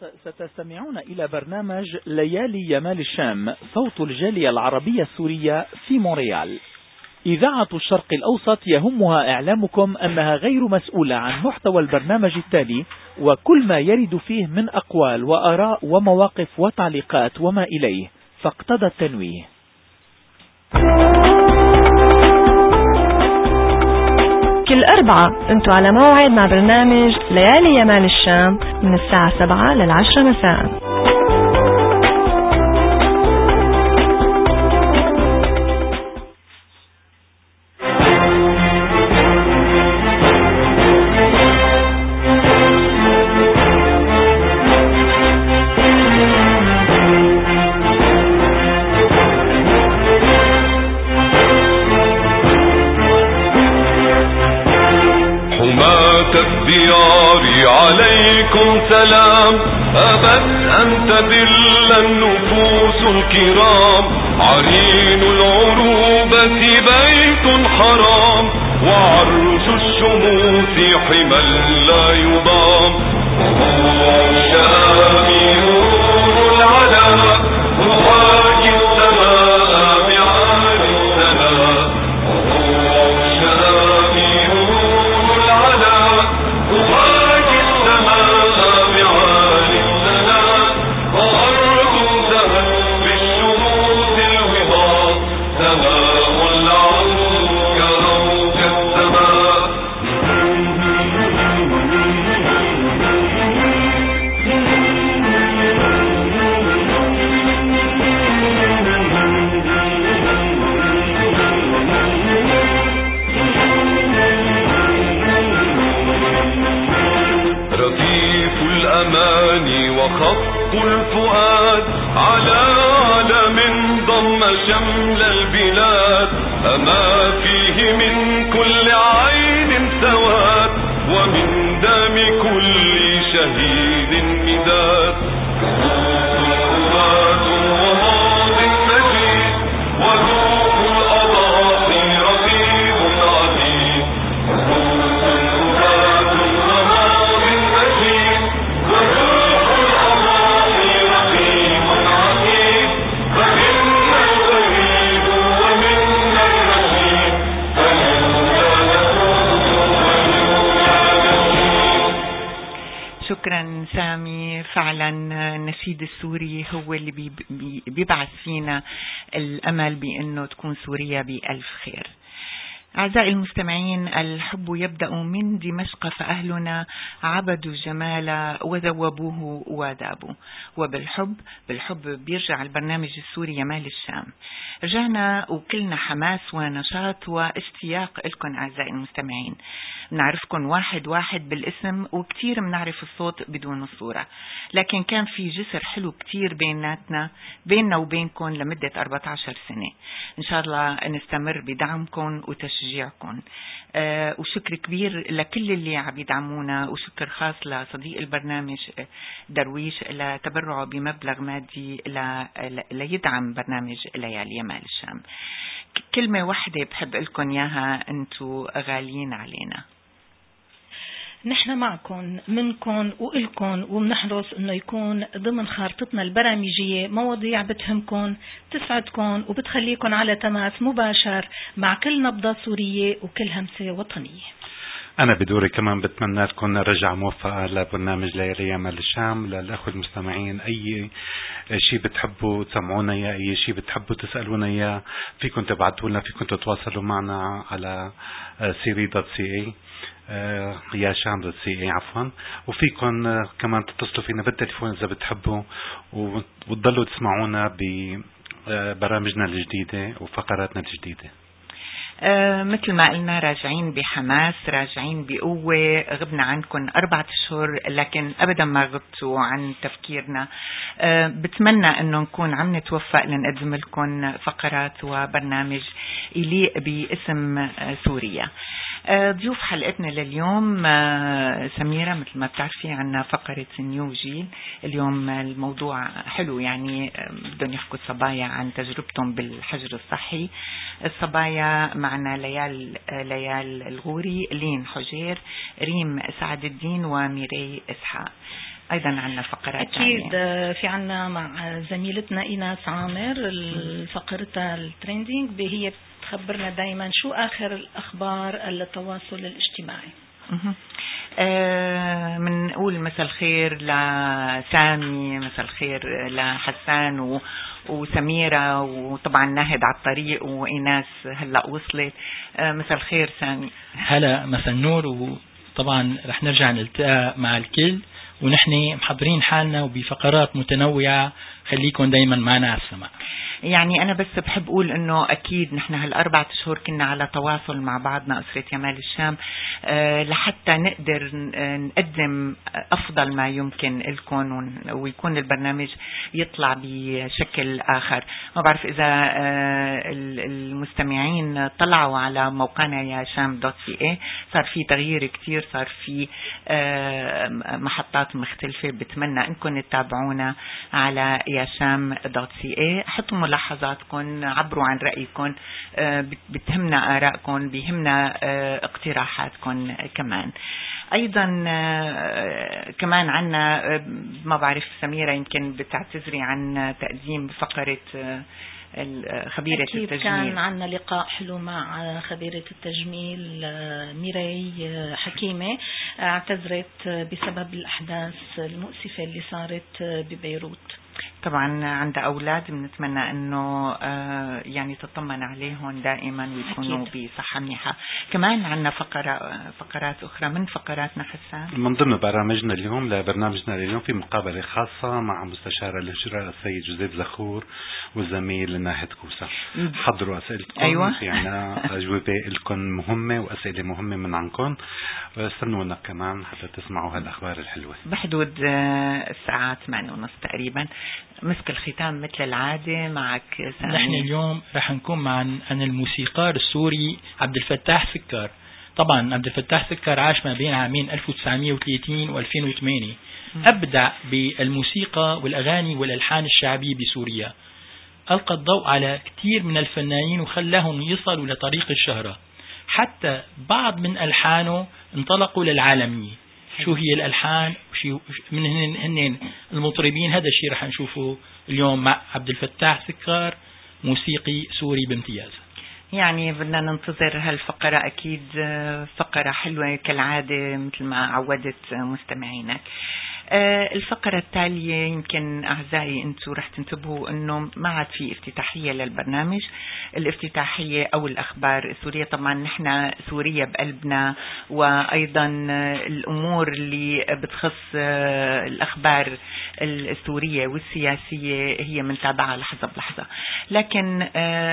ستستمعون إلى برنامج ليالي يمال الشام، صوت الجالية العربية السورية في مونريال. إذاعة الشرق الأوسط يهمها إعلامكم أنها غير مسؤولة عن محتوى البرنامج التالي وكل ما يرد فيه من أقوال وآراء ومواقف وتعليقات وما إليه، فاقتضى التنويه. كل أربعة أنتوا على موعد مع برنامج ليالي يمال الشام من الساعة 7 لل10 مساء. عليكم سلام، أبت أن تذل النفوس الكرام، عرين العروبة بيت حرام، وعرش الشموس حمى لا يضام، وهو الشام نور العلا، وواجه السماء بعالي السماء، وهو الشام نور العلا، وواجه السماء بعالي السماء، وأرض ذهب بالشموس الوضاء، سماء العروس كروك السماء. رديف الأماني وخط الفؤاد على علم ضم شمل البلاد، أما فيه من كل عين سواد، ومن دم كل شهيد مداد، كروات وماض مجيد، وذوق الأضاحي رقيب عتيد، كروات وماض مجيد، وذوق الأضاحي رقيب عتيد، فمنا الغريب ومنا الرشيد، فلولا نفوز ولولا نشيد. شكرا سامي. فعلا النشيد السوري هو اللي بيبعث فينا الأمل بأنه تكون سوريا بألف خير. أعزائي المستمعين، الحب يبدأ من دمشق، فأهلنا عبدوا الجمال وذوبوه وذابوا، وبالحب بيرجع البرنامج السوري يمال الشام. رجعنا وكلنا حماس ونشاط واشتياق لكم أعزائي المستمعين. بنعرفكم واحد واحد بالاسم، وكتير بنعرف الصوت بدون الصورة، لكن كان في جسر حلو كتير بيننا وبينكم لمدة 14 سنة. إن شاء الله نستمر بدعمكم وتشجيعكم. وشكر كبير لكل اللي عم يدعمونا، وشكر خاص لصديق البرنامج درويش لتبرعه بمبلغ مادي ليدعم برنامج ليالي يمال الشام. كلمة واحدة بحب لكم إياها، أنتوا غاليين علينا. نحن معكم، منكم وإلكم، وبنحرص انه يكون ضمن خارطتنا البرامجية مواضيع بتهمكم، تسعدكم، وبتخليكم على تماس مباشر مع كل نبضة سورية وكل همسة وطنية. أنا بدوري كمان بتمنى لكم رجعة موفقة لبرنامج ليالي يمال الشام. للأخوة المستمعين، أي شيء بتحبوا تسمعونا إياه، أي شيء بتحبوا تسألونا إياه، فيكم تبعتوا لنا، فيكم تتواصلوا معنا على siri.ca يا شام.ca عفوا، وفيكم كمان تتصلوا فينا بالتليفون إذا بتحبوا، وتضلوا تسمعونا ببرامجنا الجديدة وفقراتنا الجديدة. مثل ما قلنا، راجعين بحماس، راجعين بقوة. غبنا عنكم 4 أشهر، لكن أبدا ما غبتوا عن تفكيرنا. بتمنى أنه نكون عم نتوفق لنقدم لكم فقرات وبرنامج يليق باسم سوريا. ضيوف حلقتنا لليوم سميرة، مثل ما بتعرفي عنا فقرة نيو جيل. اليوم الموضوع حلو، يعني بدهم يحكوا الصبايا عن تجربتهم بالحجر الصحي. الصبايا معنا ليال الغوري، لين حجير، ريم سعد الدين، وميري إسحاق. أيضا عنا فقرات أكيد تانية. في عنا مع زميلتنا إيناس عامر فقرتها التريندينج، هي بتخبرنا دايما شو آخر الأخبار التواصل الاجتماعي. منقول مساء الخير لسامي، مساء الخير لحسان وسميرة، وطبعا ناهد على الطريق، وإيناس هلأ وصلت. مساء الخير سامي. هلا مساء النور. وطبعا رح نرجع نلتقى مع الكل، ونحن محضرين حالنا وبفقرات متنوعة، خليكم دايما معنا على السماع. يعني أنا بس بحب أقول أنه أكيد نحن هال4 أشهر كنا على تواصل مع بعضنا أسرة يمال الشام لحتى نقدر نقدم أفضل ما يمكن لكم، ويكون البرنامج يطلع بشكل آخر. ما بعرف إذا المستمعين طلعوا على موقعنا yasham.ca، صار في تغيير كتير، صار في محطات مختلفة. بتمنى أنكم تتابعونا على yasham.ca، حطوا ملاحظاتكم، عبروا عن رأيكم، بتهمنا آرائكم، بيهمنا اقتراحاتكم كمان. أيضا كمان عنا، ما بعرف سميرة يمكن بتعتذري عن تقديم فقرة خبيرة التجميل. كان عنا لقاء حلو مع خبيرة التجميل ميراي حكيمة، اعتذرت بسبب الأحداث المؤسفة اللي صارت ببيروت. طبعا عندها أولاد، بنتمنى أنه يعني تطمن عليهم دائما ويكونوا بصحة منيحة. كمان عندنا فقرات أخرى من فقراتنا حسان. من ضمن برامجنا اليوم، لبرنامجنا اليوم في مقابلة خاصة مع مستشار الهجرة السيد جوزيف زخور والزميل ناهد كوسا. حضروا أسئلتكم. أيوة. في عنا أجوبة لكم مهمة وأسئلة مهمة من عنكم، واستنونا كمان حتى تسمعوا هالأخبار الحلوة. بحدود الساعة 8:30 تقريبا. مسك الختام مثل العادة معك سامي. نحن اليوم رح نكون مع الموسيقار السوري عبد الفتاح سكر. طبعا عبد الفتاح سكر عاش ما بين عامين 1930 و2008. أبدع بالموسيقى والأغاني والألحان الشعبية بسوريا، ألقى الضوء على كثير من الفنانين وخلاهم يصلوا لطريق الشهرة. حتى بعض من ألحانه انطلقوا للعالمية. شو هي الألحان من هن المطربين؟ هذا الشيء رح نشوفه اليوم مع عبد الفتاح سكر، موسيقي سوري بامتياز. يعني بدنا ننتظر هالفقرة، أكيد فقرة حلوة كالعادة مثل ما عودت مستمعينك. الفقرة التالية يمكن أعزائي أنتم رح تنتبهوا أنه ما عاد في افتتاحية للبرنامج. الافتتاحية أو الأخبار السورية، طبعا نحن سوريا بقلبنا، وأيضا الأمور اللي بتخص الأخبار السورية والسياسية هي منتابعة لحظة بلحظة. لكن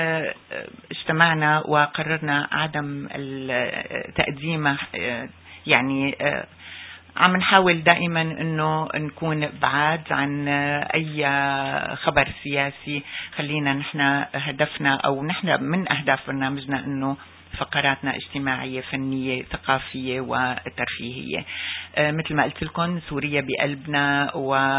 اجتمعنا وقررنا عدم تقديمه. يعني عم نحاول دائما انه نكون بعاد عن اي خبر سياسي. خلينا نحن هدفنا، او نحن من اهداف برنامجنا انه فقراتنا اجتماعية، فنية، ثقافية وترفيهية. مثل ما قلت لكم، سوريا بقلبنا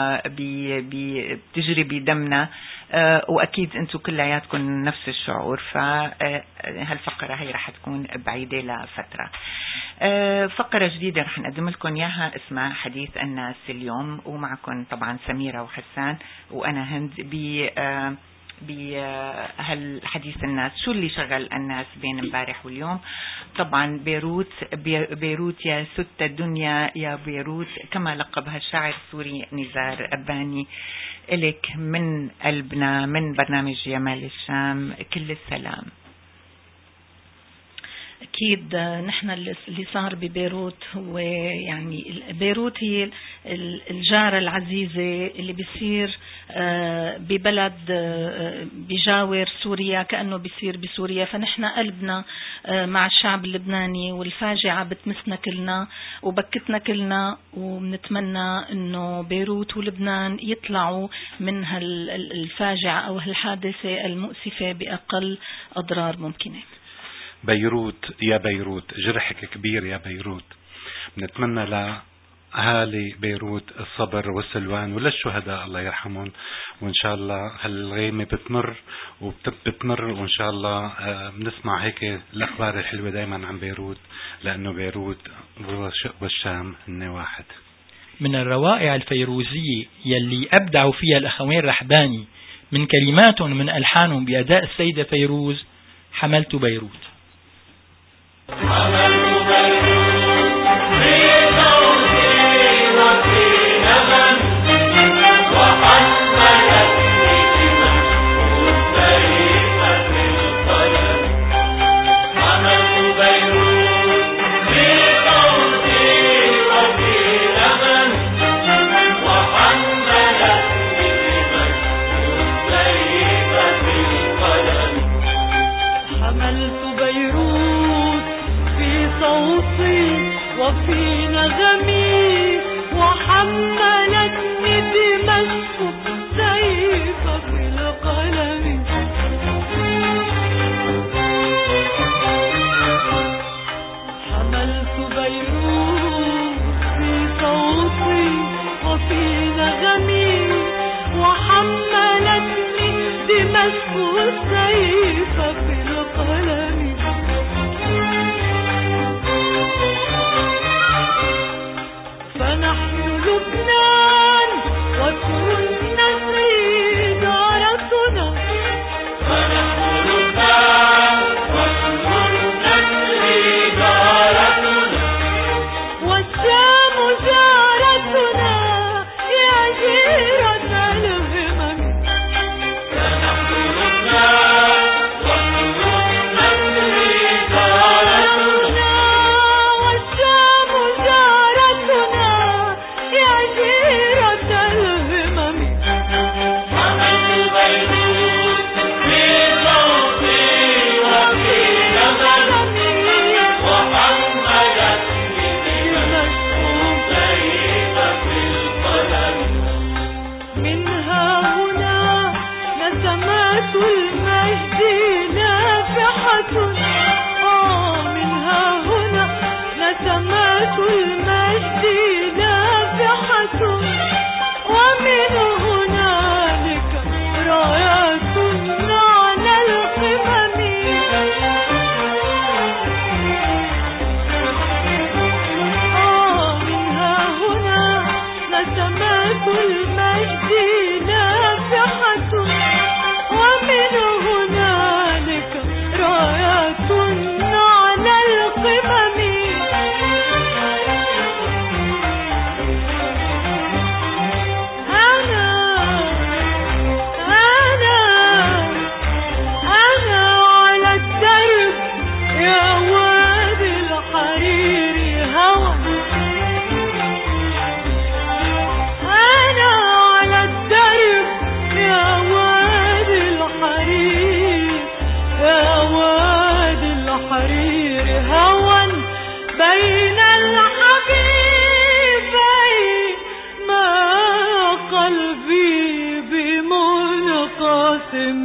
وبتجري بدمنا، وأكيد أنتم كلياتكم نفس الشعور. فهالفقرة هي رح تكون بعيدة لفترة. فقرة جديدة رح نقدم لكم إياها اسمها حديث الناس اليوم، ومعكم طبعا سميرة وحسان وأنا هند بهالحديث الناس. شو اللي شغل الناس بين امبارح واليوم؟ طبعا بيروت يا ست الدنيا يا بيروت، كما لقبها الشاعر السوري نزار أباني. إلك من قلبنا من برنامج يمال الشام كل السلام. أكيد نحن اللي صار ببيروت هو يعني بيروت هي الجارة العزيزة اللي بيصير ببلد بجاور سوريا كأنه بيصير بسوريا. فنحن قلبنا مع الشعب اللبناني، والفاجعة بتمسنا كلنا وبكتنا كلنا، وبنتمنى إنه بيروت ولبنان يطلعوا من هالفاجعة أو هالحادثة المؤسفة بأقل أضرار ممكنة. بيروت يا بيروت، جرحك كبير يا بيروت. بنتمنى لأهالي بيروت الصبر والسلوان وللشهداء الله يرحمهم، وإن شاء الله هالغيمة بتمر وبتمر، وإن شاء الله بنسمع هيك الأخبار الحلوة دايما عن بيروت، لأنه بيروت والشام هن واحد. من الروائع الفيروزية يلي أبدعوا فيها الأخوين رحباني من كلمات من ألحانهم بأداء السيدة فيروز، حملت بيروت. وفي نغمي وحملتني دمشق سيف في القلم. حملت بيروت في صوتي وفي نغمي وحملتني دمشق سيف في القلم. فنحن لبنان وسر النسر دارتنا. فنحن لبنان وسر النسر دارتنا. والشام جارتنا يا جيرة الهمم. فنحن لبنان وسر النسر دارتنا. والشام جارتنا يا جيرة الهمم. حملت بيروت في صوتي وفي نغمي وحملتني دمشق سيف في القلم. منها هنا نسمات المجد نافحة. منها هنا نسمات المجد نافحة. ومن هنالك رايات على القمم. منها هنا نسمات المجد نافحة. ومن هنالك رايات على القمم. أنا على الدرب يا وادي الحرير هوى. أنا على الدرب يا وادي الحرير يا وادي الحرير هوى بين الحبيبين ما قلبي بمنقسم.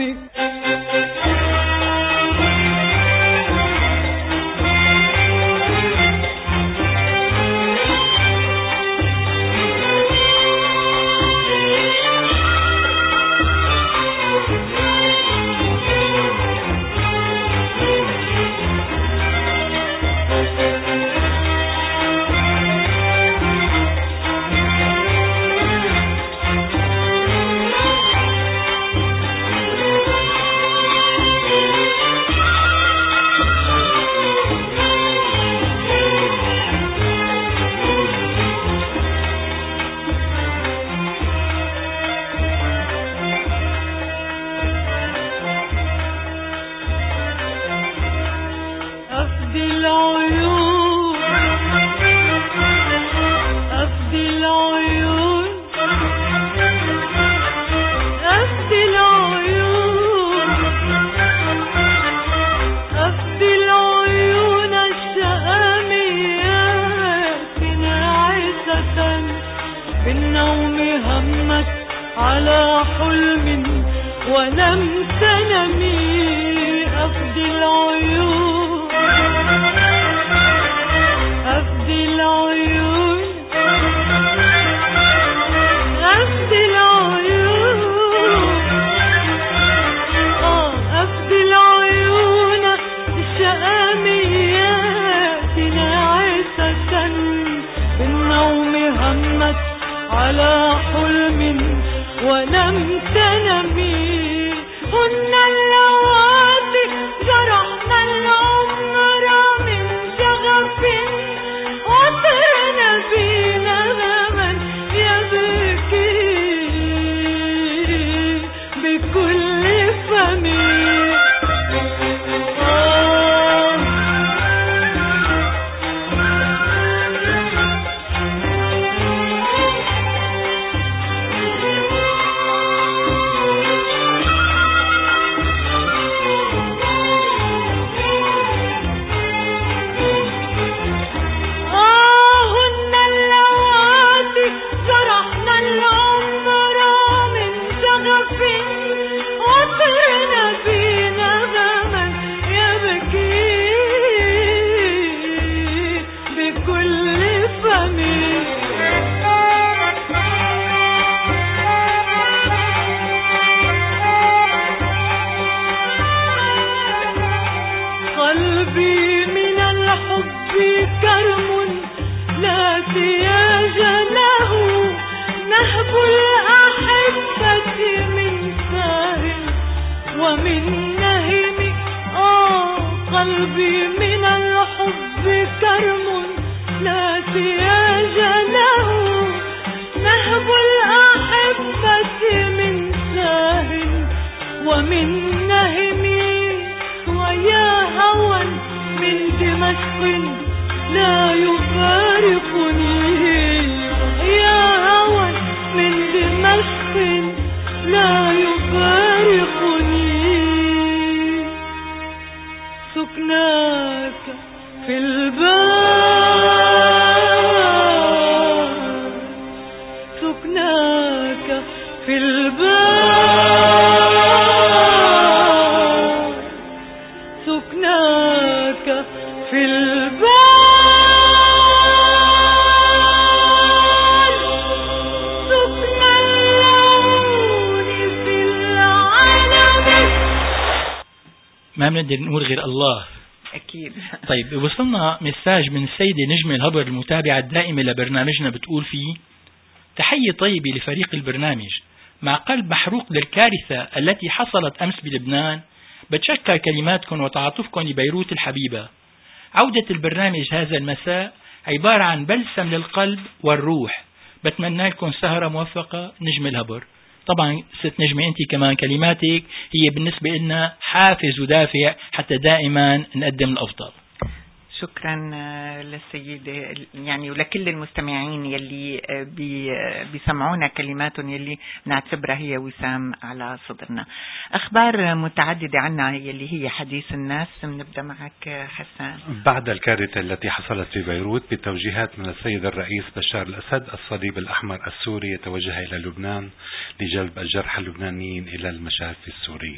أفدي العيون أفدي العيون أفدي العيون أفدي العيون الشاميات ناعسة بالنوم همت على حلم ولم تنمي. أفدي العيون أفدي العيون أفدي العيون أفدي العيون الشاميات ناعسة بالنوم همت وامتنى مين هن اللواتي جرحن العمر من شغف وطرنا فينا من يبكي بكل فمي قلبي من الحب كرم لا سياج له نهب الأحبة من ساهل ومن نهم قلبي من الحب كرم لا سياج له نهب الأحبة من ساهل ومن نهم ويا هوى من دمشق لا يفارقني يا هوى من دمشق لا يفارقني سكناك في الباب سكناك في الباب سكناك في البال سكن اللون في العالم. ما بنقدر نقول غير الله. أكيد. طيب وصلنا مساج من السيدة نجمة الهبر المتابعة الدائمة لبرنامجنا بتقول فيه: تحية طيبة لفريق البرنامج، مع قلب محروق للكارثة التي حصلت أمس بلبنان. بتشكر كلماتكم وتعاطفكم لبيروت الحبيبة. عودة البرنامج هذا المساء عبارة عن بلسم للقلب والروح. بتمنى لكم سهرة موفقة. نجم الهبر. طبعا ست نجمة أنت كمان كلماتك هي بالنسبة لنا حافز ودافع حتى دائما نقدم الأفضل. شكرا للسيدة يعني ولكل المستمعين يلي بيسمعونا كلماتهم يلي نعتبرها هي وسام على صدرنا. أخبار متعددة عنا يلي هي حديث الناس. بنبدأ معك حسان. بعد الكارثة التي حصلت في بيروت بتوجيهات من السيد الرئيس بشار الأسد، الصليب الأحمر السوري يتوجه إلى لبنان لجلب الجرحى اللبنانيين إلى المشافي السورية.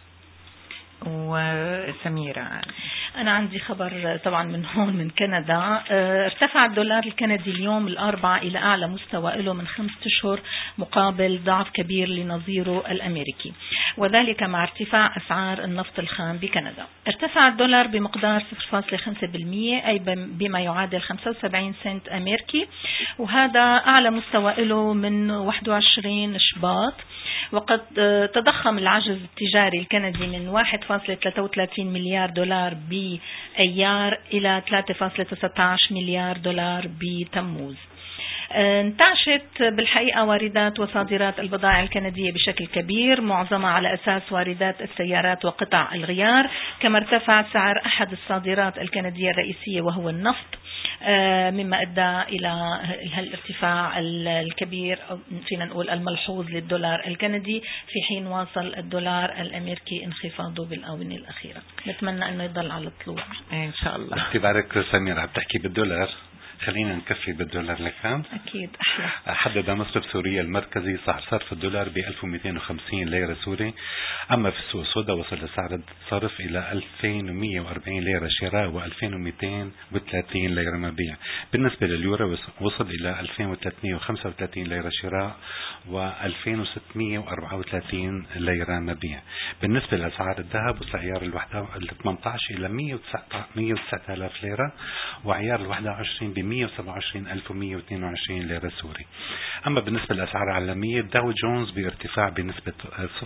وسميرة، أنا عندي خبر طبعا من هون من كندا. ارتفع الدولار الكندي اليوم الأربعاء إلى أعلى مستوى له من 5 أشهر مقابل ضعف كبير لنظيره الأمريكي، وذلك مع ارتفاع أسعار النفط الخام بكندا. ارتفع الدولار بمقدار 0.5% أي بما يعادل 75 سنت أمريكي، وهذا أعلى مستوى له من 21 شباط. وقد تضخم العجز التجاري الكندي من 1.33 مليار دولار بأيار إلى 3.19 مليار دولار بتموز. انتعشت بالحقيقة واردات وصادرات البضائع الكندية بشكل كبير، معظمها على أساس واردات السيارات وقطع الغيار. كما ارتفع سعر أحد الصادرات الكندية الرئيسية وهو النفط، مما أدى إلى الارتفاع الكبير فينا نقول الملحوظ للدولار الكندي، في حين واصل الدولار الأمريكي انخفاضه بالآونة الأخيرة. نتمنى أنه يضل على الطلوع إن شاء الله. اختبارك سميرة عم تحكي بالدولار، خلينا نكفي بالدولار لكان. أكيد أحلى. حدد مصرف سوريا المركزي سعر صرف الدولار ب 1250 ليرة سوري، أما في السوق السوداء وصل سعر الصرف إلى 2140 ليرة شراء و2230 ليرة مبيع. بالنسبة لليورو وصل إلى 2335 ليرة شراء و2634 ليرة مبيع. بالنسبة لأسعار الذهب وصل عيار الوحدة ال 18 إلى 109,000 ليرة، وعيار ال 21 ب 127,122 ليرة سوري. أما بالنسبة للأسعار العالمية، الداو جونز بارتفاع بنسبة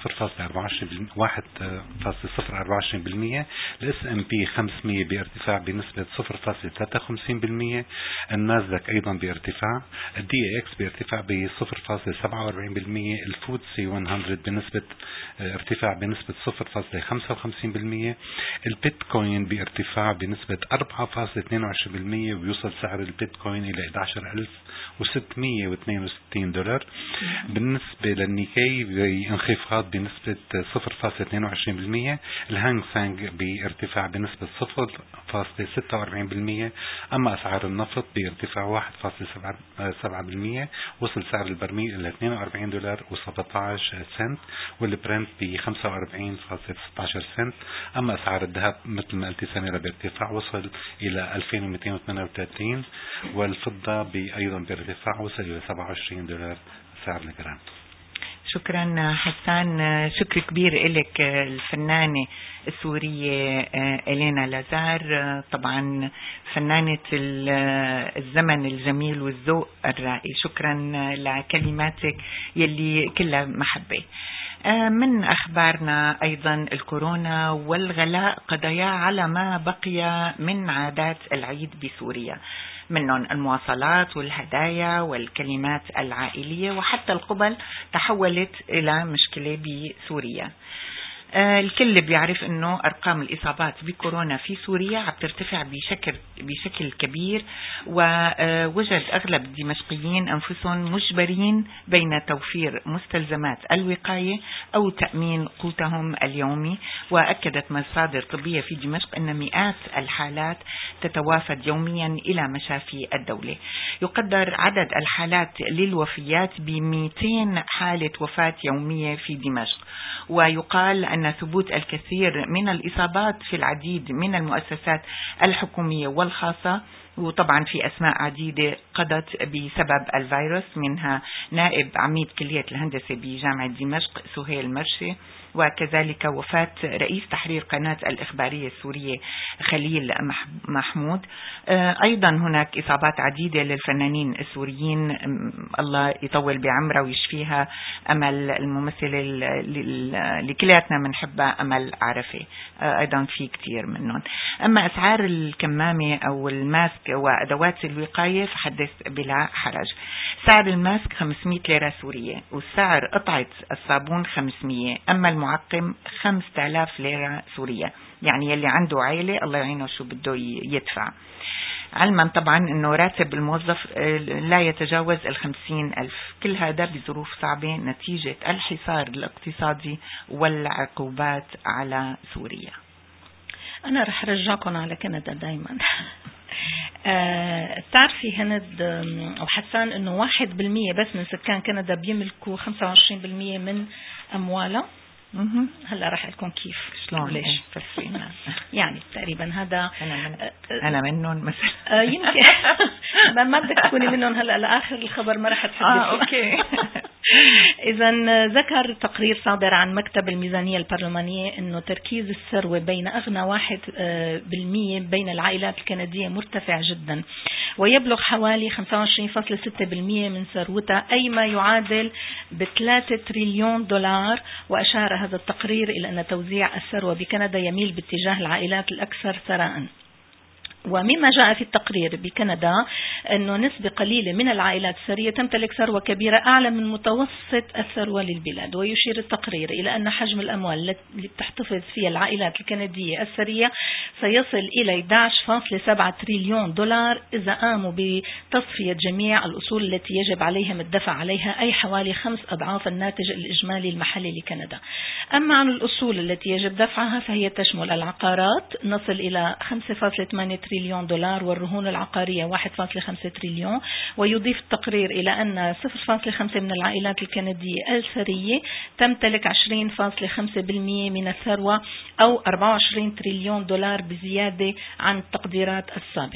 0.24%، الS&P 500 بارتفاع بنسبة 0.53%، الناسداك أيضا بارتفاع، الDAX بارتفاع ب 0.47%، الفوتسي 100 بنسبة ارتفاع بنسبة 0.55%، البيتكوين بارتفاع بنسبة 4.22%، ويوصل سعر البيتكوين إلى $11,662. بالنسبة للنيكي بانخفاض بنسبة 0.22%، الهانغ سانغ بارتفاع بنسبة 0.46%. أما أسعار النفط بارتفاع 1.7%، وصل سعر البرميل إلى $42.17، والبرنت ب 45.16 سنت. أما أسعار الذهب مثل ما قلت سميرة بارتفاع وصل إلى 2238، والفضة أيضا بارتفاع وصل إلى $27 سعر الجرام. شكرا حسان، شكر كبير لك الفنانة السورية إلينا لازار، طبعا فنانة الزمن الجميل والذوق الرائع. شكرا لكلماتك يلي كلها محبة. من أخبارنا أيضا الكورونا والغلاء قضايا على ما بقي من عادات العيد بسوريا، منهم المواصلات والهدايا والكلمات العائلية، وحتى القبل تحولت إلى مشكلة بسوريا. الكل بيعرف انه ارقام الاصابات بكورونا في سوريا عم ترتفع بشكل كبير، ووجد اغلب الدمشقيين انفسهم مجبرين بين توفير مستلزمات الوقاية او تأمين قوتهم اليومي. واكدت مصادر طبية في دمشق ان مئات الحالات تتوافد يوميا الى مشافي الدولة. يقدر عدد الحالات للوفيات ب200 حالة وفاة يومية في دمشق، ويقال أن ثبوت الكثير من الإصابات في العديد من المؤسسات الحكومية والخاصة، وطبعا في أسماء عديدة قضت بسبب الفيروس، منها نائب عميد كلية الهندسة بجامعة دمشق سهيل مرشي، وكذلك وفاة رئيس تحرير قناة الإخبارية السورية خليل محمود. أيضا هناك إصابات عديدة للفنانين السوريين، الله يطول بعمرها ويشفيها، أمل الممثلة اللي كلياتنا بنحبها أمل عرفة، أيضا في كتير منهم. أما أسعار الكمامة أو الماسك وأدوات الوقاية فحدث بلا حرج. سعر الماسك 500 ليرة سورية، وسعر قطعة الصابون 500، أما المعقم 5000 ليرة سورية. يعني يلي عنده عائلة الله يعينه شو بده يدفع، علما طبعا أنه راتب الموظف لا يتجاوز 50,000. كل هذا بظروف صعبة نتيجة الحصار الاقتصادي والعقوبات على سوريا. أنا رح رجعكم على كندا دايما. تعرفي هند أو حسان أنه 1% بس من سكان كندا بيملكوا 25% من أموالها. هلا راح لكم كيف شلون ليش تفسيرنا يعني تقريبا هذا أنا منهم مثلا يمكن ما بدك تكوني منهم. هلا لآخر الخبر ما راح تحدث. أوكي. إذا ذكر تقرير صادر عن مكتب الميزانية البرلمانية أنه تركيز الثروة بين أغنى 1% بين العائلات الكندية مرتفع جدا، ويبلغ حوالي 25.6% من ثروتها، أي ما يعادل ب$3 تريليون. وأشار هذا التقرير إلى أن توزيع الثروة بكندا يميل باتجاه العائلات الأكثر ثراء. ومما جاء في التقرير بكندا أنه نسبة قليلة من العائلات الثرية تمتلك ثروة كبيرة أعلى من متوسط الثروة للبلاد. ويشير التقرير إلى أن حجم الأموال التي بتحتفظ فيها العائلات الكندية الثرية سيصل إلى $11.7 تريليون إذا قاموا بتصفية جميع الأصول التي يجب عليهم الدفع عليها، أي حوالي 5 أضعاف الناتج الإجمالي المحلي لكندا. أما عن الأصول التي يجب دفعها فهي تشمل العقارات نصل إلى $5.8 تريليون، والرهون العقارية 1.5 تريليون. ويضيف التقرير إلى أن 0.5 من العائلات الكندية الثرية تمتلك 20.5% من الثروة أو $24 تريليون بزيادة عن التقديرات السابقة.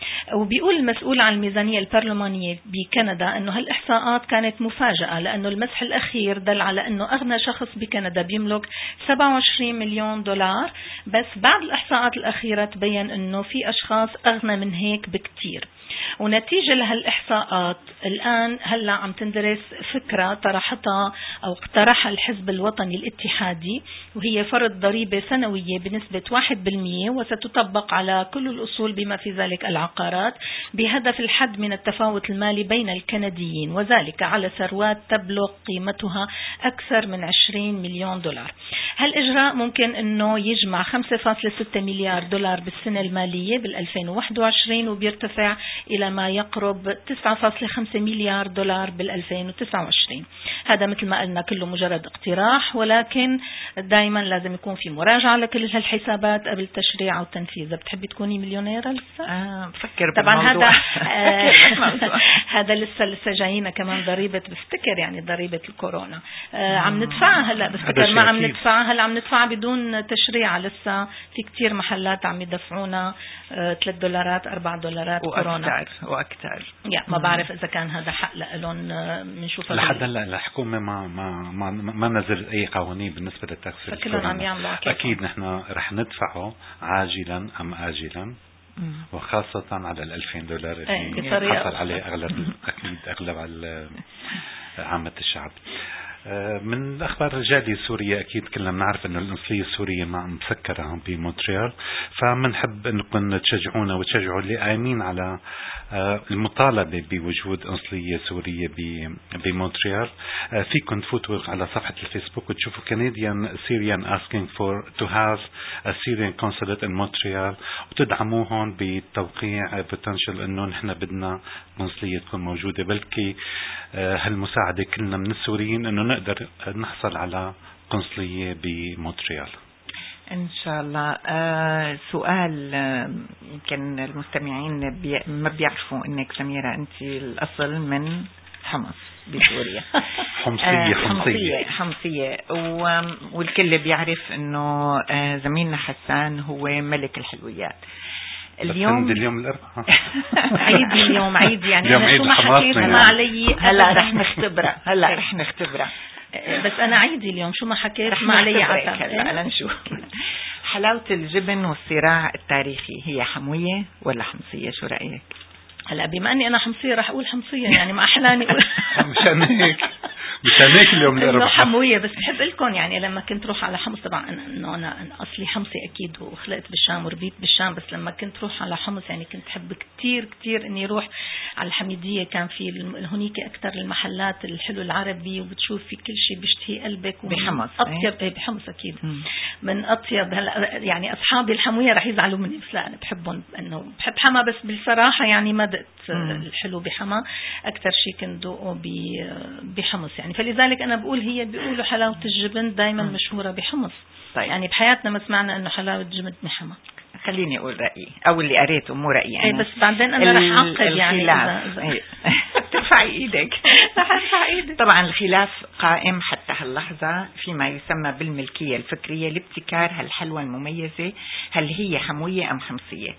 وبيقول المسؤول عن الميزانية البرلمانية بكندا أنه هالإحصاءات كانت مفاجأة، لأنه المسح الأخير دل على أنه أغنى شخص بكندا بيملك 27 مليون دولار، بس بعد الإحصاءات الأخيرة تبين أنه في أشخاص أغنى من هيك بكتير. ونتيجة لهالإحصاءات الآن هلأ عم تندرس فكرة طرحتها أو اقترحها الحزب الوطني الاتحادي، وهي فرض ضريبة سنوية بنسبة 1% وستطبق على كل الأصول بما في ذلك العقارات، بهدف الحد من التفاوت المالي بين الكنديين، وذلك على ثروات تبلغ قيمتها أكثر من 20 مليون دولار. هالإجراء ممكن أنه يجمع 5.6 مليار دولار بالسنة المالية بال2021 وبيرتفع إلى ما يقرب 9.5 مليار دولار بال2029. هذا مثل ما قلنا كله مجرد اقتراح، ولكن دائما لازم يكون في مراجعة لكل هالحسابات قبل تشريع أو تنفيذ. بتحبي تكوني مليونيرة لسه؟ بفكر طبعا بالموضوع. هذا لسه جايينا كمان ضريبة، بفتكر يعني ضريبة الكورونا عم ندفعها هلا، بفتكر ما عم ندفعها هلا، عم ندفعها بدون تشريع. لسه في كتير محلات عم يدفعونا $3 $4 كورونا وأكثر. ما بعرف إذا كان هذا حق لهم. بنشوف لحد هلا الحكومة ما نزلت أي قوانين بالنسبة للتاكس. فكلهم عم يعملوا أكيد نحن رح ندفعه عاجلا أم آجلا، وخاصة على $2000 اللي حصل عليه أغلب عامة الشعب. من الأخبار الجالية السورية، أكيد كلنا بنعرف أن القنصلية السورية مسكرة بمونتريال، فمنحب أنكم تشجعونا وتشجعوا اللي قايمين على المطالبة بوجود قنصلية سورية بمونتريال. فيكم تفوتوا على صفحة الفيسبوك وتشوفوا Canadian Syrian asking to have a Syrian consulate in Montreal، وتدعموهم بتوقيع potential أنه نحن بدنا قنصلية تكون موجودة، بلكي هالمساعدة كلنا من السوريين أنه نقدر نحصل على قنصلية بمونتريال إن شاء الله. سؤال يمكن المستمعين ما بيعرفوا إنك سميرة أنت الأصل من حمص بسوريا. حمصية والكل بيعرف إنه زميلنا حسان هو ملك الحلويات. اليوم الأربعاء عيد اليوم عيد يعني أنا شو ما حكيت ما علي هلا رح نختبره بس أنا عيدي اليوم شو ما حكيت ما علي عتاب. هلا نشوف. حلاوة الجبن والصراع التاريخي هي حموية ولا حمصية؟ شو رأيك؟ هلا بما أني أنا حمصية رح أقول حمصية، يعني ما أحلاني مشان هيك اليوم الأربعاء حموية. بس بحب لكم يعني لما كنت روح على حمص، طبعا إنه أنا أصلي حمصي أكيد وخلقت بالشام وربيت بالشام، بس لما كنت روح على حمص يعني كنت حب كتير إني روح على الحميدية. كان في هنيك أكثر المحلات الحلو العربي، وبتشوف في كل شيء بيشتهي قلبك. بحمص أطيب بحمص أكيد من أطيب. هلا يعني أصحابي الحموية رح يزعلوا مني، بس لا أنا بحبهم، إنه بحب حما، بس بالصراحة يعني ما دقت الحلو بحما. أكثر شيء كنت دوقه بحمص يعني، فلذلك أنا بقول هي بيقولوا حلاوة الجبن دايما مشهورة بحمص. طيب. يعني بحياتنا ما سمعنا إنه حلاوة جبن بحما. خليني أقول رأيي أو اللي قريته، مو رأيي أنا. بس بعدين أنا رح أعقد يعني ترفعي إيدك. طبعا الخلاف قائم حتى هاللحظة فيما يسمى بالملكية الفكرية لابتكار هالحلوى المميزة، هل هي حموية أم حمصية؟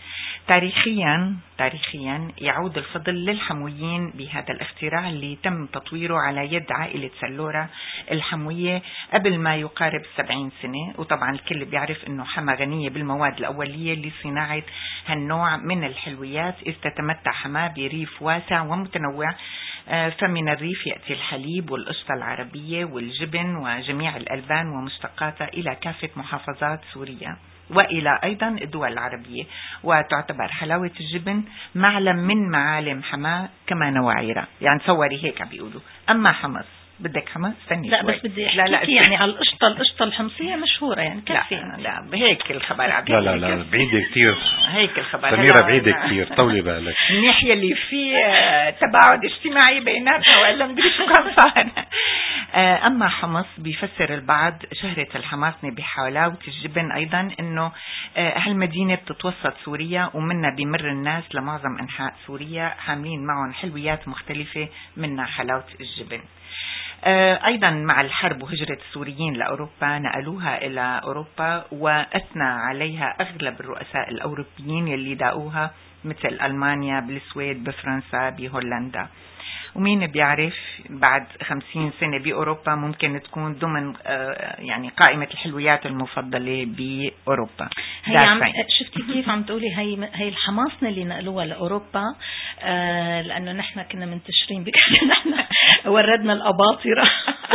تاريخيا يعود الفضل للحمويين بهذا الاختراع اللي تم تطويره على يد عائلة سلورة الحموية قبل ما يقارب 70 سنة. وطبعا الكل بيعرف أنه حما غنية بالمواد الأولية لصناعة هالنوع من الحلويات، إذ تتمتع حما بريف واسع ومتنوع. فمن الريف يأتي الحليب والقشطة العربية والجبن وجميع الألبان ومشتقاتها إلى كافة محافظات سوريا وإلى أيضا الدول العربية. وتعتبر حلاوة الجبن معلم من معالم حما كما نواعيرة، يعني تصوري هيك بيقولوا. أما حمص بدك حمص استني لا شوي. بس بدي احكي يعني على القشطة الحمصية مشهورة يعني كفي. لا هيك الخبر لا بعيدة كتير هيك الخبر سميرة، بعيدة كتير، طولي بالك. الناحية اللي في تباعد اجتماعي بيناتنا وإلا مدري شو كان صار. أما حمص بيفسر البعض شهرة الحماصنة بحلاوة الجبن أيضا إنه هالمدينة بتتوسط سوريا ومنها بمر الناس لمعظم أنحاء سوريا حاملين معهم حلويات مختلفة منها حلاوة الجبن. أيضا مع الحرب وهجرة السوريين لأوروبا نقلوها إلى أوروبا، وأثنى عليها أغلب الرؤساء الأوروبيين يلي داقوها، مثل ألمانيا، بالسويد، بفرنسا، بهولندا. ومين بيعرف بعد 50 سنة بأوروبا ممكن تكون ضمن يعني قائمة الحلويات المفضلة بأوروبا. شفتي كيف عم تقولي هي الحماصنة اللي نقلوها لأوروبا، لأنه نحن كنا منتشرين نحن وردنا الأباطرة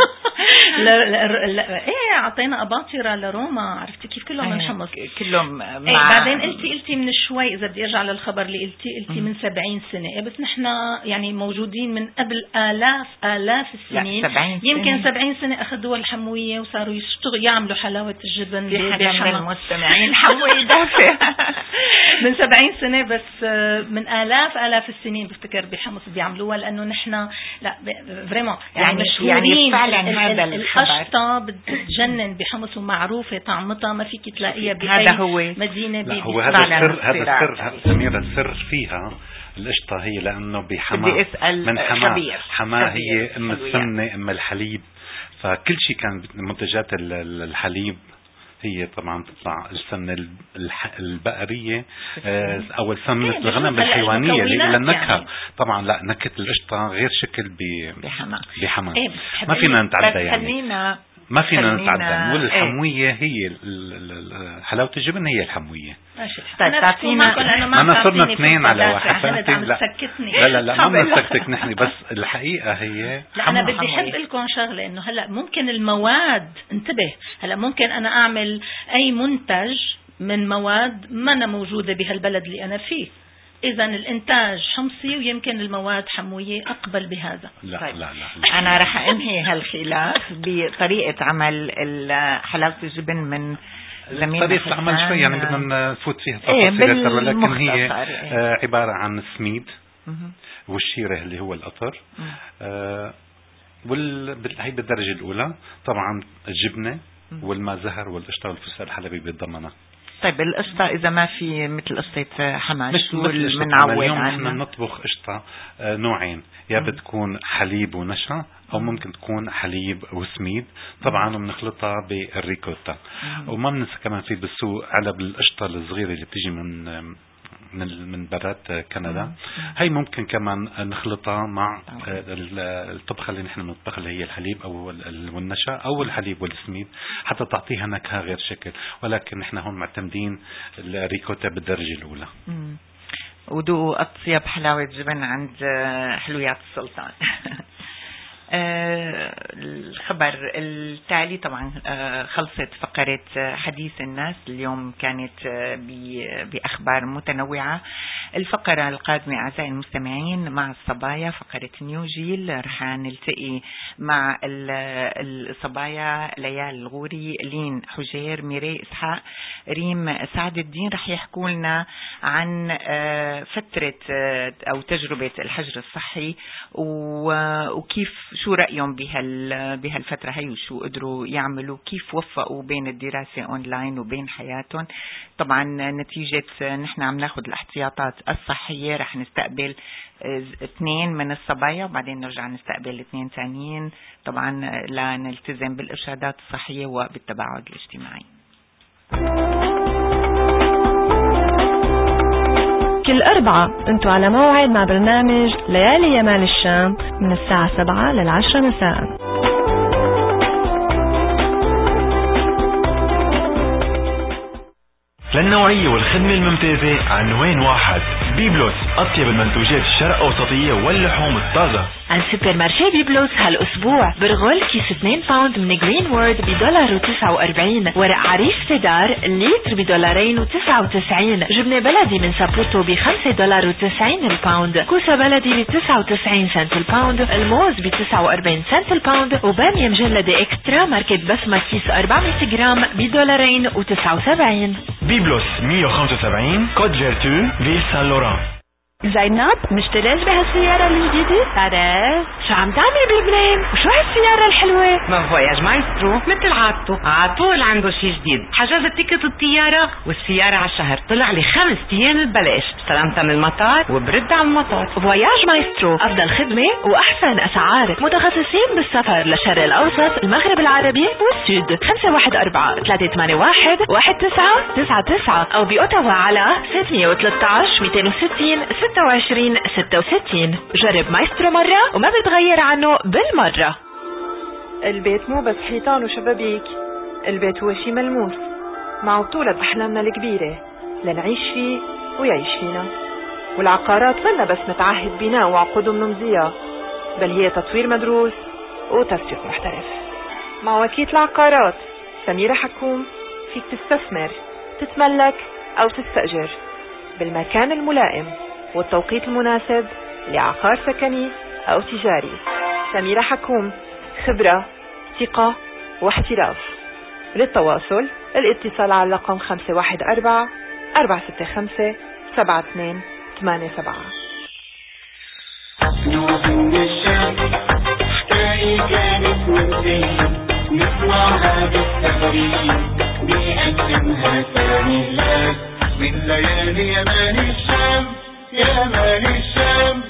ايه عطينا أباطرة لروما، عرفتي كيف كلهم منحمص كلهم بعدين قلتي من شوي إذا بدي أرجع للخبر اللي قلتي من 70 سنة، بس نحن يعني موجودين من قبل آلاف السنين، يمكن 70 سنة أخذوها الحموية وصاروا يعملوا حلاوة الجبن بحمى المستمعين حموية دافئة من 70 سنة، بس من آلاف السنين بفتكر بحمص بيعملوها، لأنه نحن لا فريمون يعني مشهورين فعلا هذا القشطة بتجنن بحمص ومعروفة طعمتها ما فيك تلاقيها بأي مدينة. لا هو هذا السر سميرة، السر فيها القشطة هي لأنه بحماه من حماه هي أم السمنة أم الحليب، فكل شيء كان منتجات الحليب هي طبعا تطلع السمنة البقرية أو سمنة الغنم الحيوانية للنكهة يعني. طبعا لا نكهة القشطة غير شكل بحماه ما فينا نتعدى يعني ما فينا نتعدى، والحموية هي حلاوة الجبن هي الحموية. تعطينا أنا صرنا اثنين على واحد. لا ما بنسكتك نحن، بس الحقيقة هي لا أنا بدي أحب لكم شغلة، إنه هلا ممكن المواد انتبه، هلا ممكن أنا أعمل أي منتج من مواد ما أنا موجودة بهالبلد اللي أنا فيه، إذا الإنتاج حمصي ويمكن المواد حموية، أقبل بهذا. لا أنا رح أنهي هالخلاف بطريقة عمل حلاوة الجبن من زميلنا طريقة العمل شوي يعني بدنا نفوت فيها تفاصيل، ولكن هي عبارة عن السميد والشيرة اللي هو القطر، هي بالدرجة الأولى طبعا الجبنة والماء زهر والقشطة والفستق الحلبي بيتضمنها. طيب القشطة إذا ما في مثل قشطة حماش منعود اليوم نحن نطبخ قشطة نوعين، يا بتكون حليب ونشا أو ممكن تكون حليب وسميد طبعا، وبنخلطها بالريكوتا. وما بننسى كمان في بالسوق علب القشطة الصغيرة اللي بتيجي من برات كندا، هي ممكن كمان نخلطها مع الطبخة اللي نحن بنطبخها اللي هي الحليب أو والنشا أو الحليب والسميد حتى تعطيها نكهة غير شكل، ولكن نحن هون معتمدين الريكوتا بالدرجة الأولى. ودوقوا أطيب حلاوة جبن عند حلويات السلطان. الخبر التالي طبعا خلصت فقرة حديث الناس، اليوم كانت بأخبار متنوعة. الفقرة القادمة أعزائي المستمعين مع الصبايا، فقرة نيو جيل، رح نلتقي مع الصبايا ليال الغوري، لين حجير، ميري إسحاق، ريم سعد الدين، رح يحكوا لنا عن فترة أو تجربة الحجر الصحي وكيف شو رأيهم بهالفترة هي وشو قدروا يعملوا، كيف وفقوا بين الدراسة أونلاين وبين حياتهم. طبعا نتيجة نحن عم ناخد الاحتياطات الصحية رح نستقبل 2 من الصبايا وبعدين نرجع نستقبل 2 ثانيين، طبعا لا نلتزم بالإرشادات الصحية وبالتباعد الاجتماعي. كل 4 انتوا على موعد مع برنامج ليالي يمال الشام من الساعة 7 لل10 مساء. للنوعية والخدمة الممتازة عنوان واحد، بيبلوس، أطيب المنتوجات الشرق أوسطية واللحوم الطازة. عن سوبر مارشي بيبلوس هالأسبوع برغل كيس 2 باوند من جرين وورد $1.49، ورق عريش سيدار الليتر $2.99، جبنة بلدي من سابورتو $5.90 الباوند، كوسة بلدي ب99 سنت الباوند، الموز ب49 سنت الباوند، وبامية مجلدة اكسترا ماركة بسمة كيس 400 جرام $2.79. بيبلوس 175 كود فيرتو فيل سان لوران. زينب مشتريش بهالسيارة الجديدة؟ ترى شو عم تعمل بلبنان؟ وشو هالسيارة الحلوة؟ ما فواياج مايسترو مثل عادته عطول عنده شي جديد. حجزت تيكت الطيارة والسيارة على الشهر، طلع لي 5 أيام ببلاش، استلمتها من المطار وبرد على المطار. فواياج مايسترو أفضل خدمة وأحسن أسعار، متخصصين بالسفر للشرق الأوسط، المغرب العربي والسود. 514-381-1999 أو بأوتاوا على 613-260-2666. جرب مايسترو مرة وما بتغير عنه بالمرة. البيت مو بس حيطان وشبابيك، البيت هو شي ملموس مع بطولة أحلامنا الكبيرة لنعيش فيه ويعيش فينا. والعقارات منا بس متعهد بناء وعقود منمزية، بل هي تطوير مدروس وتسويق محترف. مع وكيل العقارات سميرة حكوم فيك تستثمر، تتملك أو تستأجر بالمكان الملائم والتوقيت المناسب لعقار سكني أو تجاري. سميرة حكوم، خبرة، ثقة واحتراف. للتواصل الاتصال على رقم 514-465-7287. نوح من الشام حكاية كانت منسية، نسمعها بالتفريج بيقدمها ثاني هلال من ليالي يمان الشام. يمان الشام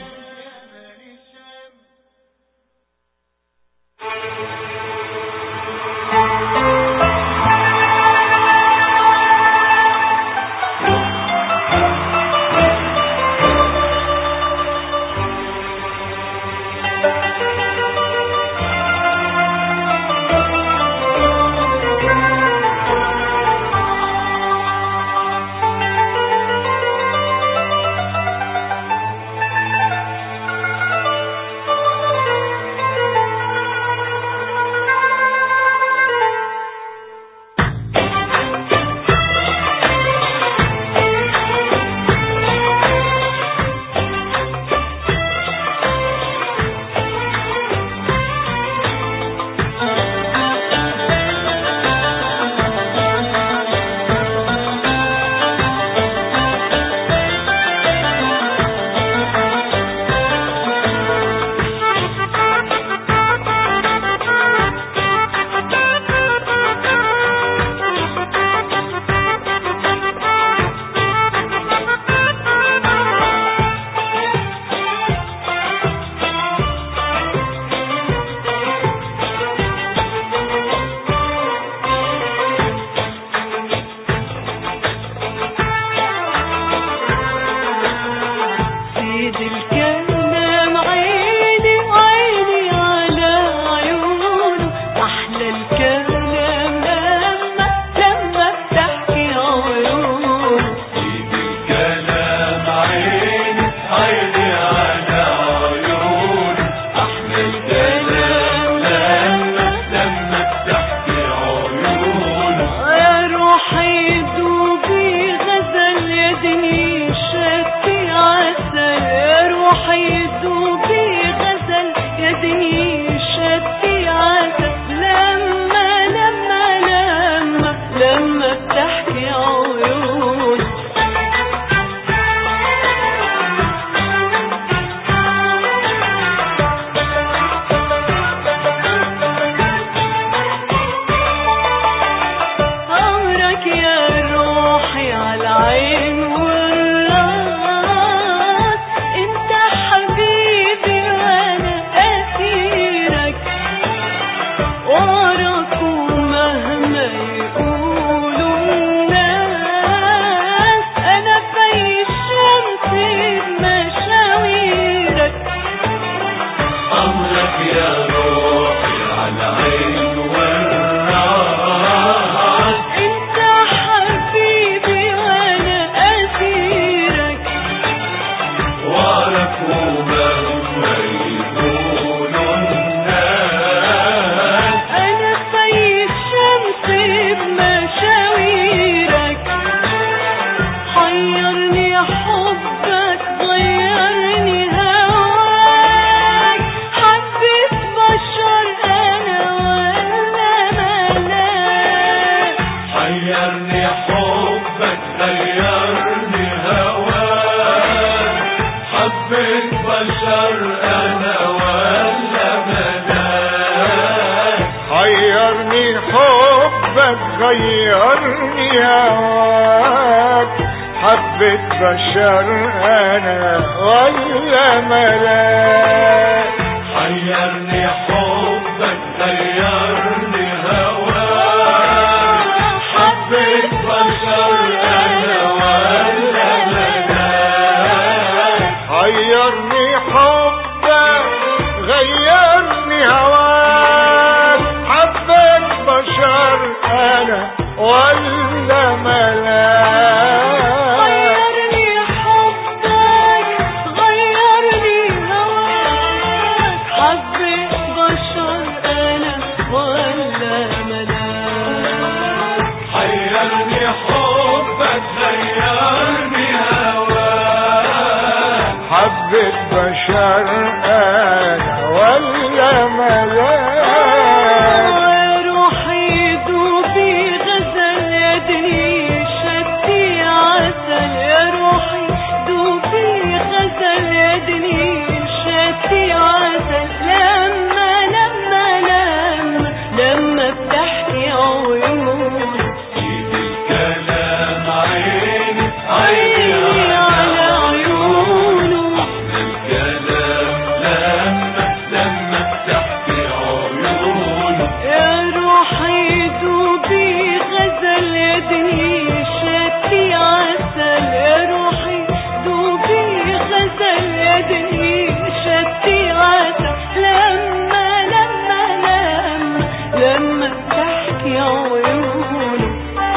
حيرني حبك غيرني هواك حبة بشر أنا ولا ملاك حيرني حبك غيرني هواك حبة بشر أنا ولا ملاك حيرني حبك غيرني هواك حبة بشر أنا ولا ملاك حبة بشر أنا ولا ملاك روحي دوبي غزل يدني شتي عسل يا روحي دوبي غزل يدني شتي عسل لما بتحكي عيون جيب الكلام عيني على عيونه لما بتحكي عيونه يا روحي دوبي غزل يدني شتي عسل يا روحي دوبي غزل يدني شتي عسل لما بتحكي عيونه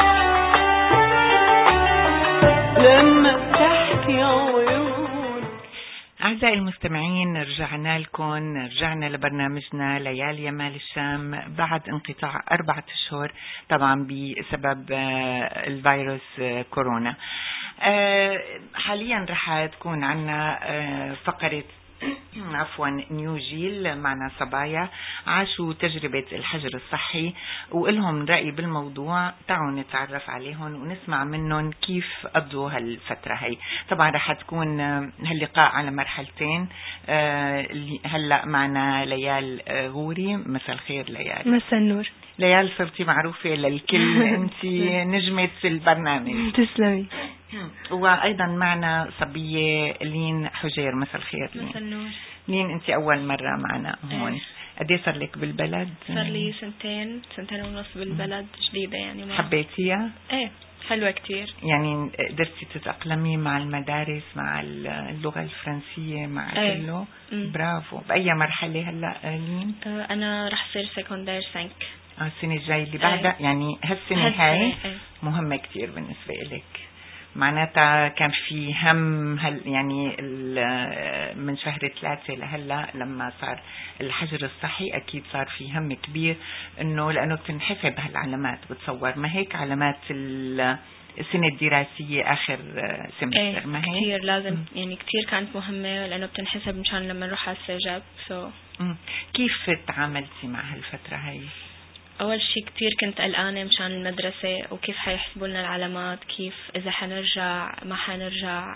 لما بتحكي عيونه. أعزائي المستمعين، رجعنا لبرنامجنا ليالي يمال الشام بعد انقطاع 4 أشهر طبعا بسبب الفيروس كورونا. حاليا رح تكون عنا فقرة نيو جيل معنا صبايا عاشوا تجربة الحجر الصحي وإلهم رأي بالموضوع. تعالوا نتعرف عليهم ونسمع منهم كيف قضوا هالفترة هي. طبعا رح تكون هاللقاء على مرحلتين. هلأ معنا ليال غوري. مساء الخير ليال. مساء النور. ليال صرتي معروفة للكل، انت نجمة البرنامج. تسلمي. وأيضا معنا صبية لين حجير. مساء الخير لين. مساء النور. لين أنت أول مرة معنا هون. قد ايه صار لك بالبلد؟ صار لي سنتين ونص بالبلد، جديدة يعني. حبيتيها؟ ايه حلوة كتير. يعني قدرتي تتأقلمي مع المدارس، مع اللغة الفرنسية، مع كله؟ برافو. بأي مرحلة هلأ لين؟ أنا رح صير سكندير 5. السنة الجاي اللي بعدها يعني هالسنة هاي مهمة كتير بالنسبة إلك. معناتها كان في هم يعني من شهر 3 لهلا لما صار الحجر الصحي أكيد صار في هم كبير إنه لأنه بتنحسب هالعلامات. بتصور ما هيك علامات السنة الدراسية آخر سمستر؟ ما هيك كتير لازم يعني كتير كانت مهمة لأنه بتنحسب مشان لما نروح على السجاب. كيف تعاملتي مع هالفترة هاي؟ أول شيء كتير كنت قلقانة مشان المدرسة وكيف حيحسبوا لنا العلامات، كيف إذا حنرجع ما حنرجع.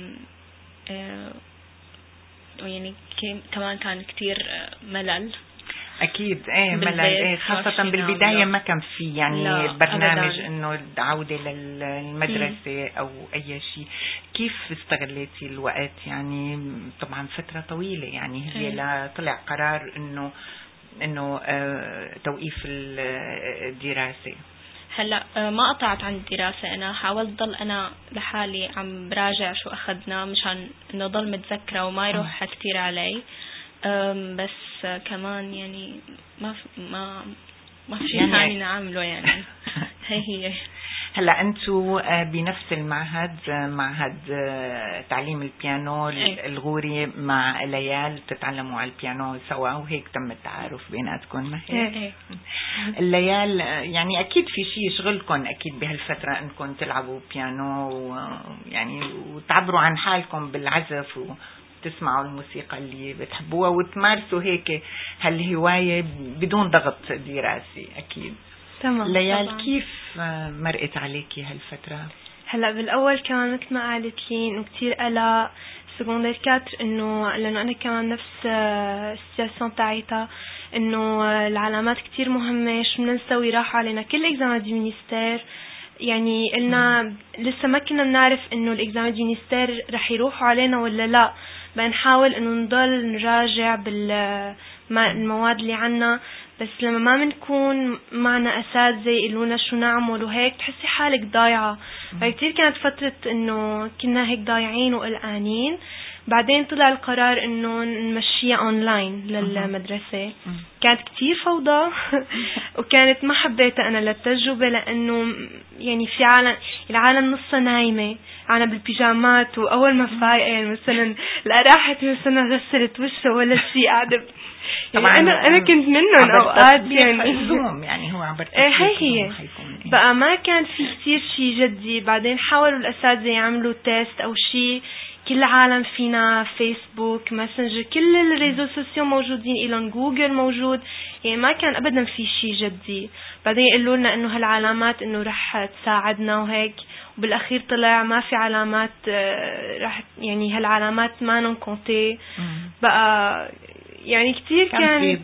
يعني كمان كان كتير ملل. أكيد ملل خاصة بالبداية ما كان في يعني برنامج إنه عودة للمدرسة أو أي شيء. كيف استغليتي الوقت؟ يعني طبعا فترة طويلة يعني هي لا طلع قرار إنه توقيف الدراسة. هلا ما قطعت عن الدراسة، أنا حاولت ضل أنا لحالي عم براجع شو أخذنا مشان إنه ضل متذكرة وما يروح كتير علي. بس كمان يعني ما في شيء ثاني نعمله يعني. هي هلا انتو بنفس المعهد، معهد تعليم البيانو الغوري مع ليال، بتتعلموا على البيانو سوا وهيك تم التعارف بيناتكم ما هيك؟ ليال يعني اكيد في شيء يشغلكم اكيد بهالفتره انكم تلعبوا بيانو يعني وتعبروا عن حالكم بالعزف تسمعوا الموسيقى اللي بتحبوها وتمارسوا هيك هالهواية بدون ضغط دراسي أكيد. تمام. ليال طبعا. كيف مرقت عليكي هالفترة؟ هلا بالأول كمان مثل ما قالت لي إنه كتير قلق سكندير 4 إنه لأنه أنا كمان نفس السياسيون تاعتها انه العلامات كتير مهمة، شو بدنا نسوي، راحوا علينا كل اكزام دي مينيستير، يعني قلنا لسه ما كنا بنعرف انه الاكزام دي مينيستير رح يروحوا علينا ولا لا، بنحاول انه نضل نراجع بالمواد اللي عنا، بس لما ما بنكون معنا اساتذه يقولونا شو نعمل وهيك تحسي حالك ضايعه. فكتير كانت فتره انه كنا هيك ضايعين وقلقانين. بعدين طلع القرار انه نمشيها اونلاين للمدرسه. كانت كتير فوضى وكانت ما حبيتها انا للتجربه، لانه يعني في العالم نصها نايمه، انا بالبيجامات، واول ما فايقه مثلا لا راحت مثلا غسلت وشها ولا شيء، قاعده يعني انا كنت منهم اوقات يعني هو عبر هي بقى ما كان في كتير شيء جدي. بعدين حاولوا الاساتذه يعملوا تيست او شيء، كل العالم فينا فيسبوك ماسنجر كل الريزو سوسيو موجودين، إلون جوجل موجود، يعني ما كان أبدا في شيء جدي. بعدين يقولوا لنا إنه هالعلامات إنه رح تساعدنا وهيك، وبالأخير طلع ما في علامات رح يعني هالعلامات ما نكونتي بقى، يعني كتير كانت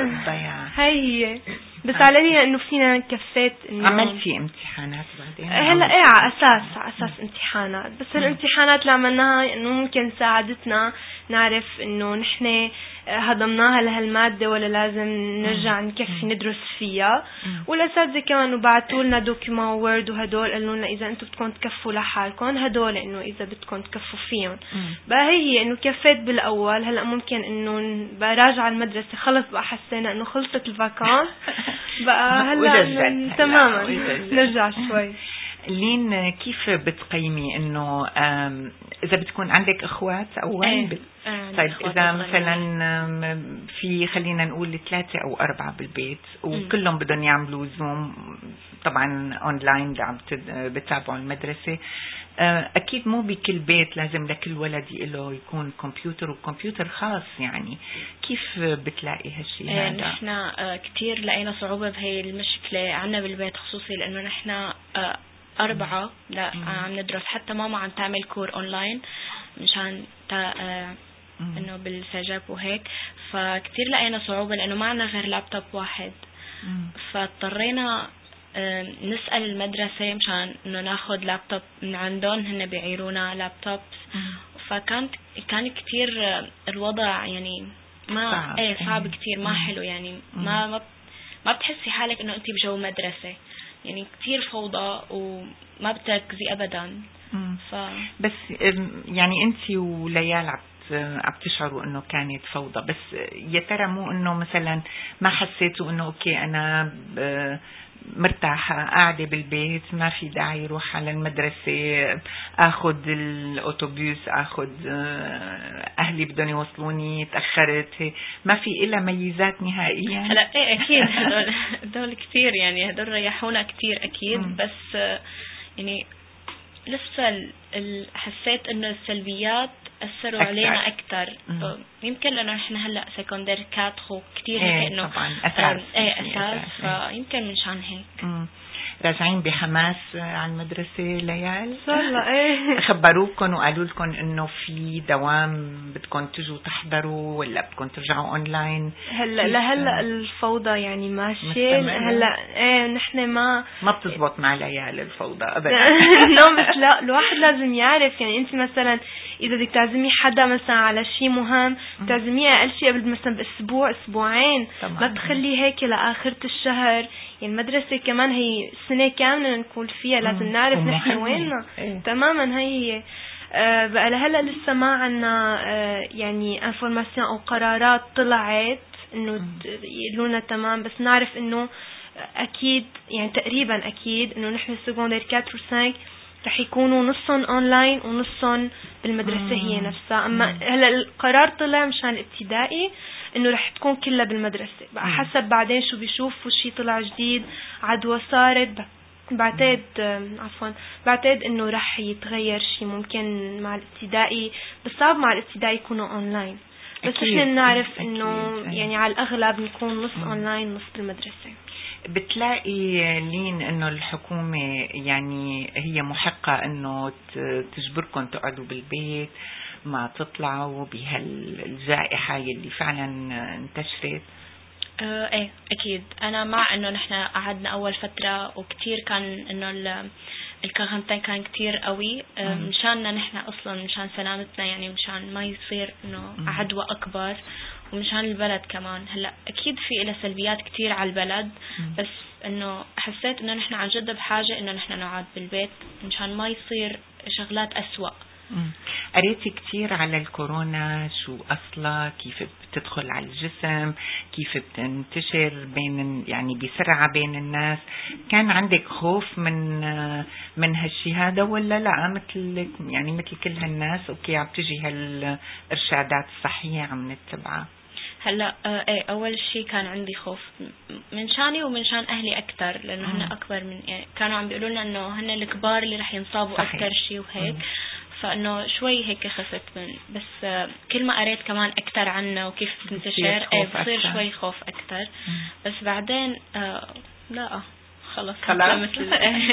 هي بس علينا انه فينا كفيت انه عملتي امتحانات بعدين هلا على اساس امتحانات، بس الامتحانات اللي عملناها انه ممكن ساعدتنا نعرف انه نحن هضمناها لهالماده ولا لازم نرجع نكفي ندرس فيها. والاساتذه كمان بعثوا لنا دوكيومنت وورد وهدول قالوا لنا اذا انتم بدكم تكفوا لحالكم هدول انه اذا بدكم تكفوا فيهم. بقى هي انه كفيت بالاول، هلا ممكن انه براجع المدرسه خلص بقى حسينا انه خلصت الفاكانس بقى هلا تماما نرجع شوي. لين كيف بتقيمي انه اذا بتكون عندك اخوات اول طيب اذا مثلا في خلينا نقول 3 أو 4 بالبيت وكلهم بدهم يعملوا زوم طبعا اونلاين اللي عم بتابعوا المدرسه، اكيد مو بكل بيت لازم لكل ولد له يكون كمبيوتر وكمبيوتر خاص، يعني كيف بتلاقي هالشيء هذا؟ نحن كتير لقينا صعوبة بهي المشكلة عنا بالبيت، خصوصي لأنه نحن 4 لا عم ندرس، حتى ماما عم تعمل كور اونلاين مشان انه بالسجاب وهيك، فكتير لقينا صعوبة لأنه ما عنا غير لابتوب واحد. فاضطرينا نسأل المدرسة مشان انه ناخد لابتوب من عندهم، هن بيعيرونا لابتوب. فكان كتير الوضع يعني ما صعب كتير، ما حلو، يعني ما بتحسي حالك انه انت بجو مدرسة، يعني كتير فوضى وما بتركزي ابدا. بس يعني انت وليال عم تشعروا انه كانت فوضى، بس يا ترى مو انه مثلا ما حسيتوا انه اوكي انا مرتاحة قاعدة بالبيت ما في داعي روح على المدرسة، اخذ الاوتوبيس، اخذ اهلي بدهم يوصلوني تأخرت، ما في إلا ميزات نهائيا؟ هلا اكيد هدول كتير، يعني هدول ريحونا كتير اكيد. بس يعني لسه حسيت انه السلبيات أثروا علينا أكثر. يمكن لأنه إحنا هلا سكندري 4 كتير هيك إنه أساس فيمكن منشان هيك. راجعين بحماس على المدرسة ليال؟ والله خبروكم وقالوا لكم إنه في دوام بدكم تجوا تحضروا ولا بدكم ترجعوا أونلاين؟ هلا الفوضى يعني ماشية هلا. نحن ما بتزبط مع ليال الفوضى أبدا. بس لا الواحد لازم يعرف، يعني أنت مثلا إذا بدك تعزمي حدا مثلا على شيء مهم تعزميه أقل شيء قبل مثلا بأسبوع أسبوعين، ما تخلي هيك لآخرة الشهر. يعني المدرسة كمان هي سنة كاملة نكون فيها، لازم نعرف نحن ويننا. تماما هي بقى لهلا لسه ما عنا يعني انفورماسيون أو قرارات طلعت إنه يقولونا تمام، بس نعرف إنه أكيد يعني تقريبا أكيد إنه نحن سكندري 4 و 5 رح يكونوا نصهم اونلاين ونصهم بالمدرسة هي نفسها. اما هلا القرار طلع مشان الابتدائي انه رح تكون كلها بالمدرسة، بقى حسب بعدين شو بيشوفوا شي طلع جديد عدوى صارت بعتقد انه رح يتغير شي ممكن مع الابتدائي، بس صعب مع الابتدائي يكونوا اونلاين. بس احنا نعرف انه يعني على الاغلب نكون نص اونلاين نص بالمدرسة. بتلاقي لين انه الحكومة يعني هي محقة انه تجبركم تقعدوا بالبيت ما تطلعوا بهالجائحة اللي فعلا انتشرت؟ ايه اكيد انا مع انه نحن قعدنا اول فترة وكتير كان انه الكارانتين كان كتير قوي مشاننا نحن اصلا مشان سلامتنا يعني مشان ما يصير انه عدوى اكبر ومشان البلد كمان. هلا اكيد في له سلبيات كتير على البلد بس انه حسيت انه نحن عن جد بحاجة انه نحن نقعد بالبيت مشان ما يصير شغلات اسوأ. قريتي كتير على الكورونا، شو أصلا، كيف بتدخل على الجسم، كيف بتنتشر يعني بسرعة بين الناس، كان عندك خوف من هالشي هذا ولا لا مثل كل هالناس اوكي عم تجي هالإرشادات الصحية عم نتبعها؟ هلا اول شيء كان عندي خوف من شاني ومن شان اهلي اكثر لانه هن اكبر من يعني كانوا عم بيقولوا لنا انه هن الكبار اللي رح ينصابوا اكثر شيء وهيك فانه شوي هيك خفت من بس كل ما قريت كمان اكثر عنه وكيف بتنتشر بصير شوي خوف اكثر بس بعدين لا خلص مثل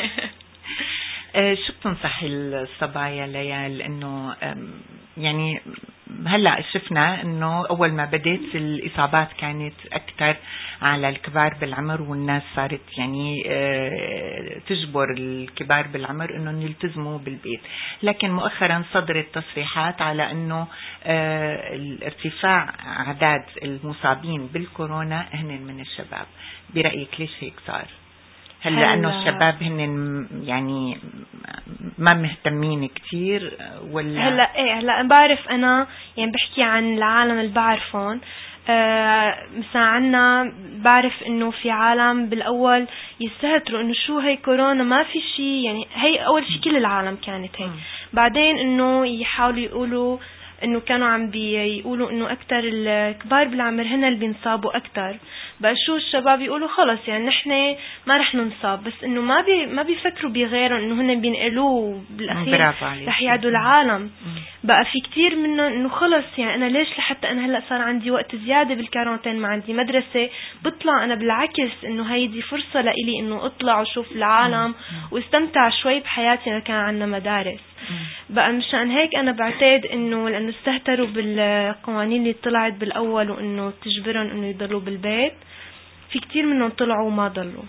شو بتنصحي الصبايا ليال انه يعني هلا شفنا انه اول ما بدت الاصابات كانت اكثر على الكبار بالعمر والناس صارت يعني تجبر الكبار بالعمر انهم يلتزموا بالبيت، لكن مؤخرا صدرت تصريحات على انه الارتفاع اعداد المصابين بالكورونا هن من الشباب. برأيك ليش هيك صار؟ هل لأنه الشباب هن يعني ما مهتمين كتير ولا؟ هلا بعرف أنا يعني بحكي عن العالم اللي بعرفون مثلا عنا بعرف إنه في عالم بالأول يستهتروا إنه شو هي كورونا ما في شيء يعني هي أول شيء كل العالم كانت هي بعدين إنه يحاولوا يقولوا إنه كانوا عم بيقولوا إنه أكتر الكبار بالعمر هن اللي بينصابوا أكتر بقى شو الشباب يقولوا خلص يعني نحن ما رح ننصاب بس إنه ما بيفكروا بغيرهم إنه هن بينقلوه بالأخير رح يعدوا العالم. بقى في كتير منهم إنه خلص يعني أنا ليش لحتى أنا هلأ صار عندي وقت زيادة بالكارانتين ما عندي مدرسة بطلع أنا بالعكس إنه هيدي فرصة لإلي إنه أطلع وشوف العالم واستمتع شوي بحياتي. أنا كان عنا مدارس بقى مشان هيك أنا بعتقد إنه لأنه استهتروا بالقوانين اللي طلعت بالأول وإنه تجبرهم إنه يضلوا بالبيت في كتير منهم طلعوا وما ضلوا.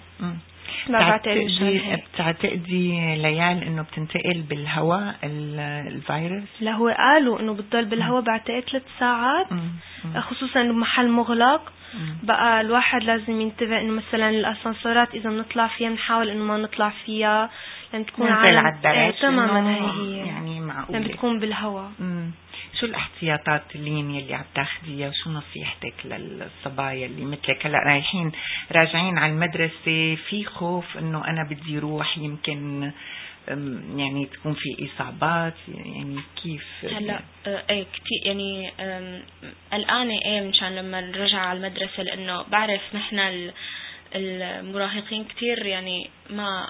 بتعتقدي ليال إنه بتنتقل بالهواء الفيروس؟ لا هو قالوا إنه بتضل بالهواء بعتقد 3 ساعات خصوصا بمحل مغلق. بقى الواحد لازم ينتبه إنه مثلا الأسانسورات إذا بنطلع فيها بنحاول إنه ما نطلع فيها لأن تكون على تماما هي يعني معقولة لأن بتكون بالهواء. شو الاحتياطات اللي عم تاخذيها وشو نصيحتك للصبايا اللي مثلك هلا رايحين راجعين على المدرسة في خوف انه انا بدي روح يمكن يعني تكون في اصابات يعني كيف؟ هلا كتير يعني قلقانة مشان لما نرجع على المدرسة لانه بعرف نحن المراهقين كتير يعني ما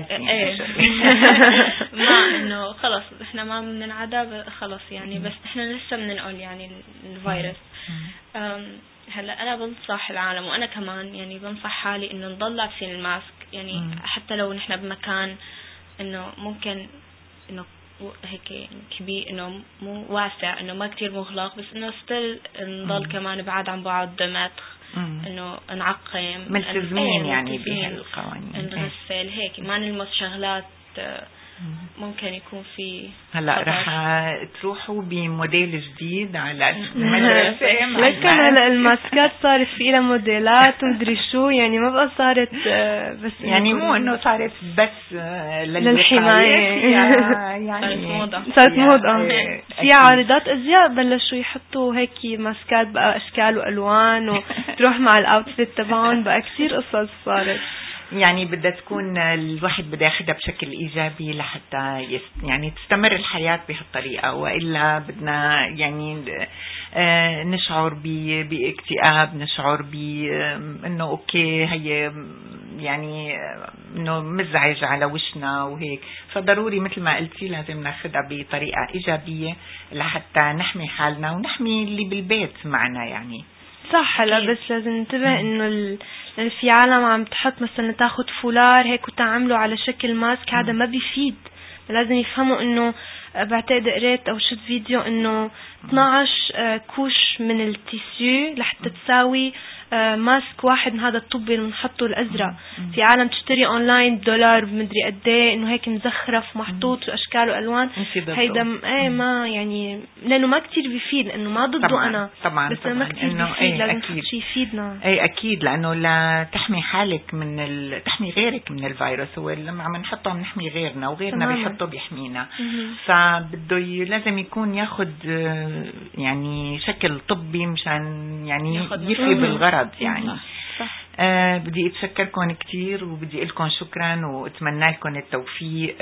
ما انه خلص احنا ما بننعدى خلص يعني بس احنا لسه بننقل يعني الفيروس. هلا انا بنصح العالم وانا كمان يعني بنصح حالي انه نضل لابسين الماسك يعني حتى لو نحن بمكان انه ممكن انه هيك كبير انه مو واسع انه ما كتير مغلق بس انه ستيل نضل كمان بعد عن بعد متر انه نعقم ملتزمين يعني بهالقوانين نغسل هيك ما نلمس شغلات ممكن يكون في هلا رح تروحوا بموديل جديد على المدرسة. لكن هلا الماسكات صارت في لها موديلات ومدري شو يعني ما بقى صارت بس يعني مو انه صارت بس للحماية يعني صارت موضة. في عارضات ازياء بلشوا يحطوا هيك ماسكات بقى اشكال والوان وتروح مع الاوتفيت تبعهم بقى كثير قصص صارت يعني بدها تكون الواحد بده ياخذها بشكل ايجابي لحتى يعني تستمر الحياة بهالطريقة والا بدنا يعني نشعر باكتئاب نشعر انه اوكي هي يعني انه مزعج على وشنا وهيك فضروري مثل ما قلتي لازم ناخذها بطريقة ايجابية لحتى نحمي حالنا ونحمي اللي بالبيت معنا يعني صح. هلا بس لازم ننتبه انه في عالم عم تحط مثلا تاخد فولار هيك وتعمله على شكل ماسك هذا ما بيفيد. لازم يفهموا انه بعتقد قريت او شفت فيديو انه 12 كوش من التيسيو لحتى تساوي ماسك واحد من هذا الطبي اللي بنحطه الازرق. في عالم تشتري اونلاين $1 بمدري قد ايه انه هيك مزخرف محطوط اشكال والوان. هيدا ما يعني لانه ما كتير بيفيد، لانه ما ضده طبعاً انا طبعا بس ما كتير بيفيد. لازم شيء يفيدنا. اي اكيد، لانه لا تحمي حالك من تحمي غيرك من الفيروس. هو لما عم نحطه بنحمي غيرنا، وغيرنا بيحطه بيحمينا. فبده لازم يكون ياخد يعني شكل طبي مشان يعني يفي بالغرض يعني. بدي اتشكركم كتير، وبدي لكم شكرا، واتمنى لكم التوفيق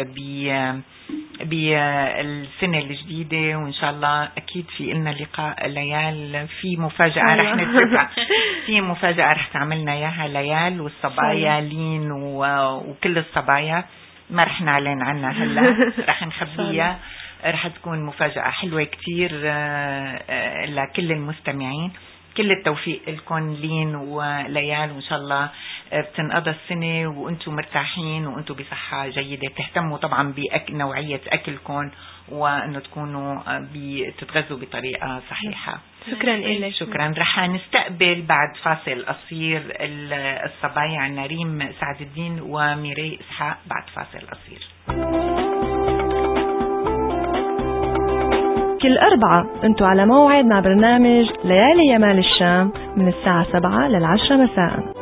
بالسنة الجديدة. وان شاء الله اكيد في لنا لقاء ليال، في مفاجأة رح نتفق في مفاجأة رح تعملنا اياها ليال، والصبايا لين وكل الصبايا ما رح نعلن عنها هلا، رح نخبيها. رح تكون مفاجأة حلوة كتير لكل المستمعين. كل التوفيق لكم لين وليال، وإن شاء الله بتنقضى السنة وأنتم مرتاحين وأنتم بصحة جيدة. تهتموا طبعا بنوعية أكلكم، وأنه تكونوا تتغذوا بطريقة صحيحة. شكرا لك. شكرا. رح نستقبل بعد فاصل قصير الصبايا عنا ريم سعد الدين وميري إسحاق بعد فاصل قصير. كل أربعة أنتوا على موعد مع برنامج ليالي يمال الشام من الساعة 7 لل10 مساء.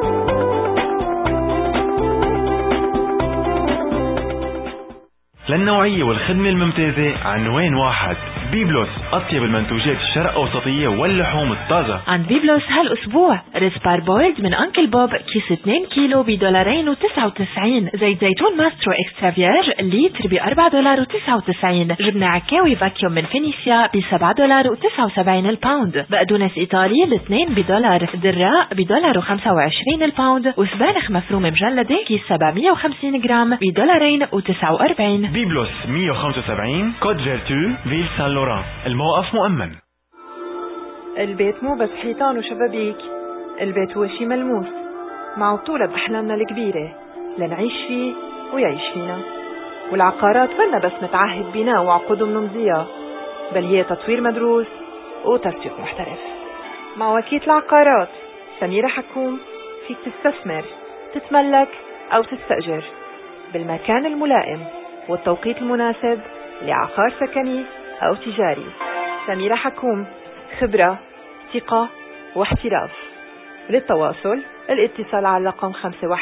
للنوعية والخدمة الممتازة عنوان واحد. بيبلوس، أطيب المنتوجات الشرق أوسطية واللحوم الطازة. عند بيبلوس هالأسبوع ريسبار بويلد من أنكل بوب كيس 2 كيلو $2.99. زيت زيتون ماسترو إكسترا فيرج لتر $4.99. جبنة عكاوي فاكيوم من فينيسيا $7.79 الباوند. بقدونس إيطالي الاثنين $1. دراء $1.25 الباوند. وسبانخ مفرومة مجلدة كيس 750 جرام $2.49. بيبلوس 175 كود فيرتو فيل سان لوران. الموقف مؤمن. البيت مو بس حيطان وشبابيك، البيت هو شي ملموس مع بطولة بأحلامنا الكبيرة لنعيش فيه ويعيش فينا. والعقارات منا بس متعهد بناء وعقود منمضية، بل هي تطوير مدروس وتسويق محترف. مع وكيلة العقارات سميرة حكوم فيك تستثمر، تتملك أو تستأجر بالمكان الملائم والتوقيت المناسب لعقار سكني أو تجاري. سميرة حكوم، خبرة، ثقة واحتراف. للتواصل الاتصال على رقم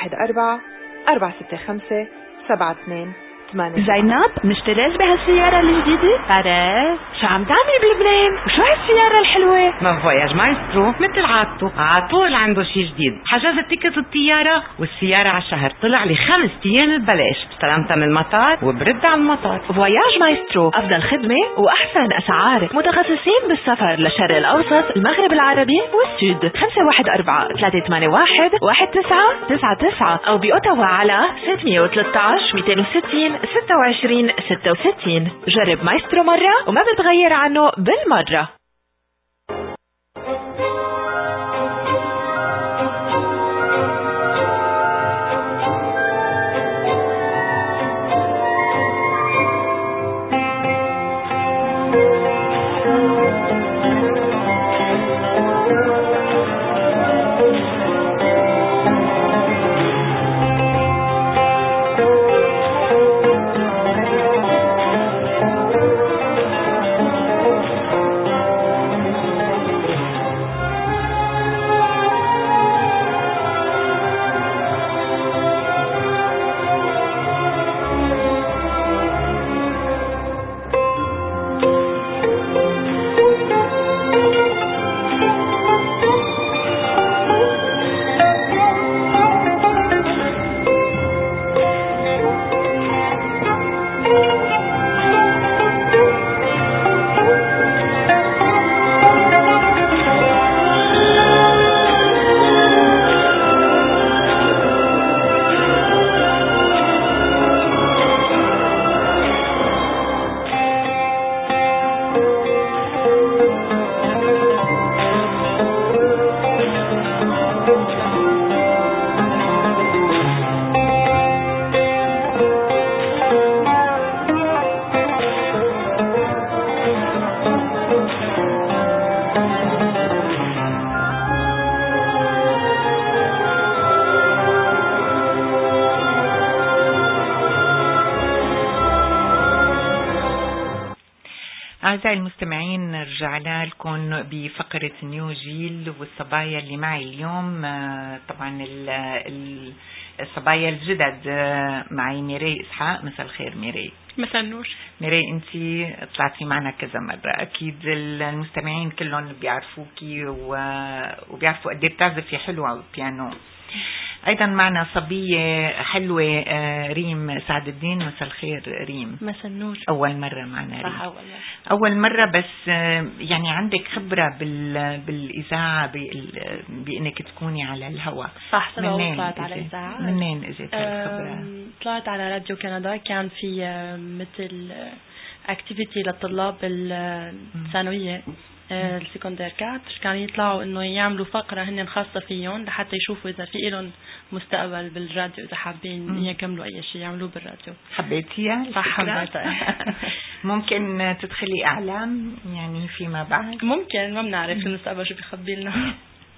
514-465-7282. زينب، مشتريش بهالسيارة الجديدة؟ عرفت شو عم تعملي بلبنان؟ وشو هالسيارة الحلوة؟ من فواياج مايسترو مثل عادته عطول عنده شي جديد. حجزت تيكت الطيارة والسيارة على الشهر، طلع لي 5 أيام ببلاش، استلمتها من المطار وبرد على المطار. فواياج مايسترو، أفضل خدمة وأحسن أسعار، متخصصين بالسفر للشرق الأوسط، المغرب العربي والسود. 514-381-1999 أو بأوتاوا على 613-260-2666. جرب مايسترو مرة وما بتغير عنه بالمرة. أعزائي المستمعين، رجعنا لكم بفقرة نيو جيل والصبايا اللي معي اليوم. طبعا الصبايا الجدد معي ميري إسحاق. مساء الخير ميري. مساء النور. ميري، أنت طلعتي معنا كذا مرة، أكيد المستمعين كلهم بيعرفوكي وبيعرفوا قد ايه بتعزفي حلو على البيانو. أيضا معنا صبية حلوة ريم سعد الدين. مساء الخير ريم. مساء النور. أول مرة معنا ريم. صح، أول مرة، بس يعني عندك خبرة بالإذاعة بأنك تكوني على الهواء. صح، طلعت على الإذاعة. منين إجت الخبرة؟ طلعت على راديو كندا، كان في مثل اكتيفيتي للطلاب الثانوية السكندري 4، كانوا يطلعوا انه يعملوا فقرة هن خاصة فيهم لحتى يشوفوا اذا في لهم مستقبل بالراديو، اذا حابين يكملوا اي شيء يعملوه بالراديو. حبيتيها؟ صح، حبيتها. ممكن تدخلي اعلام يعني فيما بعد؟ ممكن، ما بنعرف المستقبل شو بيخبي لنا.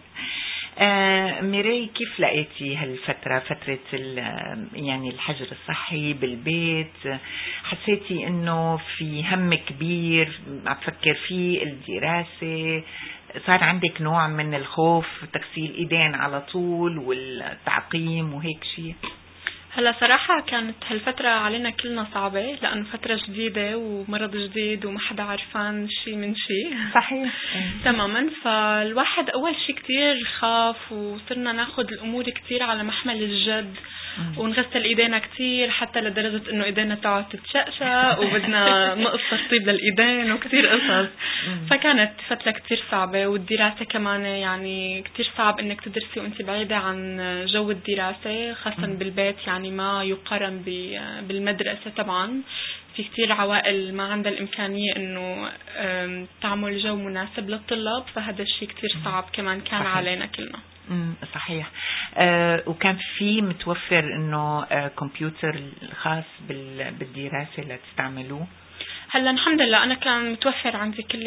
ميري، كيف لقيتي هالفترة، فترة يعني الحجر الصحي بالبيت؟ حسيتي انه في هم كبير عم تفكر فيه، الدراسة، صار عندك نوع من الخوف، تغسيل ايدين على طول والتعقيم وهيك شيء؟ هلا صراحة كانت هالفترة علينا كلنا صعبة، لأنه فترة جديدة ومرض جديد وما حدا عرفان شيء من شيء. صحيح. تماما. فالواحد أول شيء كتير خاف، وصرنا ناخد الأمور كتير على محمل الجد، ونغسل ايدينا كتير حتى لدرجة انه ايدينا تقعد تتشقشق وبدنا مقص طيب للايدين وكتير قصص. فكانت فترة كتير صعبة، والدراسة كمان يعني كتير صعب انك تدرسي وانت بعيدة عن جو الدراسة، خاصة بالبيت، يعني ما يقارن بالمدرسة. طبعا في كتير عوائل ما عندها الإمكانية إنه تعمل جو مناسب للطلاب، فهذا الشيء كتير صعب كمان كان صحيح. علينا كلنا. صحيح. وكان في متوفر إنه كمبيوتر خاص بالدراسة لتستعملوه؟ هلا الحمد لله أنا كان متوفر عندي كل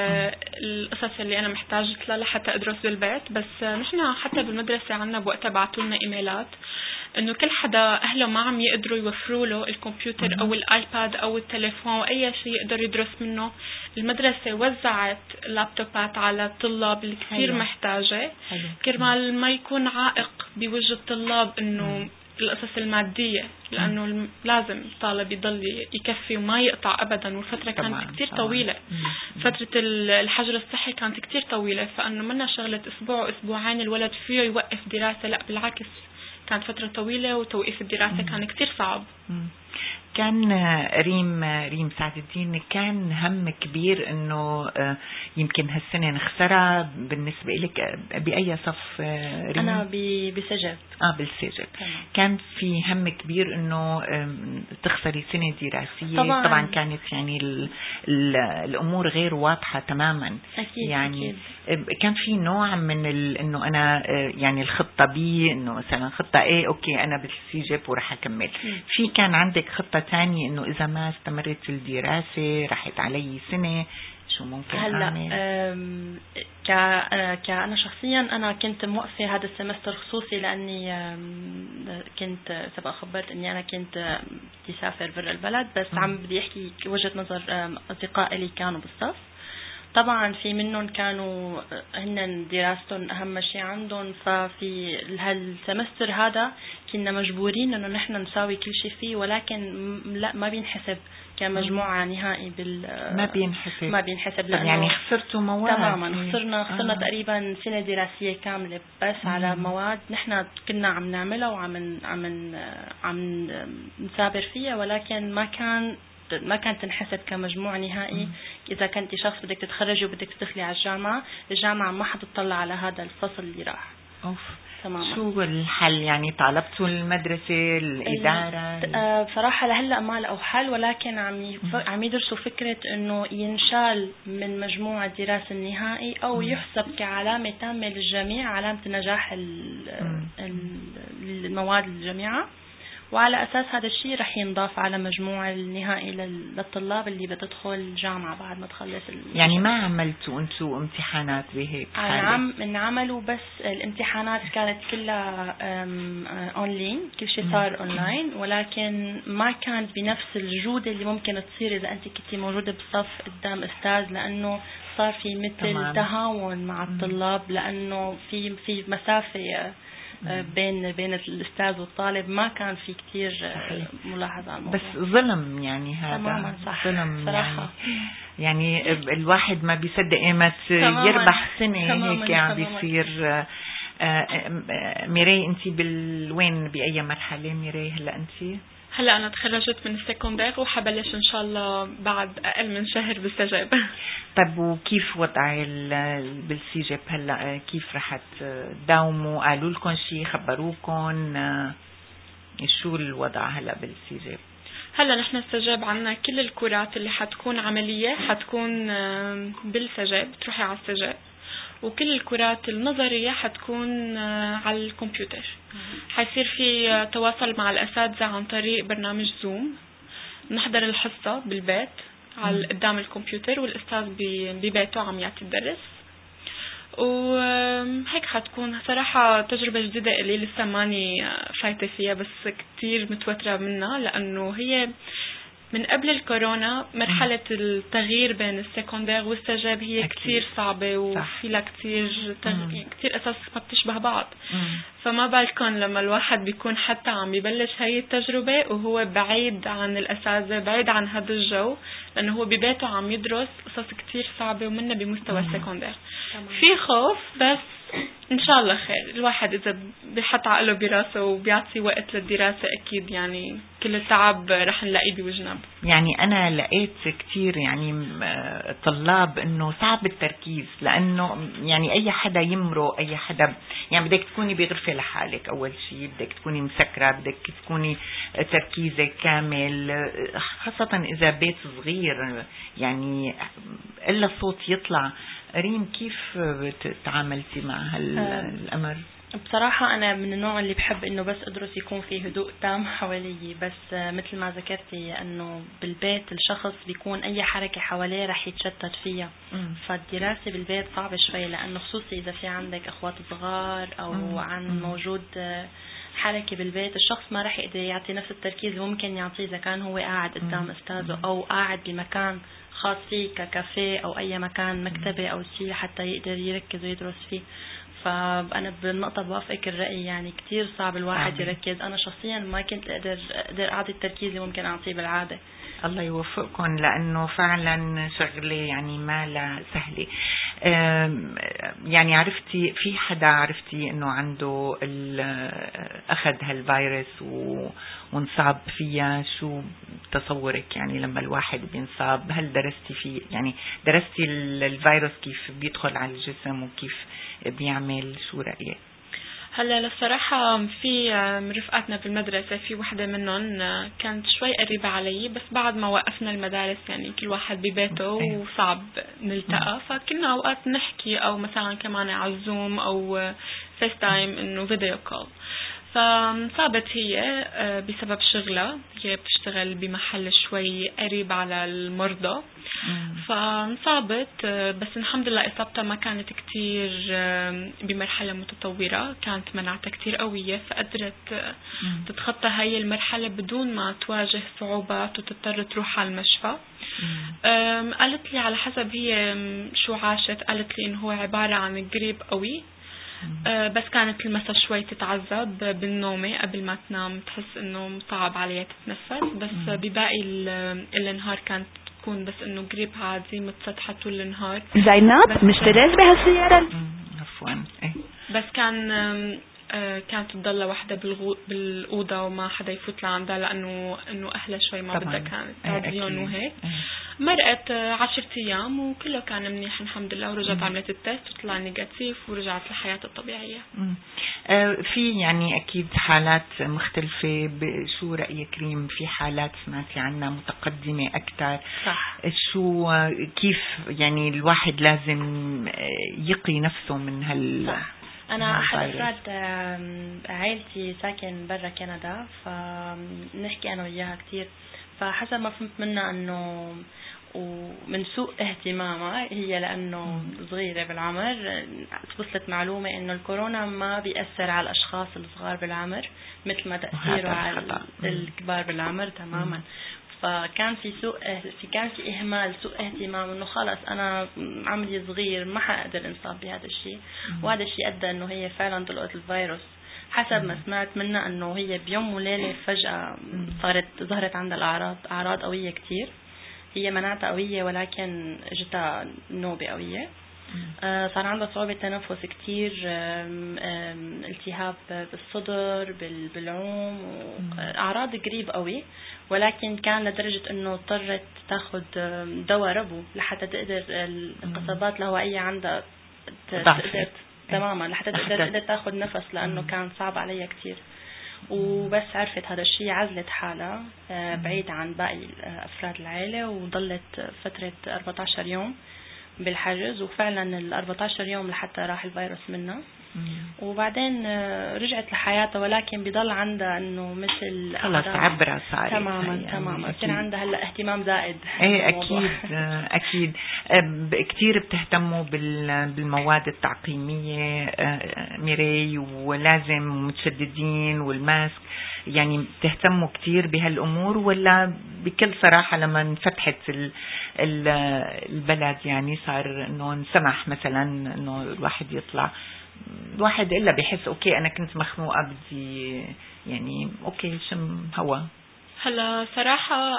القصص اللي أنا محتاجة لها لحتى أدرس بالبيت، بس نحن حتى بالمدرسة عنا بوقتها بعتوا لنا إيميلات إنه كل حدا أهله ما عم يقدروا يوفروا له الكمبيوتر أو الآيباد أو التليفون أو أي شيء يقدر يدرس منه. المدرسة وزعت لابتوبات على الطلاب اللي كثير محتاجة، كرمال ما يكون عائق بوجه الطلاب إنه القصص المادية، لأنه لازم الطالب يضل يكفي وما يقطع أبدا، والفترة كانت كتير طويلة. فترة الحجر الصحي كانت كتير طويلة، فأنه منا شغلة أسبوع أسبوعين الولد فيه يوقف دراسة، لا بالعكس كانت فترة طويلة، وتوقيف الدراسة كان كتير صعب. كان ريم سعد الدين، كان هم كبير انه يمكن هالسنة نخسرها بالنسبة لك. بأي صف ريم؟ أنا بسجل. بالسجل. كان في هم كبير انه تخسري سنة دراسية. طبعا كانت يعني الامور غير واضحة تماما. أكيد. يعني أكيد. كان في نوع من انه انا يعني الخطة بي انه مثلا خطة ايه اوكي انا بالسجل وراح اكمل. في كان عندك خطة تانية انه اذا ما استمرت الدراسة راحت علي سنة، شو ممكن اعمل؟ كأنا شخصيا أنا كنت موقفة هذا السمستر خصوصي، لأني كنت سبق خبرت أني أنا كنت بدي أسافر برا البلد، بس عم بدي أحكي وجهة نظر أصدقائي اللي كانوا بالصف. طبعا في منهم كانوا هن دراستهم أهم شيء عندهم، ففي هالسمستر هذا كنا مجبورين إنه نحن نساوي كل شيء فيه، ولكن لا ما بينحسب كمجموعة نهائي ما بينحسب يعني خسرتوا مواد. تماما خسرنا تقريبا سنة دراسية كاملة بس على مواد نحن كنا عم نعملها وعم نسابر فيها، ولكن ما كانت تنحسب كمجموع نهائي. إذا كنت شخص بدك تتخرجي وبدك تدخلي على الجامعة ما حتطلع على هذا الفصل اللي راح. تماما. شو الحل؟ يعني طالبتوا المدرسة الإدارة؟ بصراحة لهلأ ما لقوا حل، ولكن عم يدرسوا فكرة إنه ينشال من مجموع الدراسة النهائي أو يحسب كعلامة تامة للجميع، علامة نجاح المواد الجامعة، وعلى أساس هذا الشيء رح ينضاف على مجموع النهائي للطلاب اللي بتدخل الجامعة بعد ما تخلص يعني ما عملتوا أنتوا امتحانات بهيك حالة؟ عملوا بس الامتحانات كانت كلها أونلاين، كل شيء صار أونلاين، ولكن ما كانت بنفس الجودة اللي ممكن تصير إذا أنت كنتي موجودة بالصف قدام أستاذ، لأنه صار في مثل تهاون مع الطلاب، لأنه في مسافة بين الأستاذ والطالب، ما كان في كتير ملاحظة على الموضوع. بس ظلم يعني هذا تماما صح ظلم صراحة. يعني الواحد ما بيصدق ايمت يربح سنة هيك عم بيصير. ميراي انت وين بأي مرحلة ميراي هلا انت؟ هلا انا تخرجت من السكندير وحبلش ان شاء الله بعد اقل من شهر بالسجاب. طيب وكيف وضع بالسجاب هلا؟ كيف رح تداوموا؟ قالوا لكم شيء؟ خبروكم شو الوضع هلا بالسجاب؟ هلا نحن السجاب عنا كل الكورات اللي حتكون عملية حتكون بالسجاب، تروحي على السجاب، وكل الكورات النظرية حتكون على الكمبيوتر. حيصير في تواصل مع الأساتذة عن طريق برنامج زوم، نحضر الحصة بالبيت على قدام الكمبيوتر، والأستاذ ببيته عم يعطي الدرس، وهيك حتكون صراحة تجربة جديدة اللي لسه ماني فايتة فيها، بس كتير متوترة منها، لأنه هي من قبل الكورونا مرحلة التغيير بين السكندير والسجاب هي كتير صعبة، وفي لها كتير أساس ما بتشبه بعض. فما بالكم لما الواحد بيكون حتى عم ببلش هاي التجربة وهو بعيد عن الأساتذة، بعيد عن هذا الجو، لأنه هو ببيته عم يدرس قصص كتير صعبة ومنه بمستوى السكندير. في خوف، بس إن شاء الله خير. الواحد إذا بيحط عقله براسه وبيعطي وقت للدراسة أكيد يعني كل التعب رح نلاقيه بوجنب. يعني أنا لقيت كتير يعني طلاب إنه صعب التركيز، لأنه يعني أي حدا يمرق، أي حدا يعني بدك تكوني بغرفة لحالك أول شيء، بدك تكوني مسكرة، بدك تكوني تركيزك كامل، خاصة إذا بيت صغير يعني إلا الصوت يطلع. ريم كيف تعاملتي مع هالأمر؟ بصراحة أنا من النوع اللي بحب إنه بس أدرس يكون في هدوء تام حوالي، بس مثل ما ذكرتي إنه بالبيت الشخص بيكون أي حركة حواليه رح يتشتت فيها. فالدراسة بالبيت صعبة شوي، لأنه خصوصي إذا في عندك أخوات صغار أو عن موجود حركة بالبيت، الشخص ما رح يقدر يعطي نفس التركيز اللي ممكن يعطيه إذا كان هو قاعد قدام أستاذه أو قاعد بمكان خاص فيه ككافيه أو أي مكان مكتبة أو شيء حتى يقدر يركز ويدرس فيه. فأنا بالنقطة بوافقك الرأي، يعني كتير صعب الواحد يركز. أنا شخصيا ما كنت أقدر أعطي التركيز اللي ممكن أعطيه بالعادة. الله يوفقكم، لأنه فعلا شغلة يعني ما لا سهلة. يعني عرفتي في حدا عرفتي إنه عنده أخذ هالفيروس وانصاب فيها؟ شو تصورك يعني لما الواحد بينصاب؟ هل درستي فيه يعني درستي الفيروس كيف بيدخل على الجسم وكيف بيعمل؟ شو رأيك؟ هلا للصراحة في رفقاتنا بالمدرسة في وحدة منهم كانت شوي قريبة علي، بس بعد ما وقفنا المدارس يعني كل واحد ببيته وصعب نلتقى، فكنا أوقات نحكي أو مثلا كمان على الزوم أو فيس تايم إنه فيديو كول. فانصابت هي بسبب شغلها، هي بتشتغل بمحل شوي قريب على المرضى، فانصابت. بس الحمد لله إصابتها ما كانت كتير بمرحلة متطورة، كانت مناعتها كتير قوية، فقدرت تتخطى هاي المرحلة بدون ما تواجه صعوبات وتضطر تروح على المشفى. قالت لي على حسب هي شو عاشت، قالت لي إنه هو عبارة عن قريب قوي، بس كانت المسا شوي تتعذب بالنومة قبل ما تنام، تحس إنه صعب عليها تتنفس، بس بباقي النهار كانت تكون بس إنه قريب عادي متسطحة طول النهار. زينب مشتريت بهالسيارة؟ عفوا. بس كانت تضل وحدة بالأوضة وما حدا يفوت لعندها، لأنه أهلها شوي ما بدها كانت تعديون وهيك. مرقت 10 أيام وكله كان منيح الحمد لله، ورجعت عملت التست وطلع نيجاتيف ورجعت لحياتها الطبيعية. في يعني أكيد حالات مختلفة. شو رأيك ريم؟ في حالات سمعتي عنها متقدمة أكثر؟ صح. شو كيف يعني الواحد لازم يقي نفسه من أنا أحد أفراد عائلتي ساكن برا كندا، فنحكي أنا وياها كتير. فحسب ما فهمت منها أنه ومن سوء اهتمامها هي لأنه صغيرة بالعمر، وصلت معلومة أنه الكورونا ما بيأثر على الأشخاص الصغار بالعمر مثل ما تأثيره على الكبار بالعمر تماما. فكان كان في إهمال، سوء اهتمام، إنه خلص أنا عمري صغير ما حقدر إنصاب بهذا الشيء، وهذا الشيء أدى إنه هي فعلا طلقت الفيروس. حسب ما سمعت منها إنه هي بيوم وليلة فجأة ظهرت عندها أعراض قوية كتير. هي مناعتها قوية ولكن جتها نوبة قوية. صار عندها صعوبة تنفس كتير، التهاب بالصدر، بالعوم، أعراض قريب قوي، ولكن كان لدرجة أنه اضطرت تاخد دواء ربو لحتى تقدر القصبات الهوائية عندها تقدر تماما لحتى تقدر تاخد نفس، لأنه كان صعب عليها كتير. وبس عرفت هذا الشيء عزلت حالها بعيد عن باقي أفراد العائلة، وظلت فترة 14 يوم بالحجز، وفعلا ال 14 يوم لحتى راح الفيروس منها. وبعدين رجعت لحياتها، ولكن بضل عندها انه مثل خلص عبرة صارت تماما صار عندها هلا اهتمام زائد. ايه اكيد كتير بتهتموا بالمواد التعقيمية ميري، ولازم متشددين والماسك، يعني بتهتموا كتير بهالامور؟ ولا بكل صراحة لما انفتحت البلد يعني صار انه نسمح مثلا انه الواحد يطلع، الواحد إلا بيحس أوكي أنا كنت مخنوقة بدي يعني أوكي شم هوا. هلا صراحة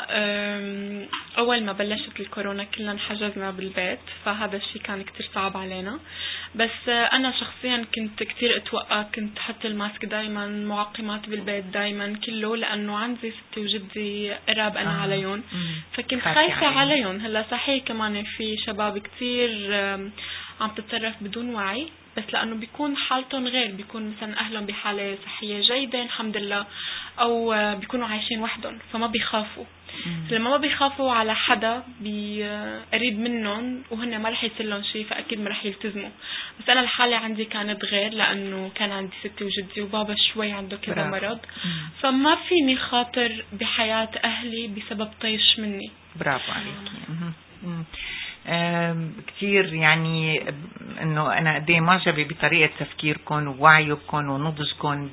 أول ما بلشت الكورونا كلنا انحجزنا بالبيت، فهذا الشيء كان كتير صعب علينا. بس أنا شخصيا كنت كتير أتوقع، كنت حط الماسك دايما، معقمات بالبيت دايما كله، لأنه عندي ستي وجدي قراب أنا عليهم، فكنت خايفة عليهم. هلا صحيح كمان في شباب كتير عم تتصرف بدون وعي، بس لأنه بيكون حالتهم غير، بيكون مثلا أهلهم بحالة صحية جيدة الحمد لله، أو بيكونوا عايشين وحدهم فما بيخافوا. لما ما بيخافوا على حدا قريب منهم وهن ما رح يصير لهم شيء، فأكيد ما رح يلتزموا. بس أنا الحالة عندي كانت غير، لأنه كان عندي ستي وجدي وبابا شوي عنده كذا مرض، فما فيني خاطر بحياة أهلي بسبب طيش مني. برافو عليكي. كتير يعني انه انا قد ايه معجبه بطريقه تفكيركم ووعيكم ونضجكم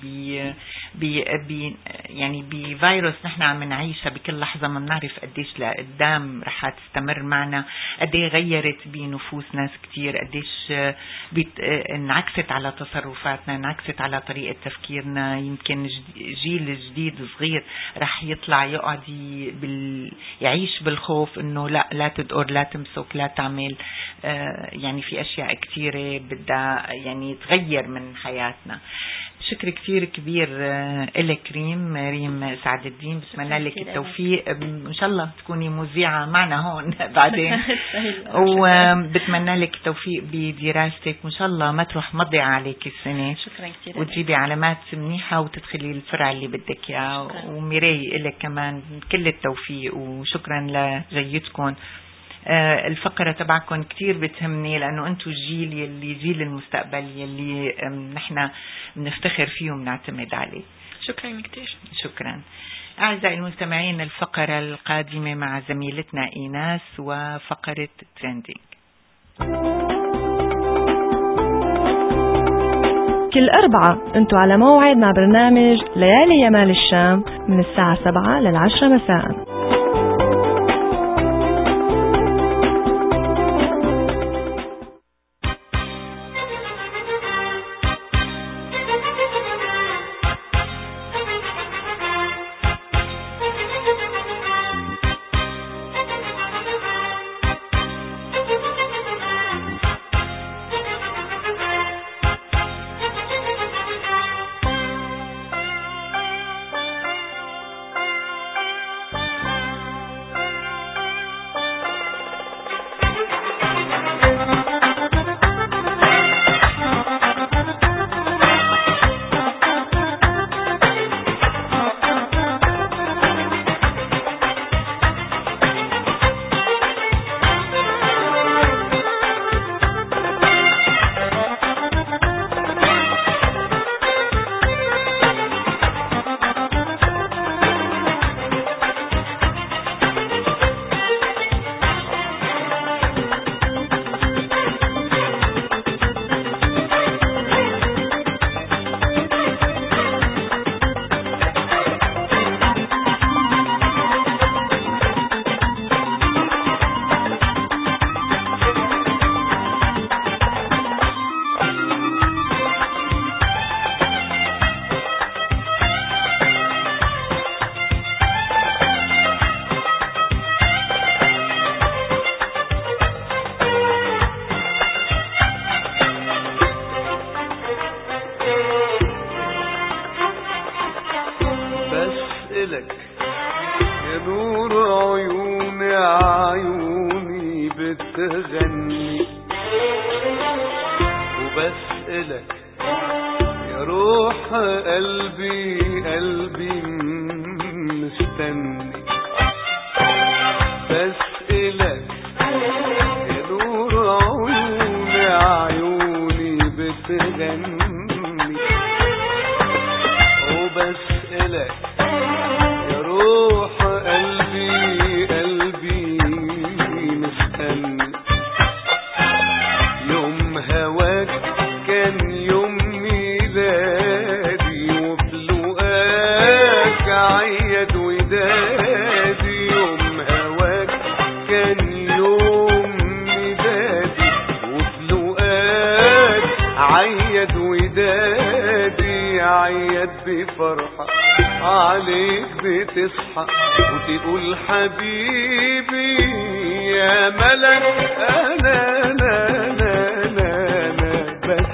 يعني بفيروس نحن عم نعيشها بكل لحظه، ما بنعرف قديش لقدام رح تستمر معنا، قد ايه غيرت بنفوس ناس كتير، قديش انعكست على تصرفاتنا، انعكست على طريقه تفكيرنا. يمكن جيل جديد صغير رح يطلع يقعد يعيش بالخوف انه لا تدقر، لا تمسك، لا تعمل، يعني في أشياء كتيرة بدها يعني تغير من حياتنا. شكر كتير كبير إلك ريم سعد الدين، بتمنى لك التوفيق، إن شاء الله تكوني مذيعة معنا هون بعدين وبتمنى لك التوفيق بدراستك، وإن شاء الله ما تروح مضيعة عليك السنة، شكرا كتير، وتجيبي علامات منيحة وتدخلي الفرع اللي بدك إياه. وميري إلك كمان كل التوفيق، وشكرا لجيتكم. الفقرة تبعكم كتير بتهمني، لأنه أنتوا الجيل يلي جيل المستقبل يلي نحن بنفتخر فيه وبنعتمد عليه. شكرا كتير. شكرا. أعزائي المستمعين، الفقرة القادمة مع زميلتنا إيناس وفقرة تريندينج. كل أربعة أنتوا على موعد مع برنامج ليالي يمال الشام من الساعة 7 لل10 مساء. بسألك يا نور عيوني عيوني بتغني وبسألك يا روح قلبي قلبي مستني بسألك يا نور عيوني عيوني بتغني وبسألك يا روح قلبي قلبي مستني يوم هواك كان يوم ميلادي وبلقاك عيد ودادي يوم هواك كان يوم ميلادي وبلقاك عيد ودادي عيد بفرحة عليك بتصحى وتقول حبيبي يا ملك أنا بس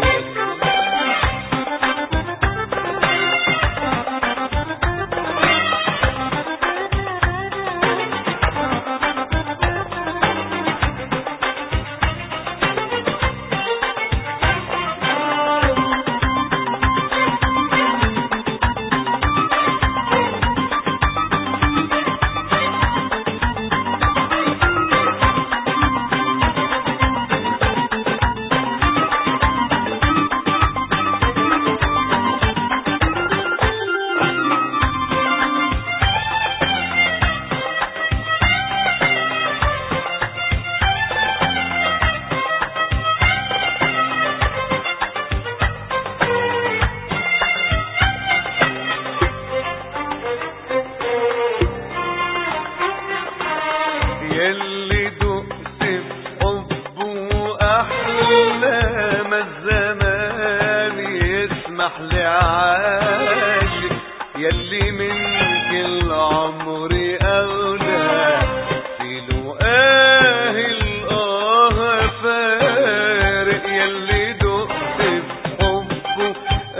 يلي دقت في حبه أحلام الزمان يسمح لعاشق يلي من كل عمري أولى في لقاه الآه فارق يلي دقت في حبه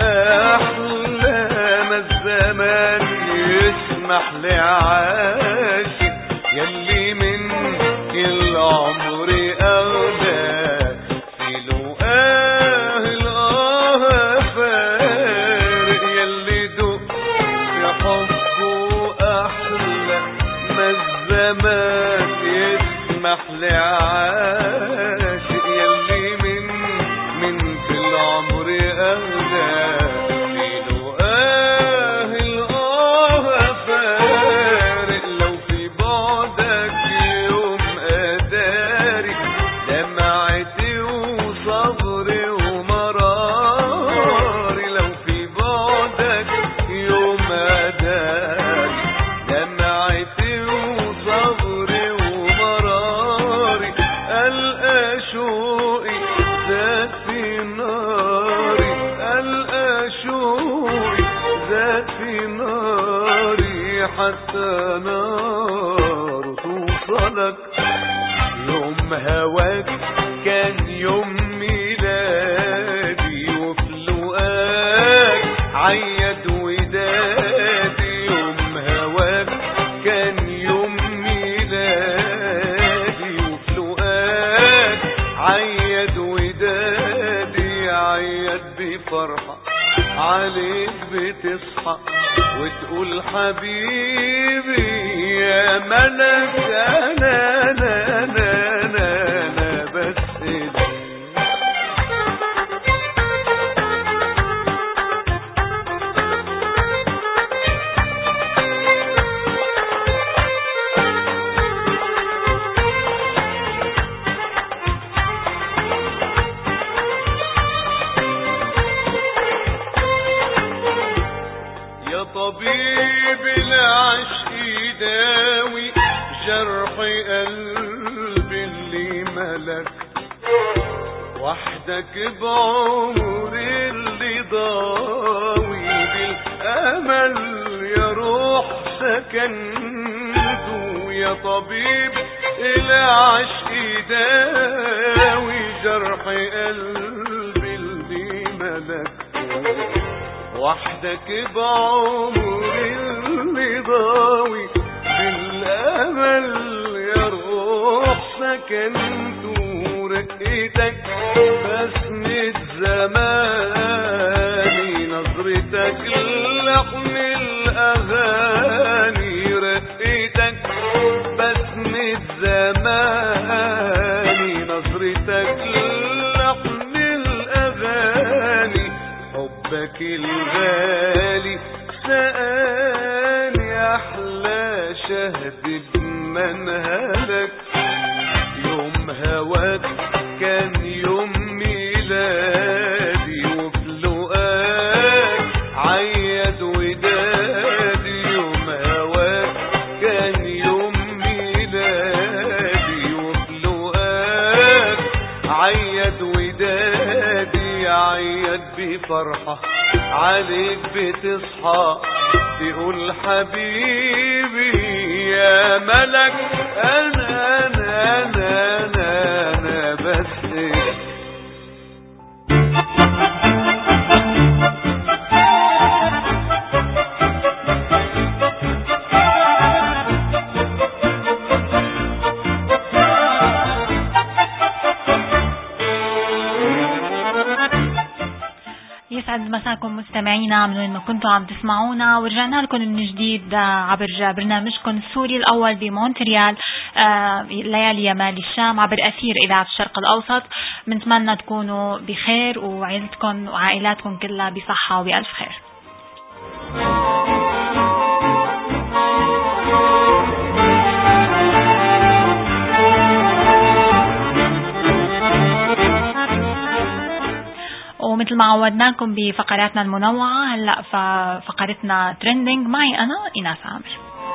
أحلام الزمان يسمح لعاشق يلي من كل عمري أولى في لقاه الآه فارق يلي دق يا حبه أحلى ما الزمان يسمح لعاشق يلي من كل عمري أولى في لقاه الآه فارق لو في بعدك يوم أداري دمعتي وصبري ومراري لو في بعدك يوم أداري دمعتي وصبري ومراري ألقى شوقي زاد في ناري ألقى شوقي زاد في ناري حتى نار توصلك يوم هواك كان يوم ميلادي وفي لقاك عيد ودادي يوم هواك كان يوم ميلادي وفي لقاك عيد ودادي عيد بفرحة عليك بتصحى وتقول حبيبي يا ملك أنا بس يا طبيب العشق داوي جرح قلبي اللي ملك وحدك بعمري اللي ضاوي بالأمل يا روح سكنته يا طبيب العشق داوي جرح قلبي اللي ملك وحدك بعمري اللي سكنت ورقتك بسمة زماني نظرتك لحن الأغاني رقتك بسمة زماني نظرتك لحن الأغاني حبك الغالي سقاني أحلى شهد بمنهلك يوم هواك كان يوم ميلادي وفي لقاك عيد ودادي يوم هواك كان يوم ميلادي وفي لقاك عيد ودادي عيد بفرحة عليك بتصحى تقول حبيبي يا ملك أنا بس يسعد مساكم مستمعينا من وين ما كنتوا عم تسمعونا، ورجعنا لكم من جديد عبر برنامجكم السوري الأول بمونتريال ليالي يمال الشام عبر أثير إذاعة الشرق الأوسط. بنتمنى تكونوا بخير وعائلتكم وعائلاتكم كلها بصحة وبألف خير. ومثل ما عودناكم بفقراتنا المنوعة هلأ فقرتنا ترندينج معي أنا إيناس عامر.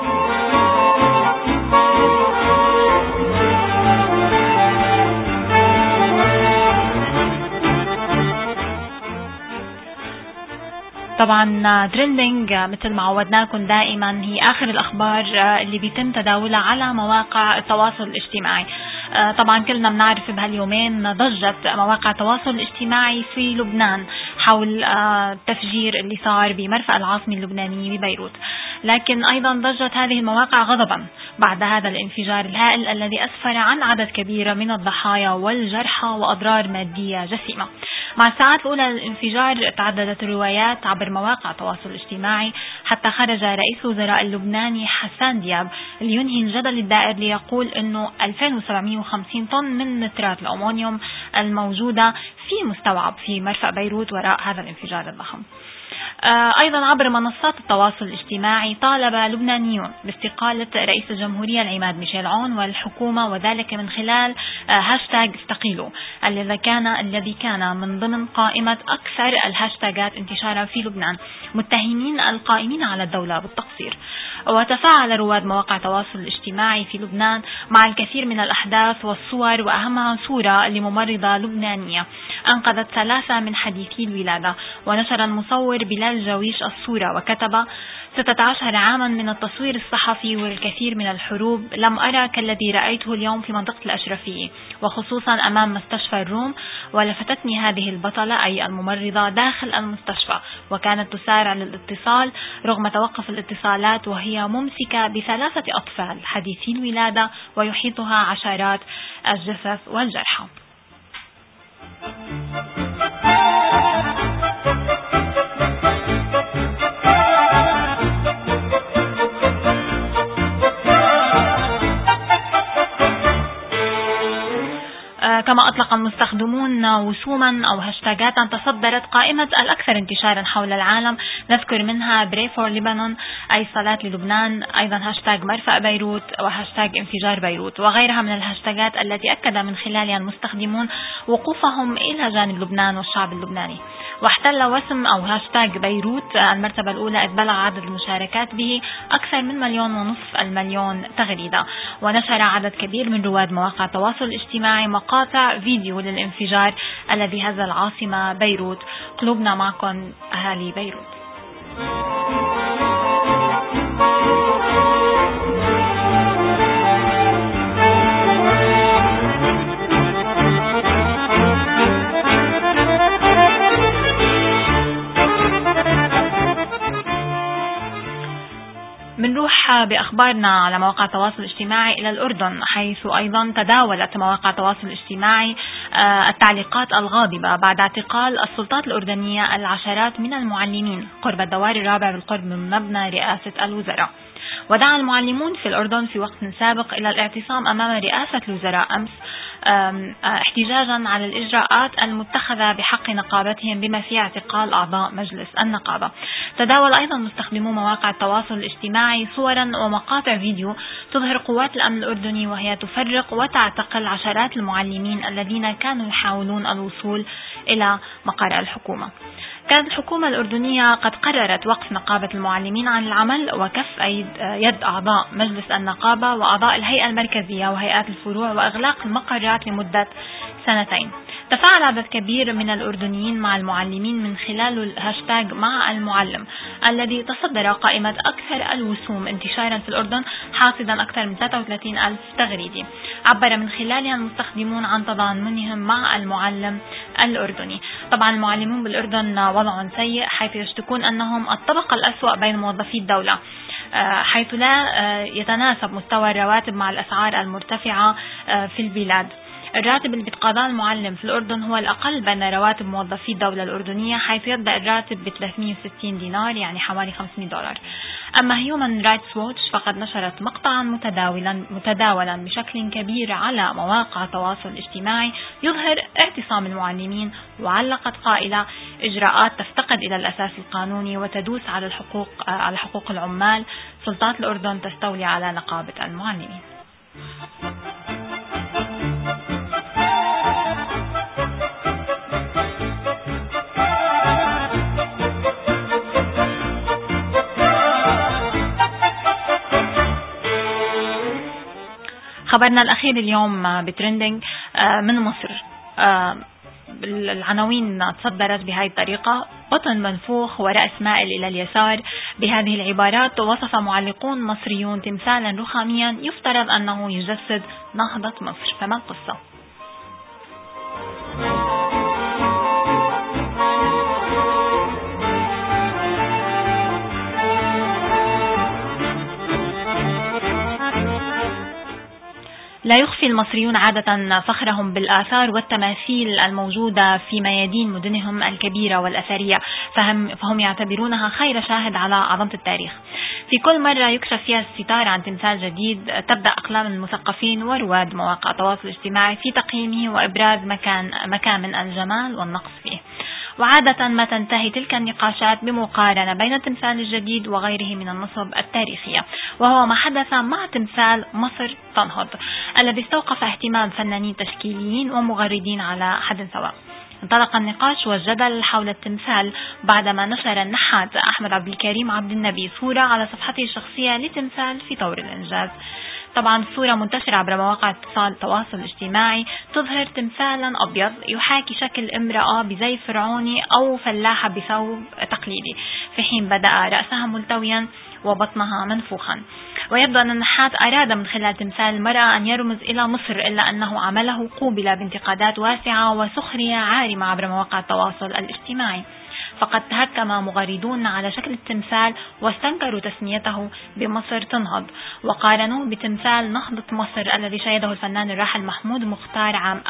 طبعا ترندينج مثل ما عودناكم دائما هي آخر الأخبار اللي بيتم تداولها على مواقع التواصل الاجتماعي. طبعا كلنا بنعرف بهاليومين ضجت مواقع التواصل الاجتماعي في لبنان حول التفجير اللي صار بمرفأ العاصمة اللبنانية ببيروت، لكن أيضا ضجت هذه المواقع غضبا بعد هذا الانفجار الهائل الذي أسفر عن عدد كبير من الضحايا والجرحى وأضرار مادية جسيمة. مع الساعات الأولى للانفجار تعددت الروايات عبر مواقع التواصل الاجتماعي حتى خرج رئيس وزراء اللبناني حسان دياب لينهي الجدل الدائر ليقول أنه 2750 طن من نترات الأمونيوم الموجودة في مستوعب في مرفأ بيروت وراء هذا الانفجار الضخم. أيضا عبر منصات التواصل الاجتماعي طالب لبنانيون باستقالة رئيس الجمهورية العماد ميشيل عون والحكومة، وذلك من خلال هاشتاج استقيلوا الذي كان من ضمن قائمة أكثر الهاشتاجات انتشارا في لبنان، متهمين القائمين على الدولة بالتقصير. وتفاعل رواد مواقع التواصل الاجتماعي في لبنان مع الكثير من الأحداث والصور، وأهمها صورة لممرضة لبنانية أنقذت 3 من حديثي الولادة. ونشر المصور بلال جويش الصورة وكتب: 16 عاما من التصوير الصحفي والكثير من الحروب لم أرى كالذي رأيته اليوم في منطقة الأشرفية، وخصوصا أمام مستشفى الروم. ولفتتني هذه البطلة أي الممرضة داخل المستشفى، وكانت تسارع للاتصال رغم توقف الاتصالات وهي ممسكة ب3 أطفال حديثي الولادة ويحيطها عشرات الجثث والجرحى. كما أطلق المستخدمون وسوما أو هاشتاجات تصدرت قائمة الأكثر انتشارا حول العالم، نذكر منها Pray for Lebanon أي صلاة للبنان، أيضا هاشتاج مرفأ بيروت وهاشتاج انفجار بيروت، وغيرها من الهاشتاجات التي أكد من خلالها المستخدمون وقوفهم إلى جانب لبنان والشعب اللبناني. واحتل وسم أو هاشتاج بيروت المرتبة الأولى إذ بلغ عدد المشاركات به أكثر من 1.5 مليون تغريدة. ونشر عدد كبير من رواد مواقع التواصل الاجتماعي مقاطع فيديو للانفجار الذي هز العاصمة بيروت. قلوبنا معكم أهالي بيروت. منروح بأخبارنا على مواقع التواصل الاجتماعي إلى الأردن، حيث أيضا تداولت مواقع التواصل الاجتماعي التعليقات الغاضبة بعد اعتقال السلطات الأردنية العشرات من المعلمين قرب الدوار الرابع بالقرب من مبنى رئاسة الوزراء. ودعا المعلمون في الأردن في وقت سابق إلى الاعتصام أمام رئاسة الوزراء أمس احتجاجا على الإجراءات المتخذة بحق نقابتهم بما فيه اعتقال أعضاء مجلس النقابة. تداول أيضا مستخدمو مواقع التواصل الاجتماعي صورا ومقاطع فيديو تظهر قوات الأمن الأردني وهي تفرق وتعتقل عشرات المعلمين الذين كانوا يحاولون الوصول إلى مقر الحكومة. كانت الحكومة الأردنية قد قررت وقف نقابة المعلمين عن العمل وكف يد أعضاء مجلس النقابة وأعضاء الهيئة المركزية وهيئات الفروع وإغلاق المقرات لمدة 2 سنين. تفاعل عدد كبير من الأردنيين مع المعلمين من خلال الهاشتاج مع المعلم الذي تصدر قائمة أكثر الوسوم انتشارا في الأردن، حاصدا أكثر من 33,000 تغريدة عبر من خلالها المستخدمون عن تضامنهم مع المعلم الأردني. طبعا المعلمون بالأردن وضع سيء، حيث يشتكون أنهم الطبقة الأسوأ بين موظفي الدولة، حيث لا يتناسب مستوى الرواتب مع الأسعار المرتفعة في البلاد. الراتب اللي بيتقاضاه المعلم في الأردن هو الأقل بين رواتب موظفي الدولة الأردنية، حيث يبدأ الراتب ب 360 دينار يعني حوالي $500. أما هيومن رايتس ووتش فقد نشرت مقطعا متداولا بشكل كبير على مواقع التواصل الاجتماعي يظهر اعتصام المعلمين، وعلقت قائلة: إجراءات تفتقد إلى الأساس القانوني وتدوس على حقوق العمال، سلطات الأردن تستولي على نقابة المعلمين. خبرنا الأخير اليوم بترندنج من مصر. العناوين تصدرت بهذه الطريقة: بطن منفوخ ورأس مائل إلى اليسار. بهذه العبارات وصف معلقون مصريون تمثالا رخاميا يفترض أنه يجسد نهضة مصر. فما القصة؟ لا يخفي المصريون عادة فخرهم بالآثار والتماثيل الموجودة في ميادين مدنهم الكبيرة والأثرية، فهم يعتبرونها خير شاهد على عظمة التاريخ. في كل مرة يكشف فيها الستار عن تمثال جديد تبدأ أقلام المثقفين ورواد مواقع التواصل الاجتماعي في تقييمه وإبراز مكامن الجمال والنقص فيه. وعادة ما تنتهي تلك النقاشات بمقارنة بين التمثال الجديد وغيره من النصب التاريخية، وهو ما حدث مع تمثال مصر تنهض الذي استوقف اهتمام فنانين تشكيليين ومغردين على حد سواء. انطلق النقاش والجدل حول التمثال بعدما نشر النحات أحمد عبد الكريم عبد النبي صورة على صفحته الشخصية لتمثال في طور الإنجاز. طبعا الصورة منتشرة عبر مواقع التواصل الاجتماعي تظهر تمثالا أبيض يحاكي شكل امرأة بزي فرعوني أو فلاحة بثوب تقليدي، في حين بدأ رأسها ملتويا وبطنها منفوخا. ويبدو أن النحات أراد من خلال تمثال المرأة أن يرمز إلى مصر، إلا أنه عمله قوبل بانتقادات واسعة وسخرية عارمة عبر مواقع التواصل الاجتماعي. فقد تهكم مغردون على شكل التمثال واستنكروا تسميته بمصر تنهض، وقارنوه بتمثال نهضة مصر الذي شيده الفنان الراحل محمود مختار عام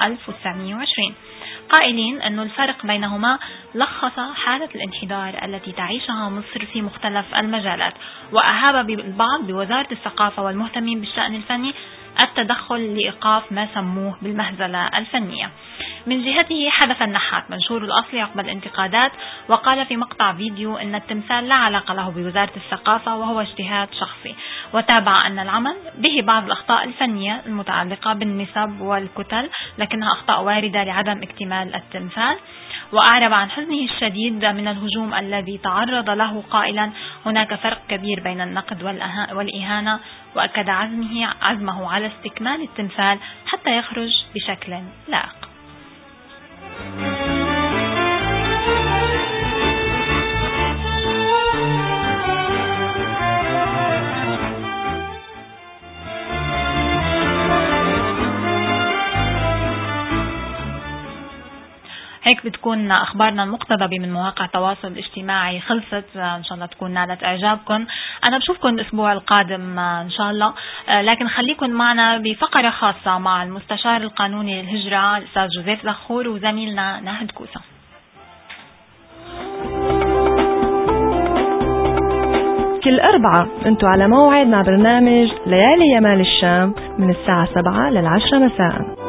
1920، قائلين أن الفرق بينهما لخص حالة الانحدار التي تعيشها مصر في مختلف المجالات، وأهاب البعض بوزارة الثقافة والمهتمين بالشأن الفني التدخل لإيقاف ما سموه بالمهزلة الفنية. من جهته حذف النحات منشور الأصل عقب الانتقادات، وقال في مقطع فيديو أن التمثال لا علاقة له بوزارة الثقافة وهو اجتهاد شخصي، وتابع أن العمل به بعض الأخطاء الفنية المتعلقة بالنسب والكتل، لكنها أخطاء واردة لعدم اكتمال التمثال. وأعرب عن حزنه الشديد من الهجوم الذي تعرض له، قائلا: هناك فرق كبير بين النقد والإهانة، وأكد عزمه على استكمال التمثال حتى يخرج بشكل لائق. هيك بتكون أخبارنا المقتضبة من مواقع التواصل الاجتماعي خلصت. إن شاء الله تكون نالت إعجابكم. أنا بشوفكم الأسبوع القادم إن شاء الله، لكن خليكم معنا بفقرة خاصة مع المستشار القانوني للهجرة الأستاذ جوزيف زخور وزميلنا ناهد كوسة. كل أربعة انتوا على موعد مع برنامج ليالي يمال الشام من الساعة 7 لل10 مساء.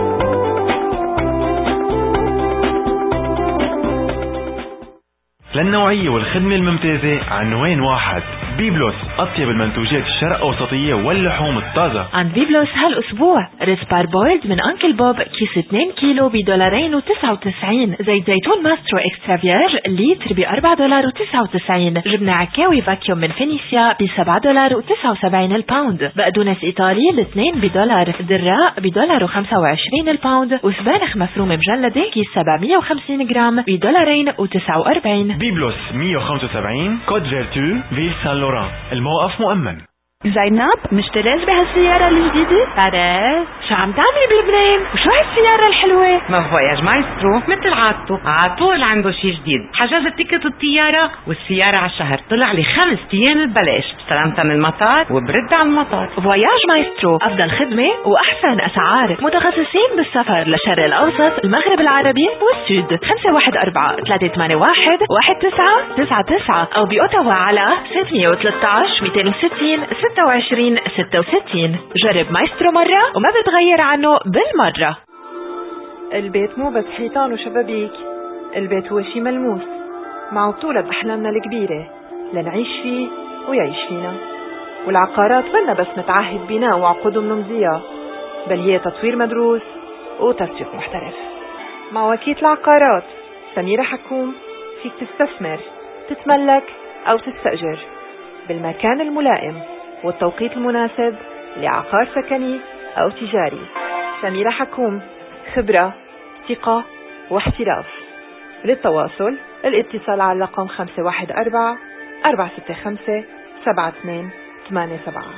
للنوعية والخدمة الممتازة عنوان واحد. بيبلوس، أطيب المنتوجات الشرق أوسطية واللحوم الطازة. عند بيبلوس هالأسبوع ريز باربويلد من أنكل بوب كيس 2 كيلو $2.99. زيت زيتون ماسترو إكسترافياج لتر $4.99. جبنة عكاوي فاكيوم من فينيسيا $7.79 الباوند. بقدونس إيطالي الاثنين $1. دراء $1.25 الباوند. وسبانخ مفرومة مجلدة كيس 750 جرام $2.49. بيبلوس 175 كود فيرتو فيل سان لوران. الموقف مؤمن. زينب مشتريت بهالسيارة الجديدة؟ باريس شو عم تعملي بلبنان؟ وشو هالسيارة الحلوة؟ ما فواياج مايسترو مثل عادته عطول عنده شي جديد. حجزت تيكت الطيارة والسيارة على الشهر طلع لي 5 أيام ببلاش. استلمتها من المطار وبرد على المطار. فواياج مايسترو أفضل خدمة وأحسن أسعار. متخصصين بالسفر للشرق الأوسط، المغرب العربي والسود. 514-381-1999 أو بأوتاوا على 613-260-2666. جرب مايسترو مرة وما بتغير عنه بالمرة. البيت مو بس حيطان وشبابيك، البيت هو شي ملموس مع بطولة أحلامنا الكبيرة لنعيش فيه ويعيش فينا. والعقارات منا بس متعهد بناء وعقودهم نمضية، بل هي تطوير مدروس وتسويق محترف. مع وكيلة العقارات سميرة حكوم فيك تستثمر، تتملك أو تستأجر بالمكان الملائم والتوقيت المناسب لعقار سكني أو تجاري. سميرة حكوم، خبرة، ثقة واحتراف. للتواصل الاتصال على رقم 514-465-7287.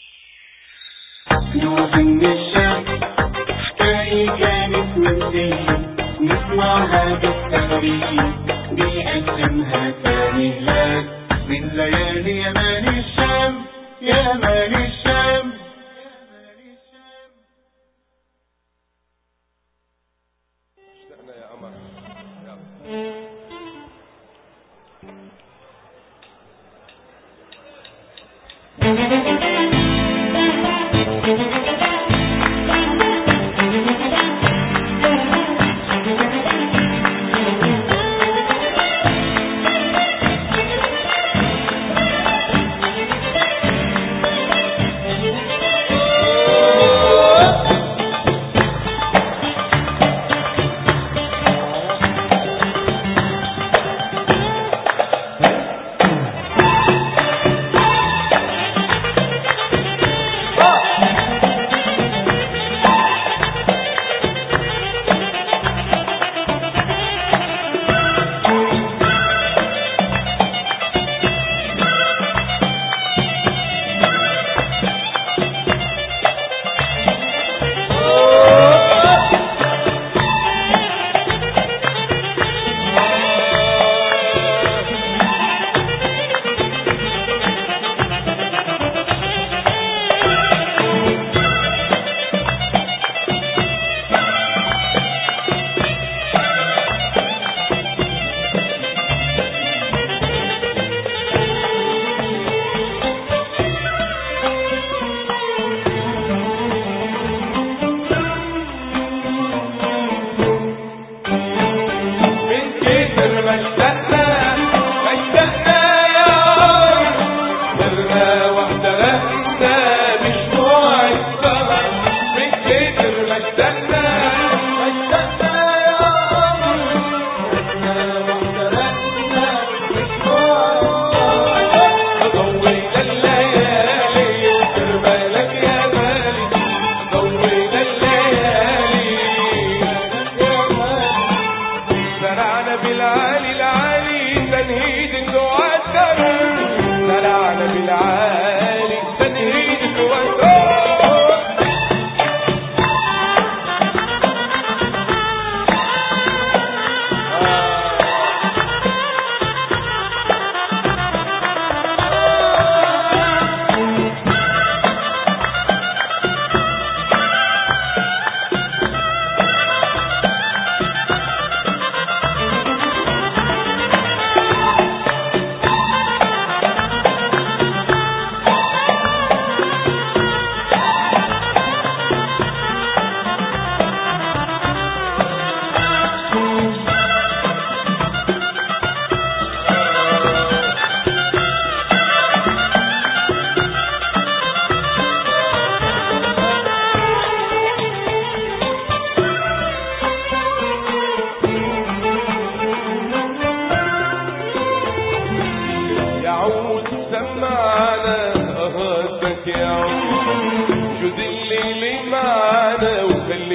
نوح من الشام حكاية كانت منتهية، نسمعها بالتاريخ بيقدمها ثاني هلال من ليالي يمال الشام. يمال الشام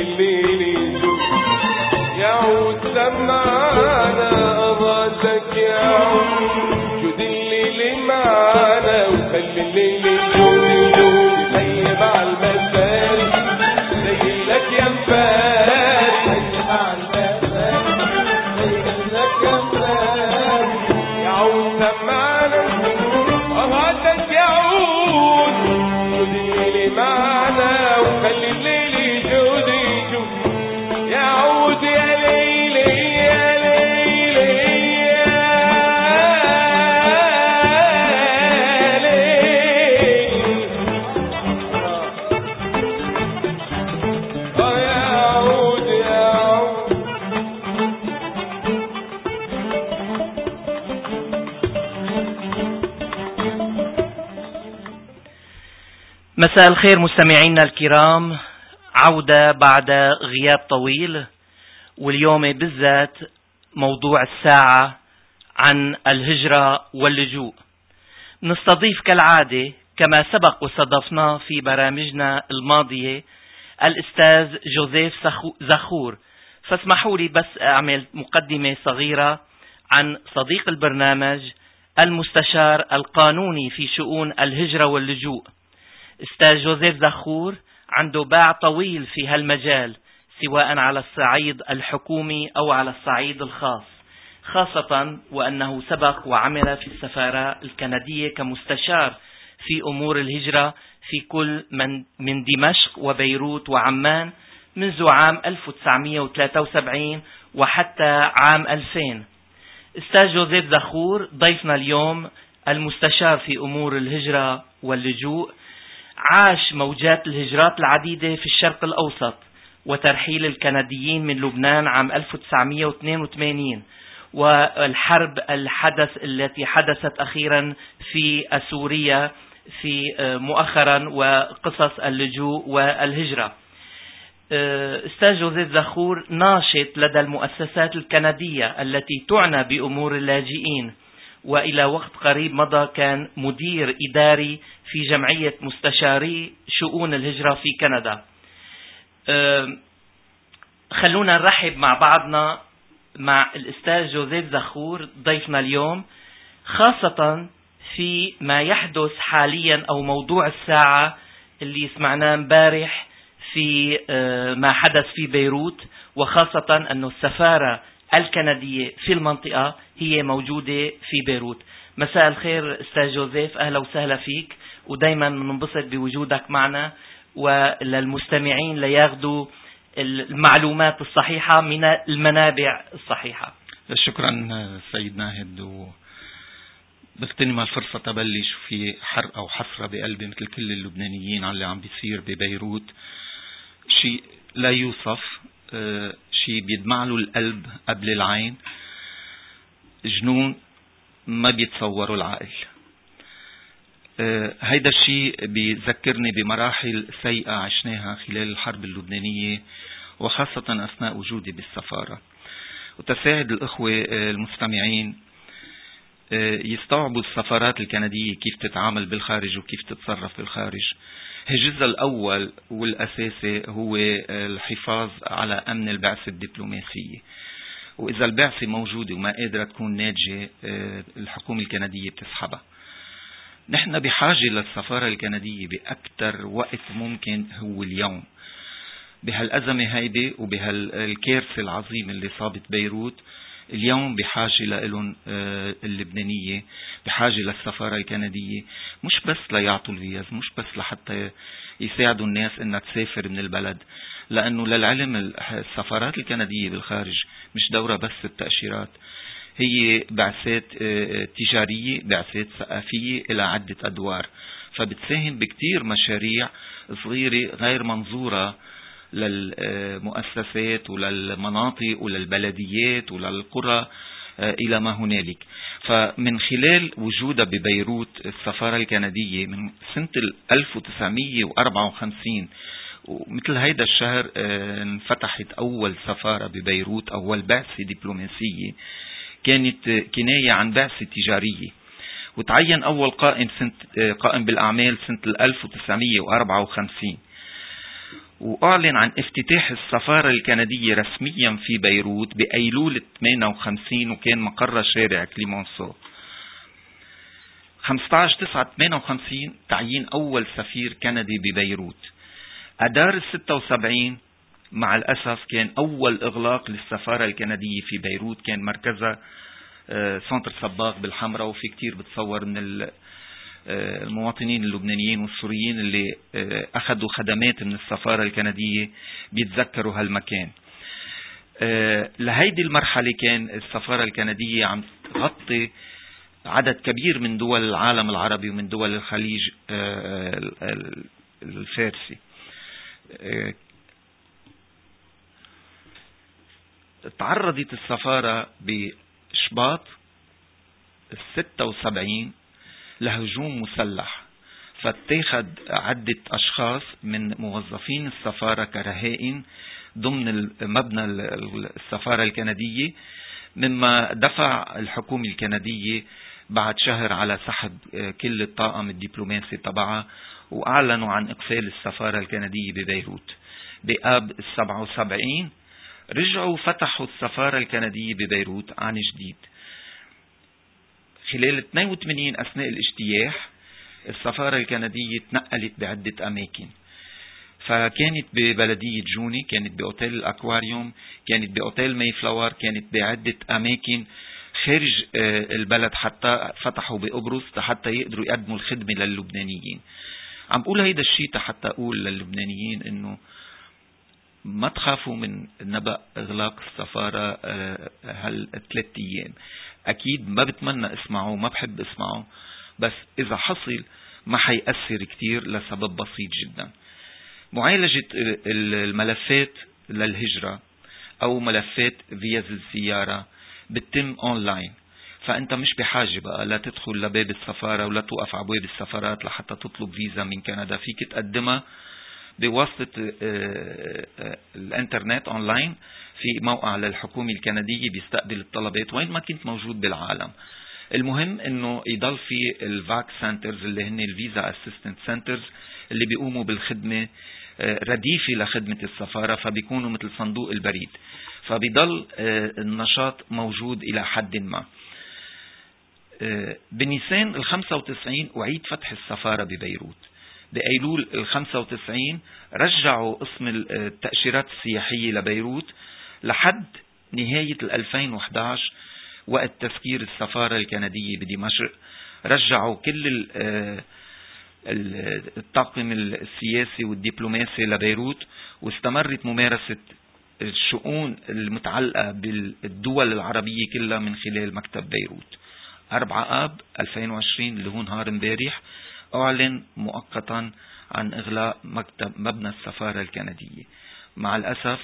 الليل يعود سمعنا أغاثك يعود جود الليل معنا وخلي الليل يجود يغيب على المساري زي لك يا مفاري يغيب على المساري زي لك يا مفاري يعود سمعنا أغاثك يعود جود الليل معنا وخلي الليل يجود يعود يا ليلي يا ليلي يا ليلي يعود يعود. مساء الخير مستمعينا الكرام، عودة بعد غياب طويل، واليوم بالذات موضوع الساعة عن الهجرة واللجوء. نستضيف كالعادة كما سبق واستضفناه في برامجنا الماضية الأستاذ جوزيف زخور، فاسمحوا لي بس أعمل مقدمة صغيرة عن صديق البرنامج المستشار القانوني في شؤون الهجرة واللجوء. أستاذ جوزيف زخور عنده باع طويل في هالمجال، سواء على الصعيد الحكومي أو على الصعيد الخاص، خاصة وأنه سبق وعمل في السفارة الكندية كمستشار في أمور الهجرة في كل من دمشق وبيروت وعمان منذ عام 1973 وحتى عام 2000. أستاذ جوزيف زخور ضيفنا اليوم المستشار في أمور الهجرة واللجوء، عاش موجات الهجرات العديدة في الشرق الأوسط وترحيل الكنديين من لبنان عام 1982 والحرب التي حدثت أخيرا في سوريا في مؤخرا وقصص اللجوء والهجرة. أستاذ جوزيف زخور ناشط لدى المؤسسات الكندية التي تعنى بأمور اللاجئين، وإلى وقت قريب مضى كان مدير إداري في جمعية مستشاري شؤون الهجرة في كندا. خلونا نرحب مع بعضنا مع الأستاذ جوزيف زخور ضيفنا اليوم، خاصة في ما يحدث حاليا أو موضوع الساعة اللي سمعناه امبارح في ما حدث في بيروت، وخاصة أن السفارة الكندية في المنطقة هي موجودة في بيروت. مساء الخير أستاذ جوزيف، أهلا وسهلا فيك، ودايما بننبسط بوجودك معنا وللمستمعين لياخذوا المعلومات الصحيحة من المنابع الصحيحة. شكرا سيد ناهد، بغتنم الفرصة تبلش في حرقة وحسرة بقلبي مثل كل اللبنانيين على اللي عم بيصير ببيروت. شيء لا يوصف، شيء بيدمع له القلب قبل العين، جنون ما بيتصوروا العقل. هيدا الشيء بيذكرني بمراحل سيئة عشناها خلال الحرب اللبنانية، وخاصة أثناء وجودي بالسفارة. وتساعد الأخوة المستمعين يستوعبوا السفارات الكندية كيف تتعامل بالخارج وكيف تتصرف بالخارج. الجزء الأول والأساسي هو الحفاظ على أمن البعثة الدبلوماسية، وإذا البعثة موجودة وما قادرة تكون ناتجة الحكومة الكندية بتسحبها. نحن بحاجة للسفارة الكندية بأكثر وقت ممكن هو اليوم، بهالأزمة هيدي وبهالكارثة العظيمة اللي صابت بيروت. اليوم بحاجة لهم اللبنانية، بحاجة للسفارة الكندية، مش بس ليعطوا الفيز، مش بس لحتى يساعدوا الناس انها تسافر من البلد، لأنه للعلم السفارات الكندية بالخارج مش دورة بس التأشيرات، هي بعثات تجارية، بعثات ثقافية إلى عدة أدوار، فبتساهم بكتير مشاريع صغيرة غير منظورة للمؤسسات وللمناطق وللبلديات وللقرى إلى ما هنالك. فمن خلال وجودها ببيروت السفارة الكندية من سنة 1954 ومثل هيدا الشهر انفتحت أول سفارة ببيروت، أول بعثة دبلوماسية كانت كناية عن بعثة تجارية، وتعين أول قائم بالأعمال سنة 1954. وأعلن عن افتتاح السفارة الكندية رسميا في بيروت بأيلول 58 وكان مقرها شارع كليمونسو. 15/9/58 تعيين أول سفير كندي ببيروت. أدار 76 مع الأسف كان أول إغلاق للسفارة الكندية في بيروت، كان مركزها سنتر صباغ بالحمراء، وفي كتير بتصور من المواطنين اللبنانيين والسوريين اللي أخذوا خدمات من السفارة الكندية بيتذكروا هالمكان. لهيدي المرحلة كان السفارة الكندية عم تغطي عدد كبير من دول العالم العربي ومن دول الخليج الفارسي. تعرضت السفارة بشباط 76 لهجوم مسلح، فاتخذ عدة أشخاص من موظفين السفارة كرهائن ضمن مبنى السفارة الكندية، مما دفع الحكومة الكندية بعد شهر على سحب كل الطاقم الدبلوماسي تبعها، وأعلنوا عن إقفال السفارة الكندية ببيروت. بآب 77 رجعوا فتحوا السفارة الكندية ببيروت عن جديد. خلال 82 أثناء الاجتياح السفارة الكندية تنقلت بعدة أماكن، فكانت ببلدية جوني، كانت بأوتيل الأكواريوم، كانت بأوتيل ماي فلاور، كانت بعدة أماكن خارج البلد، حتى فتحوا بقبرص حتى يقدروا يقدموا الخدمة للبنانيين. عم بقول هيدا الشيء حتى أقول للبنانيين إنه ما تخافوا من نبأ إغلاق السفارة هال3 أيام. أكيد ما بتمنى اسمعه، ما بحب اسمعه، بس إذا حصل ما حيأثر كتير لسبب بسيط جدا. معالجة الملفات للهجرة أو ملفات فيز الزيارة بتتم أونلاين، فأنت مش بحاجة بقى لا تدخل لباب السفارة ولا توقف على باب السفارات لحتى تطلب فيزا من كندا. فيك تقدمها بواسطة الانترنت أونلاين في موقع للحكومة الكندية بيستقبل الطلبات وين ما كنت موجود بالعالم. المهم انه يضل في الفاك سنترز اللي هن الفيزا اسيستنت سنترز اللي بيقوموا بالخدمة رديفة لخدمة السفارة، فبيكونوا مثل صندوق البريد، فبيضل النشاط موجود إلى حد ما. بنيسان 95 أعيد فتح السفارة ببيروت. بأيلول 95 رجعوا اسم التأشيرات السياحية لبيروت لحد نهاية 2011 وقت تسكير السفارة الكندية بدمشق. رجعوا كل الطاقم السياسي والدبلوماسي لبيروت، واستمرت ممارسة الشؤون المتعلقة بالدول العربية كلها من خلال مكتب بيروت. 4 آب 2020 اللي هو نهار امبارح أعلن مؤقتا عن إغلاق مبنى السفارة الكندية. مع الأسف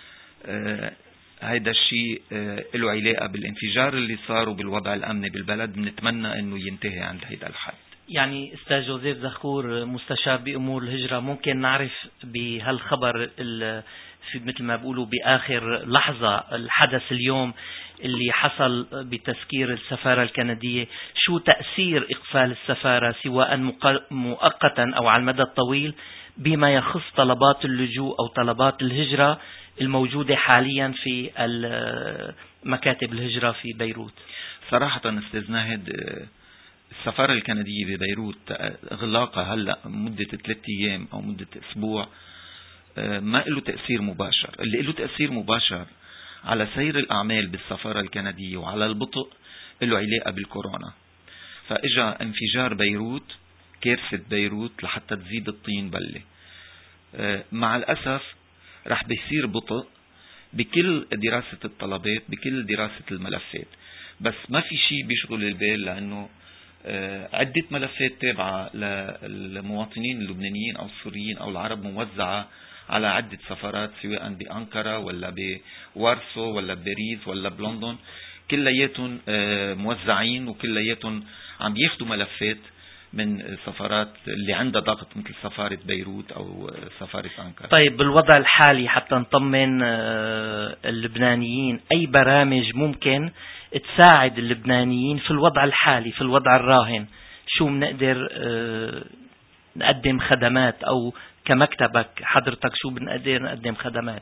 هيدا الشيء له علاقة بالانفجار اللي صار وبالوضع الأمني بالبلد. بنتمنى أنه ينتهي عند هيدا الحد. يعني أستاذ جوزيف زخور مستشار بأمور الهجرة، ممكن نعرف بهالخبر في مثل ما بيقولوا بآخر لحظة الحدث اليوم اللي حصل بتسكير السفارة الكندية، شو تأثير إقفال السفارة سواء مؤقتا أو على المدى الطويل بما يخص طلبات اللجوء أو طلبات الهجرة الموجودة حاليا في مكاتب الهجرة في بيروت؟ صراحة أستاذ ناهد، السفارة الكندية ببيروت إغلاقها هلأ مدة 3 أيام أو مدة أسبوع ما له تأثير مباشر. اللي له تأثير مباشر على سير الأعمال بالسفارة الكندية وعلى البطء له علاقة بالكورونا. فإجا انفجار بيروت، كارثة بيروت لحتى تزيد الطين بلة. مع الأسف رح بيصير بطء بكل دراسة الطلبات، بكل دراسة الملفات، بس ما في شيء بيشغل البال لأنه عدة ملفات تابعة للمواطنين اللبنانيين أو السوريين أو العرب موزعة على عدة سفارات سواء بأنقرة ولا بوارسو ولا بباريس ولا بلندن، كلياتهم موزعين وكلياتهم عم بياخدوا ملفات من سفارات اللي عندها ضغط مثل سفارة بيروت أو سفارة أنقرة. طيب بالوضع الحالي حتى نطمن اللبنانيين، أي برامج ممكن تساعد اللبنانيين في الوضع الحالي في الوضع الراهن؟ شو بنقدر نقدم خدمات أو كمكتبك حضرتك شو بنقدر نقدم خدمات؟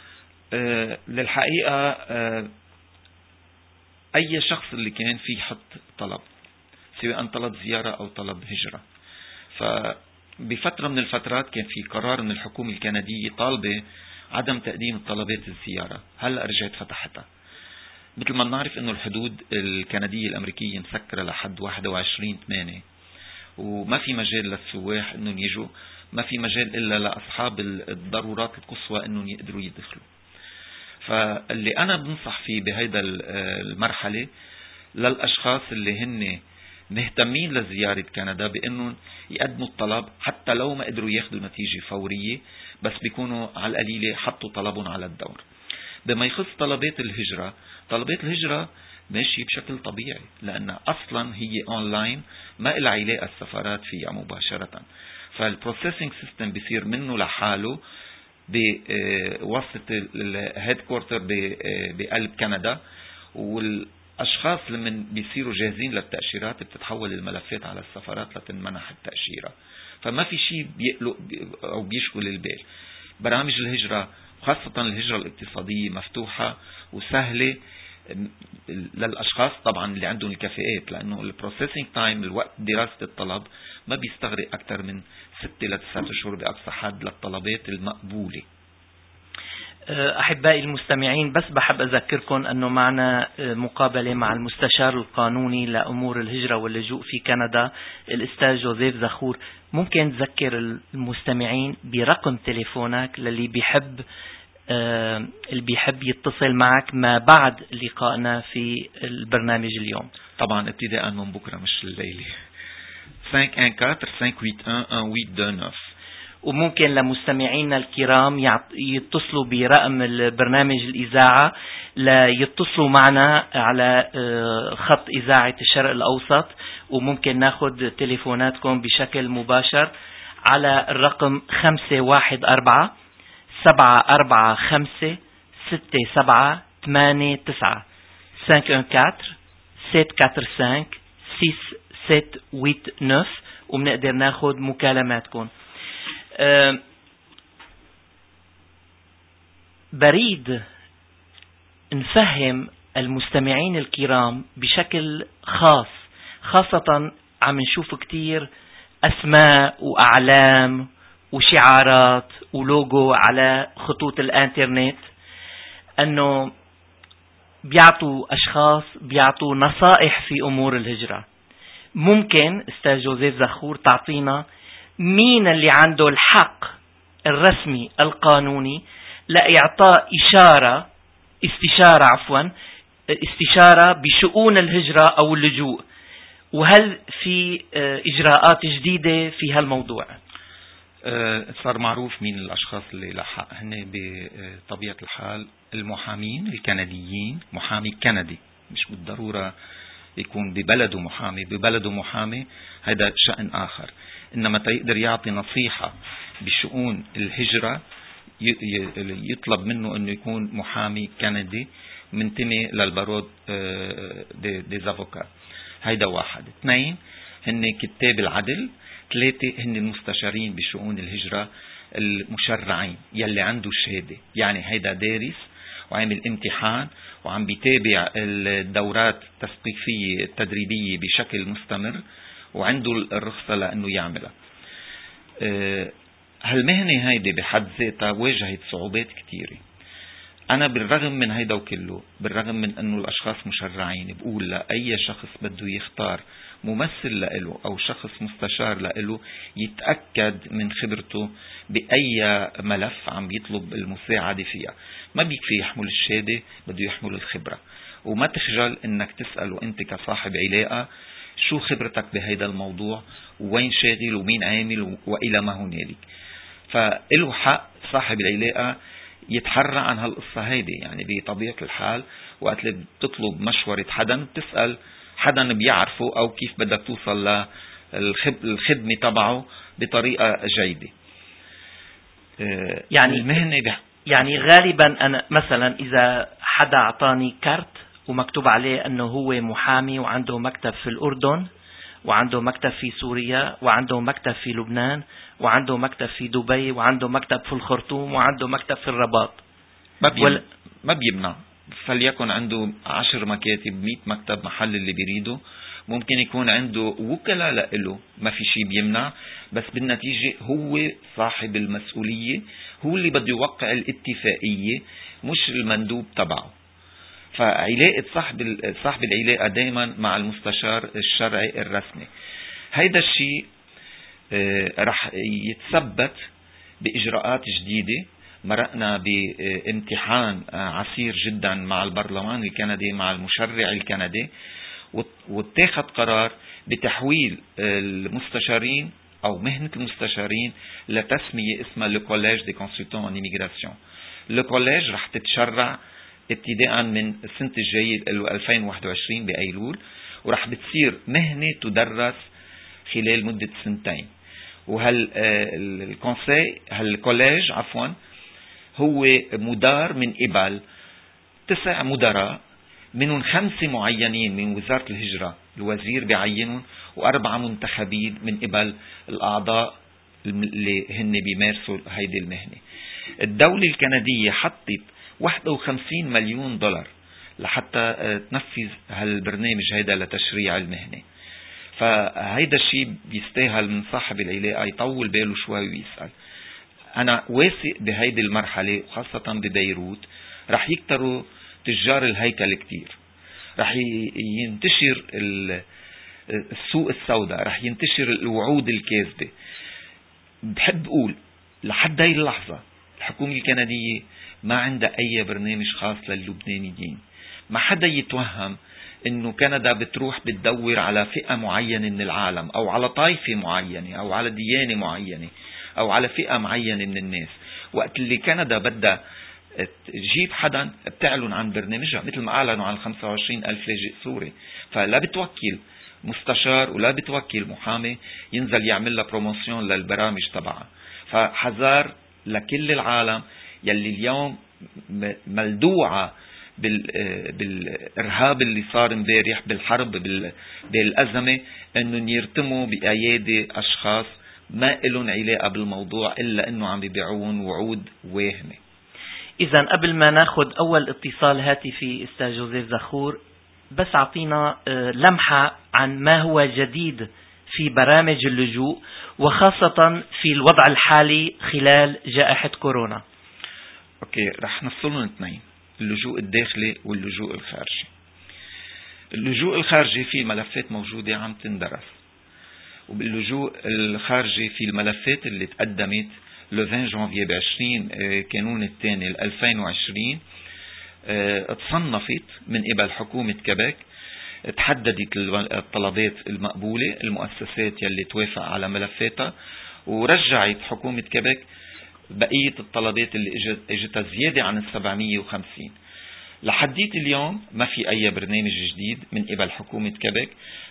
للحقيقة أي شخص اللي كان فيه يحط طلب، سواء طلب زيارة أو طلب هجرة. فبفترة من الفترات كان في قرار من الحكومة الكندية طالبة عدم تقديم طلبات الزيارة. هلأ رجعت فتحتها. مثل ما نعرف أنه الحدود الكندية الأمريكية مسكرة لحد 21/8، وما في مجال للسواح أنهم يجوا، ما في مجال إلا لأصحاب الضرورات القصوى أنهم يقدروا يدخلوا. فاللي أنا بنصح فيه بهيدا المرحلة للأشخاص اللي هن مهتمين لزيارة كندا بأنهم يقدموا الطلب، حتى لو ما قدروا ياخدوا نتيجة فورية، بس بيكونوا على القليلة حطوا طلبهم على الدور. بما يخص طلبات الهجرة، طلبات الهجرة ماشي بشكل طبيعي، لأن أصلا هي أونلاين، ما إلها علاقة السفارات فيها مباشرة. فالبروسيسنج سيستم بيصير منه لحاله بواسطة الهيد كورتر بقلب كندا، والأشخاص لما بيصيروا جاهزين للتأشيرات بتتحول الملفات على السفارات لتنمنح التأشيرة. فما في شيء بيقلق أو بيشغل البال. برامج الهجرة خاصة الهجرة الاقتصادية مفتوحة وسهلة للأشخاص طبعا اللي عندهم الكفاءات، لأنه البروسيسنج تايم، الوقت دراسة الطلب ما بيستغرق أكثر من 6 ل 9 أشهر بأقصى حد للطلبات المقبولة. أحبائي المستمعين، بس بحب أذكركم أنه معنا مقابلة مع المستشار القانوني لأمور الهجرة واللجوء في كندا الأستاذ جوزيف زخور. ممكن تذكر المستمعين برقم تليفونك للي بيحب يتصل معك ما بعد لقائنا في البرنامج اليوم؟ طبعا ابتداء من بكرة مش الليلة. 514-581-1829. وممكن لمستمعينا الكرام يتصلوا برقم البرنامج الإذاعة ليتصلوا معنا على خط إذاعة الشرق الأوسط، وممكن ناخد تليفوناتكم بشكل مباشر على الرقم 514-745-6789 514-745-6789 وبنقدر ناخد مكالماتكم. بريد نفهم المستمعين الكرام بشكل خاصة عم نشوف كتير أسماء وأعلام وشعارات ولوجو على خطوط الانترنت، أنه بيعطوا نصائح في أمور الهجرة. ممكن أستاذ جوزيف زخور تعطينا مين اللي عنده الحق الرسمي القانوني لإعطاء استشارة بشؤون الهجرة أو اللجوء، وهل في إجراءات جديدة في هالموضوع؟ صار معروف مين الأشخاص اللي لحق. هن بطبيعة الحال المحامين الكنديين، محامي كندي مش بالضرورة يكون ببلده محامي، هذا شأن آخر. إنما يقدر يعطي نصيحة بشؤون الهجرة يطلب منه أنه يكون محامي كندي منتمي للبارود دي زافوكا. هيدا 1. 2 هن كتاب العدل. 3 هن المستشارين بشؤون الهجرة المشرعين يلي عنده الشهادة، يعني هيدا دارس وعامل امتحان وعم بيتابع الدورات التثقيفية التدريبية بشكل مستمر وعنده الرخصة لأنه يعملها. هالمهنة هيدي بحد ذاتها واجهت صعوبات كتيرة. أنا بالرغم من هيدا وكله، بالرغم من أنه الأشخاص مشرعين، بقول لأي شخص بده يختار ممثل لإله أو شخص مستشار لإله يتأكد من خبرته بأي ملف عم يطلب المساعدة فيها. ما بيكفي يحمل الشهادة، بده يحمل الخبرة. وما تخجل أنك تسأل وأنت كصاحب علاقة شو خبرتك بهيدا الموضوع، وين شاغل ومين عامل وإلى ما هنالك. فإله حق صاحب العلاقة يتحرى عن هالقصة هيدي. يعني بطبيعة الحال وقت اللي بتطلب مشورة حدا بتسأل حدا بيعرفه أو كيف بدك توصل للخدمة تبعه بطريقة جيدة. يعني غالبا أنا مثلا إذا حدا أعطاني كارت ومكتوب عليه أنه هو محامي وعنده مكتب في الأردن وعنده مكتب في سوريا وعنده مكتب في لبنان وعنده مكتب في دبي وعنده مكتب في الخرطوم وعنده مكتب في الرباط. ما بيمنع، فليكن عنده 10 مكاتب 100 مكتب محل اللي بيريده. ممكن يكون عنده وكلاء له، ما في شيء بيمنع، بس بالنتيجة هو صاحب المسؤولية، هو اللي بده يوقع الاتفاقية مش المندوب تبعه. فعلاقة صاحب العلاقة دائما مع المستشار الشرعي الرسمي. هيدا الشيء رح يتثبت بإجراءات جديدة. مرقنا بامتحان عسير جدا مع البرلمان الكندي، مع المشرع الكندي، واتخذ قرار بتحويل المستشارين أو مهنة المستشارين لتسمية اسمها Le Collège des Consultants en Immigration. Le Collège رح تتشرع ابتداء من السنة الجاية 2021 بأيلول، ورح بتصير مهنة تدرس خلال مدة 2 سنين. هالكوليج عفوا هو مدار من قبل 9 مدراء، منهم 5 معينين من وزارة الهجرة الوزير بعينهم، و4 منتخبين من قبل الأعضاء اللي هن بيمارسوا هيدي المهنة. الدولة الكندية حطت $51 مليون لحتى تنفذ هالبرنامج هيدا لتشريع المهنة. فهيدا الشيء بيستاهل من صاحب العلاقة يطول باله شوي ويسأل. أنا واثق بهيدي المرحلة، وخاصة ببيروت رح يكتروا تجار الهيكل كتير، رح ينتشر السوق السوداء، رح ينتشر الوعود الكاذبة. بحب أقول لحد هاي اللحظة الحكومة الكندية ما عندها أي برنامج خاص للبنانيين. ما حدا يتوهم انه كندا بتروح بتدور على فئة معينة من العالم، او على طائفة معينة، او على ديانة معينة، او على فئة معينة من الناس. وقت اللي كندا بدها تجيب حدا بتعلن عن برنامجها، مثل ما اعلنوا عن 25,000 لاجئ سوري. فلا بتوكل مستشار ولا بتوكل محامي ينزل يعمل لها بروموسيون للبرامج تبعها. فحذار لكل العالم يلي اليوم ملدوعة بالإرهاب اللي صار امبارح، بالحرب، بالأزمة، أنه يرتموا بأيادي أشخاص ما إلهم علاقة بالموضوع إلا أنه عم بيبيعون وعود واهمة. إذا قبل ما ناخد أول اتصال هاتفي أستاذ جوزيف زخور، بس أعطينا لمحة عن ما هو جديد في برامج اللجوء، وخاصة في الوضع الحالي خلال جائحة كورونا. أوكي، رح نفصلهم 2: اللجوء الداخلي واللجوء الخارجي. اللجوء الخارجي في ملفات موجودة عم تندرس، وباللجوء الخارجي في الملفات اللي تقدمت le 20 جانفييه ب20 كانون الثاني 2020 اتصنفت من قبل حكومة كيبيك، تحددت الطلبات المقبولة، المؤسسات يلي توافق على ملفاتها، ورجعت حكومة كيبيك بقية الطلبات اللي اجتها زيادة عن 750. لحديت اليوم ما في أي برنامج جديد من قبل حكومة كيبيك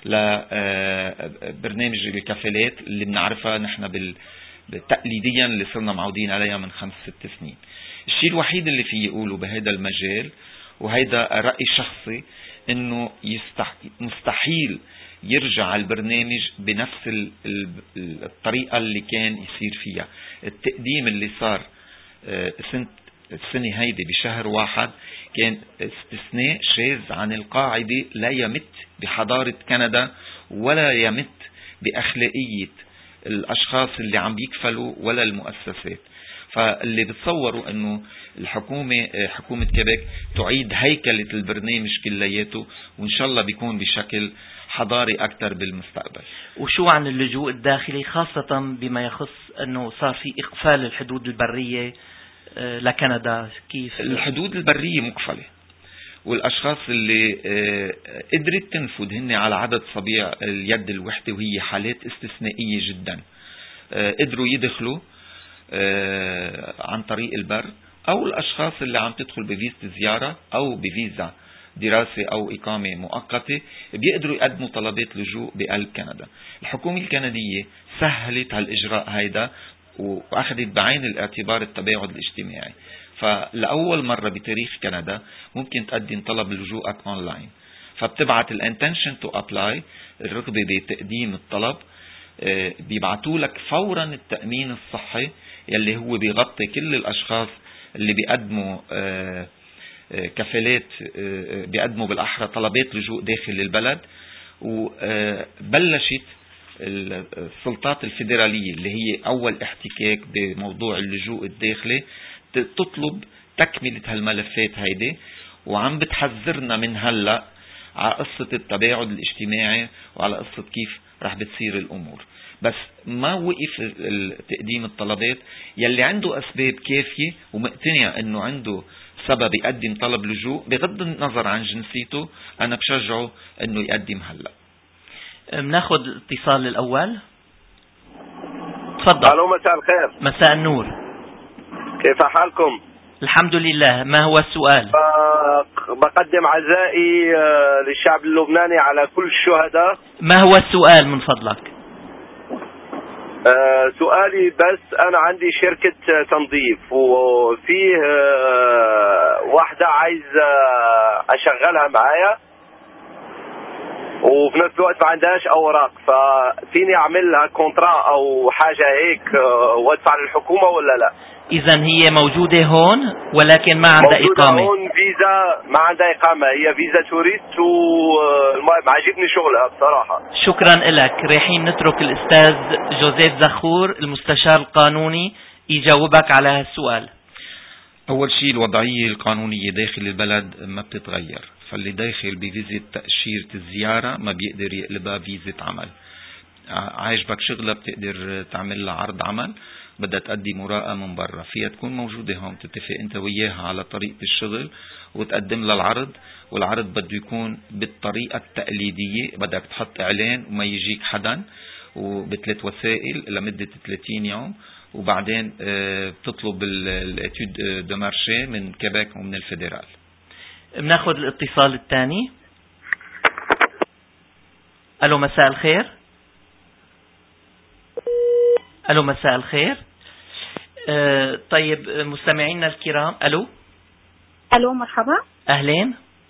لبرنامج الكفالات اللي بنعرفها نحن تقليديا اللي صرنا معودين عليها من 5-6 سنين. الشيء الوحيد اللي فيه يقوله بهذا المجال، وهيدا رأي شخصي، انه مستحيل يرجع البرنامج بنفس الطريقة اللي كان يصير فيها. التقديم اللي صار السنة هيدي بشهر 1 كان استثناء شاذ عن القاعدة، لا يمت بحضارة كندا ولا يمت بأخلاقية الأشخاص اللي عم بيكفلوا ولا المؤسسات. فاللي بتصوروا أنه حكومة كيبيك تعيد هيكلة البرنامج كلياته، وإن شاء الله بيكون بشكل حضاري أكثر بالمستقبل. وشو عن اللجوء الداخلي، خاصة بما يخص أنه صار في إقفال الحدود البرية لكندا؟ كيف الحدود البرية مقفلة، والأشخاص اللي قدرت تنفذ هن على عدد صبيع اليد الوحدة، وهي حالات استثنائية جدا، قدروا يدخلوا عن طريق البر، أو الأشخاص اللي عم تدخل بفيزا زيارة أو بفيزا دراسة أو إقامة مؤقتة بيقدروا يقدموا طلبات لجوء بقلب كندا. الحكومة الكندية سهلت هالإجراء هيدا، وأخذت بعين الاعتبار التباعد الاجتماعي. فلأول مرة بتاريخ كندا ممكن تقدم طلب لجوءك أونلاين، فبتبعت الانتنشن تو أبلاي، الرغبة بتقديم الطلب، بيبعتوا لك فورا التأمين الصحي يلي هو بيغطي كل الأشخاص اللي بيقدموا كفالات، بيقدموا بالأحرى طلبات لجوء داخل البلد. وبلشت السلطات الفيدرالية اللي هي أول احتكاك بموضوع اللجوء الداخلي تطلب تكملة هالملفات هيدي، وعم بتحذرنا من هلأ على قصة التباعد الاجتماعي وعلى قصة كيف رح بتصير الأمور. بس ما وقف تقديم الطلبات. يلي عنده أسباب كافية ومقتنع أنه عنده سبب يقدم طلب لجوء بغض النظر عن جنسيته، أنا بشجعه أنه يقدم هلأ. بناخد الاتصال الأول. تفضل. ألو، مساء الخير. مساء النور. كيف حالكم؟ الحمد لله. ما هو السؤال؟ بقدم عزائي للشعب اللبناني على كل الشهداء. ما هو السؤال من فضلك؟ سؤالي بس أنا عندي شركة تنظيف وفيه واحدة عايز أشغلها معايا، وفي نفس الوقت ما عندهاش أوراق، ففيني أعمل لها كونترا أو حاجة هيك وأدفع للحكومة ولا لا؟ إذن هي موجودة هون ولكن ما عندها إقامة. هون فيزا، ما عندها إقامة، هي فيزا توريست وما عجبني شغلها بصراحة. شكرا لك. رايحين نترك الأستاذ جوزيف زخور المستشار القانوني يجاوبك على هالسؤال. أول شيء الوضعية القانونية داخل البلد ما بتتغير، فاللي داخل بفيزة تأشيرة الزيارة ما بيقدر يقلبها فيزة عمل. عاجبك شغلة بتقدر تعمل لها عرض عمل، بدها تأدي مراءة من برا، فيها تكون موجودة هون، تتفق انت وياها على طريقة الشغل وتقدم لها العرض، والعرض بده يكون بالطريقة التقليدية، بدك تحط اعلان وما يجيك حدا وبثلاث وسائل لمدة 30 يوم، وبعدين بتطلب الاتيود دو مارشي من كيبيك ومن الفيدرال. بناخد الاتصال الثاني. الو، مساء الخير. الو، مساء الخير. طيب مستمعينا الكرام. الو مرحبا. اهلين.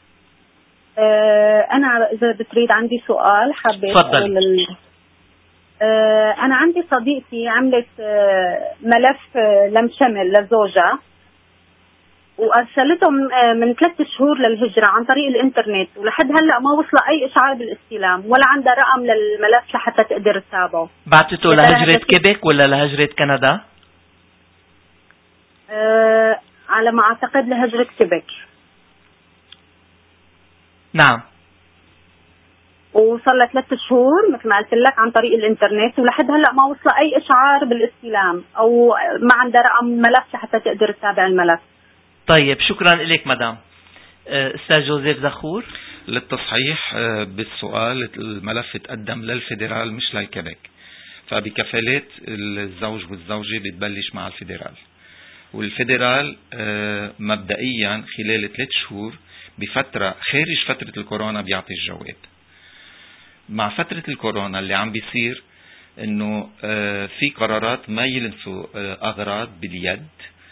انا اذا بتريد عندي سؤال حابه تفضل. انا عندي صديقتي عملت ملف لم شمل لزوجها وارسلته من 3 شهور للهجرة عن طريق الانترنت، ولحد هلا ما وصل اي اشعار بالاستلام ولا عندها رقم للملف لحتى تقدر تتابعه. بعتته لهجرة كيبيك ولا لهجرة كندا؟ على ما اعتقد لهجرة كيبيك. نعم. وصل لها 3 شهور مثل ما قلت لك عن طريق الانترنت، ولحد هلا ما وصل اي اشعار بالاستلام او ما عندها رقم ملف لحتى تقدر تتابع الملف. طيب شكرا لك مدام. استاذ جوزيف زخور. للتصحيح بالسؤال، الملف تقدم للفيدرال مش للكيبيك، فبكفالات الزوج والزوجة بتبلش مع الفيدرال، والفيدرال مبدئيا خلال 3 شهور بفترة خارج فترة الكورونا بيعطي الجواب. مع فترة الكورونا اللي عم بيصير انه في قرارات ما يلمسوا اغراض باليد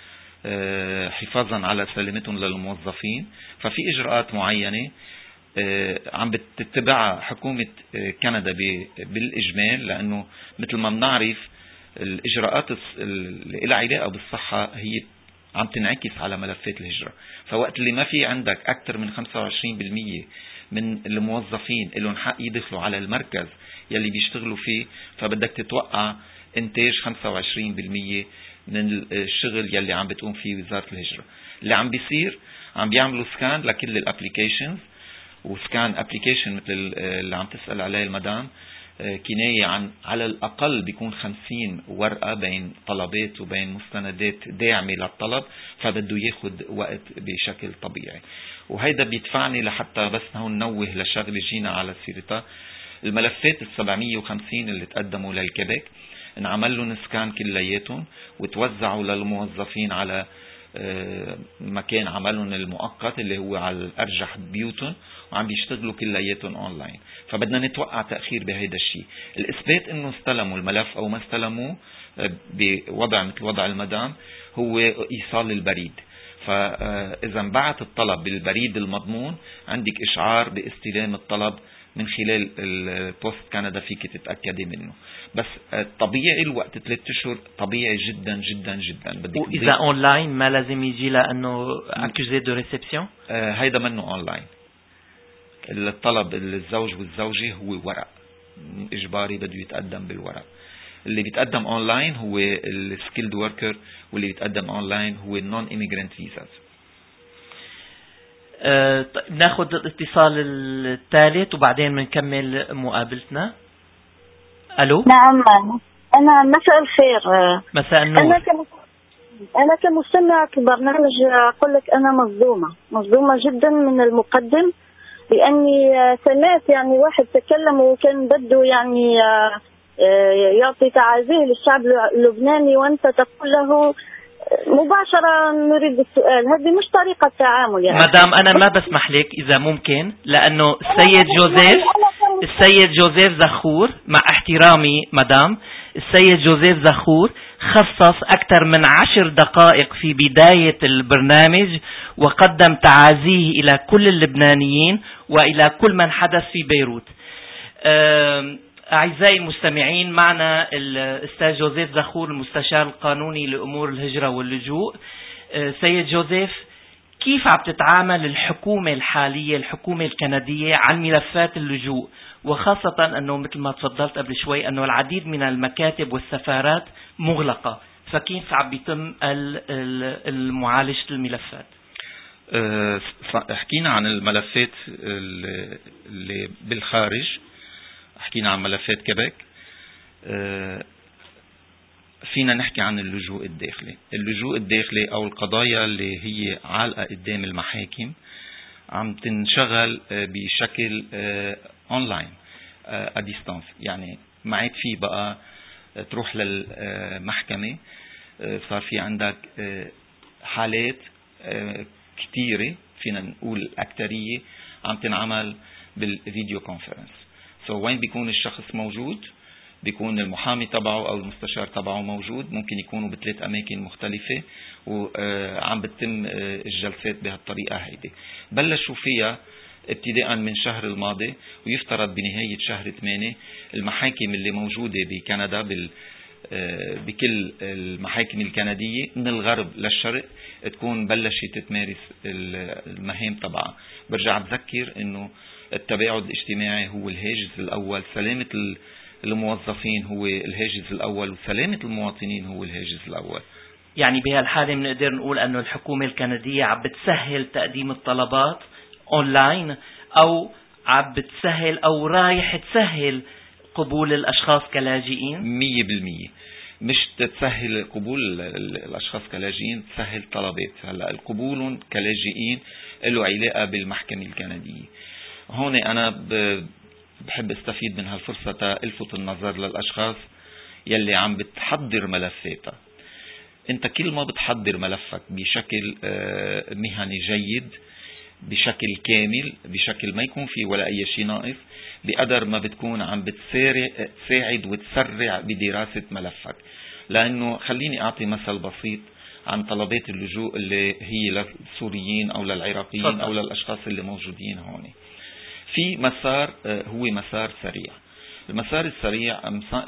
حفاظا على سلامتهم للموظفين، ففي اجراءات معينة عم بتتبعها حكومة كندا بالاجمال، لانه مثل ما بنعرف الاجراءات اللي لها علاقة بالصحة هي عم تنعكس على ملفات الهجرة. فوقت اللي ما في عندك اكثر من 25% من الموظفين لهم حق يدخلوا على المركز يلي بيشتغلوا فيه، فبدك تتوقع انتاج 25% من الشغل يلي عم بتقوم فيه وزارة الهجرة. اللي عم بيصير عم بيعملوا سكان لكل الابليكيشنز، وسكان ابليكيشن مثل اللي عم تسأل عليه المدام كناية عن على الأقل بيكون 50 ورقة بين طلبات وبين مستندات داعمة للطلب، فبده ياخد وقت بشكل طبيعي. وهيدا بيدفعني لحتى بس هون نوه لشغله جينا على سيرتها. الملفات 750 اللي تقدموا للكيبيك انعمل لهم سكان كلياتهم وتوزعوا للموظفين على مكان عملهم المؤقت اللي هو على الأرجح بيوتهم، وعم بيشتغلوا كلياتهم اونلاين. فبدنا نتوقع تأخير بهيدا الشيء. الإثبات انه استلموا الملف او ما استلموه بوضع مثل وضع المدام هو ايصال البريد. فاذا انبعت الطلب بالبريد المضمون عندك اشعار باستلام الطلب من خلال البوست كندا فيك تتأكدي منه. بس طبيعي الوقت 3 أشهر طبيعي جدا جدا جدا. وإذا أونلاين ما لازم يجي لأنه أكوزي دو ريسبسيون؟ هيدا منه أونلاين. الطلب الزوج والزوجة هو ورق إجباري بده يتقدم بالورق. اللي بيتقدم أونلاين هو السكيلد وركر، واللي بيتقدم أونلاين هو النون إيميجرانت فيزاز. ناخد الاتصال الثالث وبعدين بنكمل مقابلتنا. ألو. نعم أنا مساء الخير. مساء النور. أنا كمستمع في برنامج أقول لك أنا مصدومة جدا من المقدم، لأني سمعت يعني واحد تكلم وكان بده يعني يعطي تعازيه للشعب اللبناني، وأنت تقول له مباشرة نريد السؤال. هذه مش طريقة تعامل يعني. مدام أنا ما بسمح لك إذا ممكن، لأنه السيد جوزيف زخور، مع احترامي مدام، السيد جوزيف زخور خصص أكثر من 10 دقائق في بداية البرنامج وقدم تعازيه إلى كل اللبنانيين وإلى كل من حدث في بيروت. أعزائي المستمعين، معنا الأستاذ جوزيف زخور المستشار القانوني لأمور الهجرة واللجوء. سيد جوزيف، كيف عم تتعامل الحكومة الحالية، الحكومة الكندية، عن ملفات اللجوء، وخاصة أنه مثل ما تفضلت قبل شوي أنه العديد من المكاتب والسفارات مغلقة، فكيف عم بيتم معالجة الملفات؟ حكينا عن الملفات اللي بالخارج، حكينا عن ملفات كيبيك. فينا نحكي عن اللجوء الداخلي. اللجوء الداخلي أو القضايا اللي هي عالقة قدام المحاكم عم تنشغل بشكل أونلاين أديستانس، يعني ما عاد في بقى تروح للمحكمة. صار في عندك حالات كتيرة، فينا نقول الأكترية عم تنعمل بالفيديو كونفرنس. وين بيكون الشخص موجود، بيكون المحامي تبعه أو المستشار تبعه موجود، ممكن يكونوا ب3 أماكن مختلفة، وعم بتتم الجلسات بهالطريقة هيدي. بلشوا فيها ابتداء من شهر الماضي، ويفترض بنهاية شهر 8 المحاكم اللي موجودة بكندا بكل المحاكم الكندية من الغرب للشرق تكون بلشت تمارس المهام تبعها. برجع بذكر انه التباعد الاجتماعي هو الهاجس الأول، سلامة الموظفين هو الهاجس الأول، وسلامة المواطنين هو الهاجس الأول. يعني بهالحالة بنقدر نقول أنه الحكومة الكندية عم بتسهل تقديم الطلبات أونلاين، أو عم بتسهل أو رايح تسهل قبول الأشخاص كلاجئين؟ 100%. مش تسهل قبول الأشخاص كلاجئين، تسهل طلبات. هلا القبول كلاجئين له علاقة بالمحكمة الكندية. هون أنا بحب استفيد من هالفرصة الفت النظر للأشخاص يلي عم بتحضر ملفاتها. انت كل ما بتحضر ملفك بشكل مهني جيد، بشكل كامل، بشكل ما يكون فيه ولا أي شيء ناقص، بقدر ما بتكون عم بتساعد وتسرع بدراسة ملفك. لأنه خليني أعطي مثل بسيط عن طلبات اللجوء اللي هي للسوريين أو للعراقيين أو للأشخاص اللي موجودين هون. في مسار هو مسار سريع. المسار السريع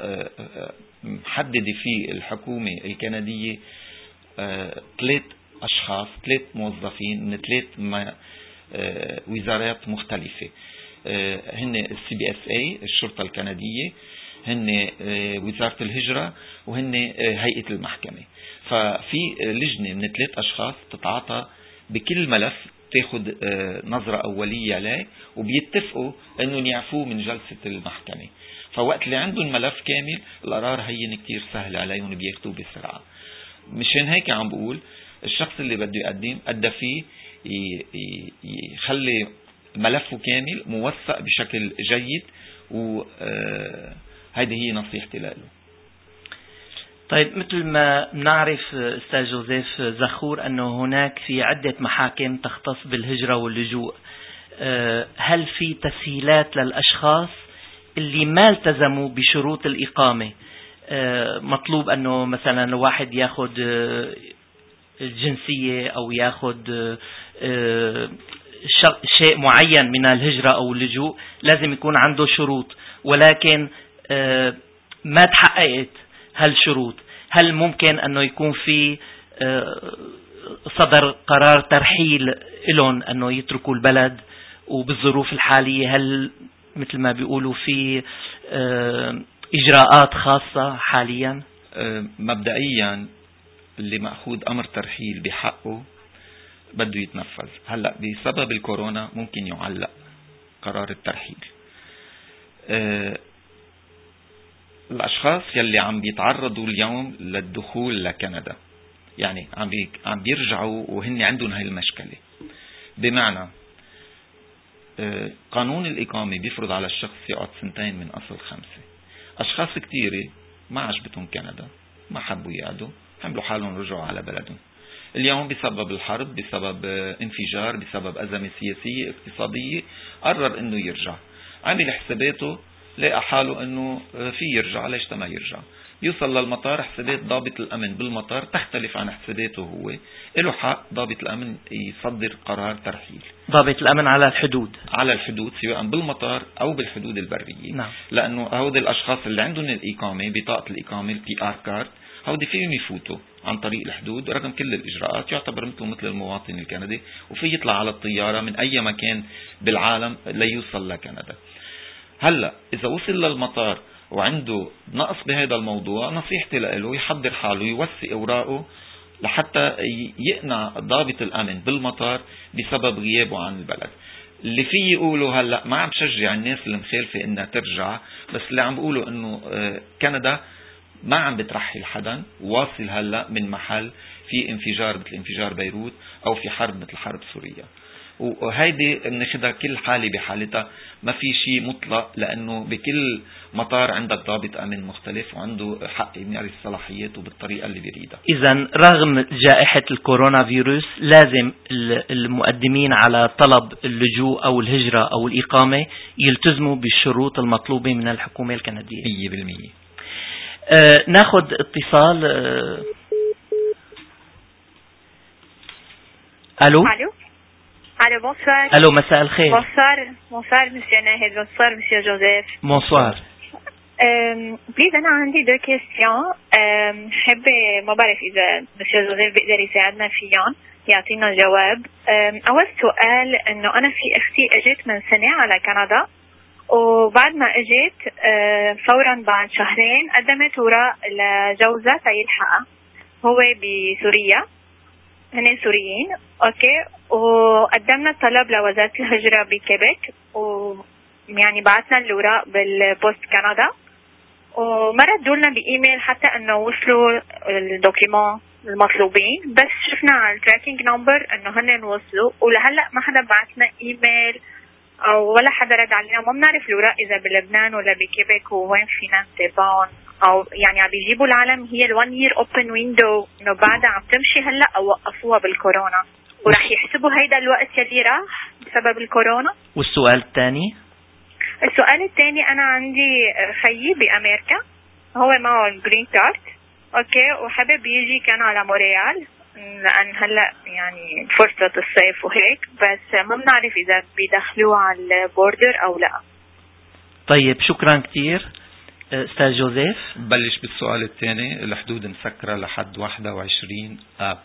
محدد فيه الحكومة الكندية 3 أشخاص، 3 موظفين من 3 وزارات مختلفة. هن الCBSA الشرطة الكندية، هن وزارة الهجرة، وهن هيئة المحكمة. ففي لجنة من 3 أشخاص تتعاطى بكل ملف، تاخد نظرة أولية عليه، وبيتفقوا أنه يعفوه من جلسة المحكمة. فوقت اللي عندهم الملف كامل القرار هين كتير سهل عليهم، بياخدوه بسرعة. مشان هيك عم بقول الشخص اللي بده يقدم قد فيه يخلي ملفه كامل موثق بشكل جيد، وهذه هي نصيحتي له. طيب، مثل ما نعرف أستاذ جوزيف زخور أنه هناك في عدة محاكم تختص بالهجرة واللجوء، هل في تسهيلات للأشخاص اللي ما التزموا بشروط الإقامة؟ مطلوب أنه مثلا الواحد ياخد الجنسية أو ياخد شيء معين من الهجرة أو اللجوء لازم يكون عنده شروط، ولكن ما تحققت هالشروط. هل ممكن أنه يكون في صدر قرار ترحيل لهم أنه يتركوا البلد؟ وبالظروف الحالية هل مثل ما بيقولوا في إجراءات خاصة حاليا؟ مبدئيا اللي مأخوذ أمر ترحيل بحقه بده يتنفذ. هلأ بسبب الكورونا ممكن يعلق قرار الترحيل. الأشخاص يلي عم بيتعرضوا اليوم للدخول لكندا يعني عم بيرجعوا وهن عندهم هاي المشكلة، بمعنى قانون الإقامة بيفرض على الشخص يقعد 2 من أصل 5. أشخاص كتيرة ما عجبتهم كندا، ما حبوا يقعدوا، حملوا حالهم رجعوا على بلدهم. اليوم بسبب الحرب، بسبب انفجار، بسبب أزمة سياسية اقتصادية، قرر انه يرجع. عمل حساباته، لقى حاله انه في يرجع، ليش ما يرجع؟ يوصل للمطار، حسابات ضابط الأمن بالمطار تختلف عن حساباته هو. له حق ضابط الأمن يصدر قرار ترحيل. ضابط الأمن على الحدود سواء بالمطار أو بالحدود البرية. نعم. لأنه هؤلاء الأشخاص اللي عندهم الإقامة، بطاقة الإقامة PR كارد، هودي فيهم يفوتوا عن طريق الحدود رغم كل الإجراءات، يعتبر مثل المواطن الكندي، وفي يطلع على الطيارة من أي مكان بالعالم ليوصل لكندا. هلأ إذا وصل للمطار وعنده نقص بهذا الموضوع، نصيحتي له يحضر حاله، يوثق أوراقه لحتى يقنع ضابط الأمن بالمطار بسبب غيابه عن البلد. اللي فيه يقوله هلأ ما عم بشجع الناس المخالفة إنها ترجع، بس اللي عم بقوله إنه كندا ما عم بترحل حدا، واصل هلأ من محل في انفجار مثل انفجار بيروت أو في حرب مثل حرب سوريا. وهيدي بناخدها كل حالة بحالتها، ما في شيء مطلق، لأنه بكل مطار عندك ضابط أمن مختلف وعنده حق يمارس صلاحياته بالطريقة اللي بيريدها. إذن رغم جائحة الكورونا فيروس لازم المقدمين على طلب اللجوء أو الهجرة أو الإقامة يلتزموا بالشروط المطلوبة من الحكومة الكندية 100%. ناخد اتصال. ألو. Allô, bonsoir. Allô, مساء الخير. Bonsoir, monsieur Nahid. Bonsoir, monsieur Joseph. Bonsoir. بليز أنا عندي 2 questions. حابة ما بعرف إذا monsieur Joseph بيقدر يساعدنا فيهم، يعطينا جواب. أول سؤال إنه أنا في أختي أجت من سنة على كندا، وبعد ما أجت فورا بعد 2 شهر قدمت وراء لجوزها تيلحقها، هو بسوريا، هن سوريين. اوكي، وقدمنا الطلب لوزارة الهجرة بكيبك، ويعني بعثنا الوراق بالبوست كندا، وما ردوا لنا بإيميل حتى انه وصلوا الدوكيمون المطلوبين، بس شفنا على التراكينج نمبر انه هن وصلوا، ولهلا ما حدا بعثنا ايميل او ولا حدا رد علينا. ما بنعرف الوراق اذا بلبنان ولا بكيبك، ووين فينا نتابعهم، او يعني عم بيجيبوا العالم هي ال1 year open window انه بعدها عم تمشي هلا او وقفوها بالكورونا، ورح يحسبوا هيدا الوقت يلي راح بسبب الكورونا. والسؤال الثاني؟ السؤال الثاني، انا عندي خيي بامريكا، هو معه الجرين كارد، اوكي، وحابب يجي كان على مونريال لان هلا يعني فرصة الصيف وهيك، بس ما بنعرف اذا بيدخلوه على البوردر او لا. طيب شكرا كتير استاذ جوزيف. بلش بالسؤال الثاني. الحدود مسكرة لحد 21 آب،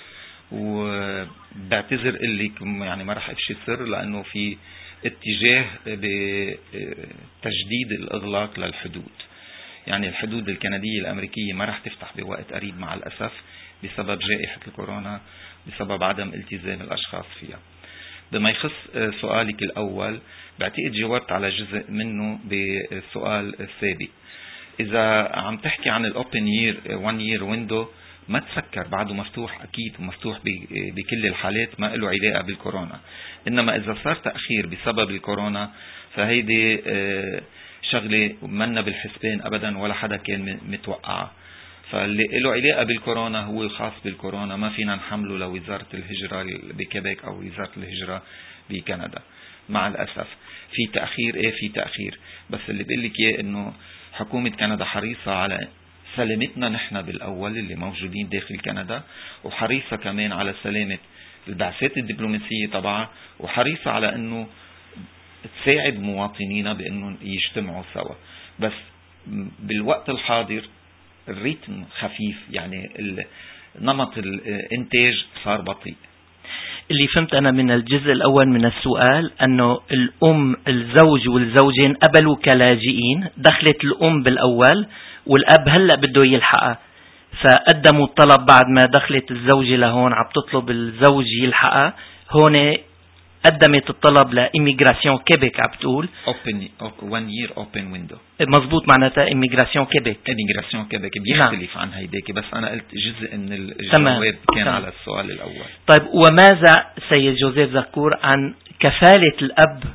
وبعتذر لك يعني ما رح افشي سر، لانه في اتجاه بتجديد الاغلاق للحدود. يعني الحدود الكندية الامريكية ما رح تفتح بوقت قريب مع الاسف بسبب جائحة الكورونا، بسبب عدم التزام الاشخاص فيها. بما يخص سؤالك الاول، بعتقد جاوبت على جزء منه بالسؤال السابق. اذا عم تحكي عن الاوبن يير 1 year window، ما تسكر، بعده مفتوح أكيد، ومفتوح بكل الحالات، ما له علاقة بالكورونا. إنما إذا صار تأخير بسبب الكورونا فهيدي شغلة منا بالحسبان أبدا، ولا حدا كان متوقعها. فاللي له علاقة بالكورونا هو خاص بالكورونا، ما فينا نحمله لوزارة الهجرة بكيبك أو وزارة الهجرة بكندا. مع الأسف في تأخير، في تأخير، بس اللي بقول لك إياه إنه حكومة كندا حريصة على سلامتنا نحن بالأول اللي موجودين داخل كندا، وحريصة كمان على سلامة البعثات الدبلوماسية طبعا، وحريصة على أنه تساعد مواطنينا بأنهم يجتمعوا سوا. بس بالوقت الحاضر الريتم خفيف، يعني نمط الإنتاج صار بطيء. اللي فهمت أنا من الجزء الأول من السؤال أنه الأم الزوج والزوجين قبلوا كلاجئين، دخلت الأم بالأول والأب هلأ بده يلحقها، فقدموا الطلب بعد ما دخلت الزوجة لهون عم تطلب الزوج يلحقها. هون قدمت الطلب لإميغراسيون كيبك، عم بتقول one year open window. مزبوط، معناتها إميغراسيون كيبك. إميغراسيون كيبك بيختلف عن هيداك، بس أنا قلت جزء من الجواب كان على السؤال الأول. طيب، وماذا سيد جوزيف زكور عن كفالة الأب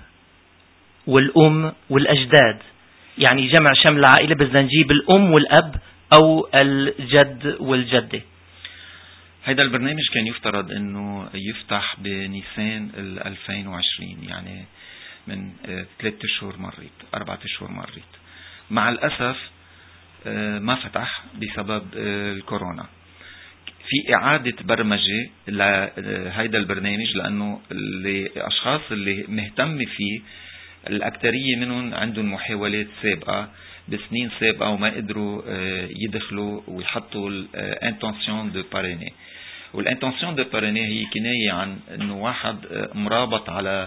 والأم والأجداد؟ يعني جمع شمل العائلة، بدنا نجيب الأم والأب أو الجد والجدة. هيدا البرنامج كان يفترض انه يفتح بنيسان 2020، يعني من 3 أشهر مريت 4 أشهر مريت. مع الأسف ما فتح بسبب الكورونا. في إعادة برمجة لهيدا البرنامج، لأنه الأشخاص اللي مهتم فيه الأكترية منهم عندهم محاولات سابقة بسنين سابقة وما قدروا يدخلوا ويحطوا الانتنسيون دو باريني. والانتنسيون دو باريني هي كناية عن انه واحد مرابط على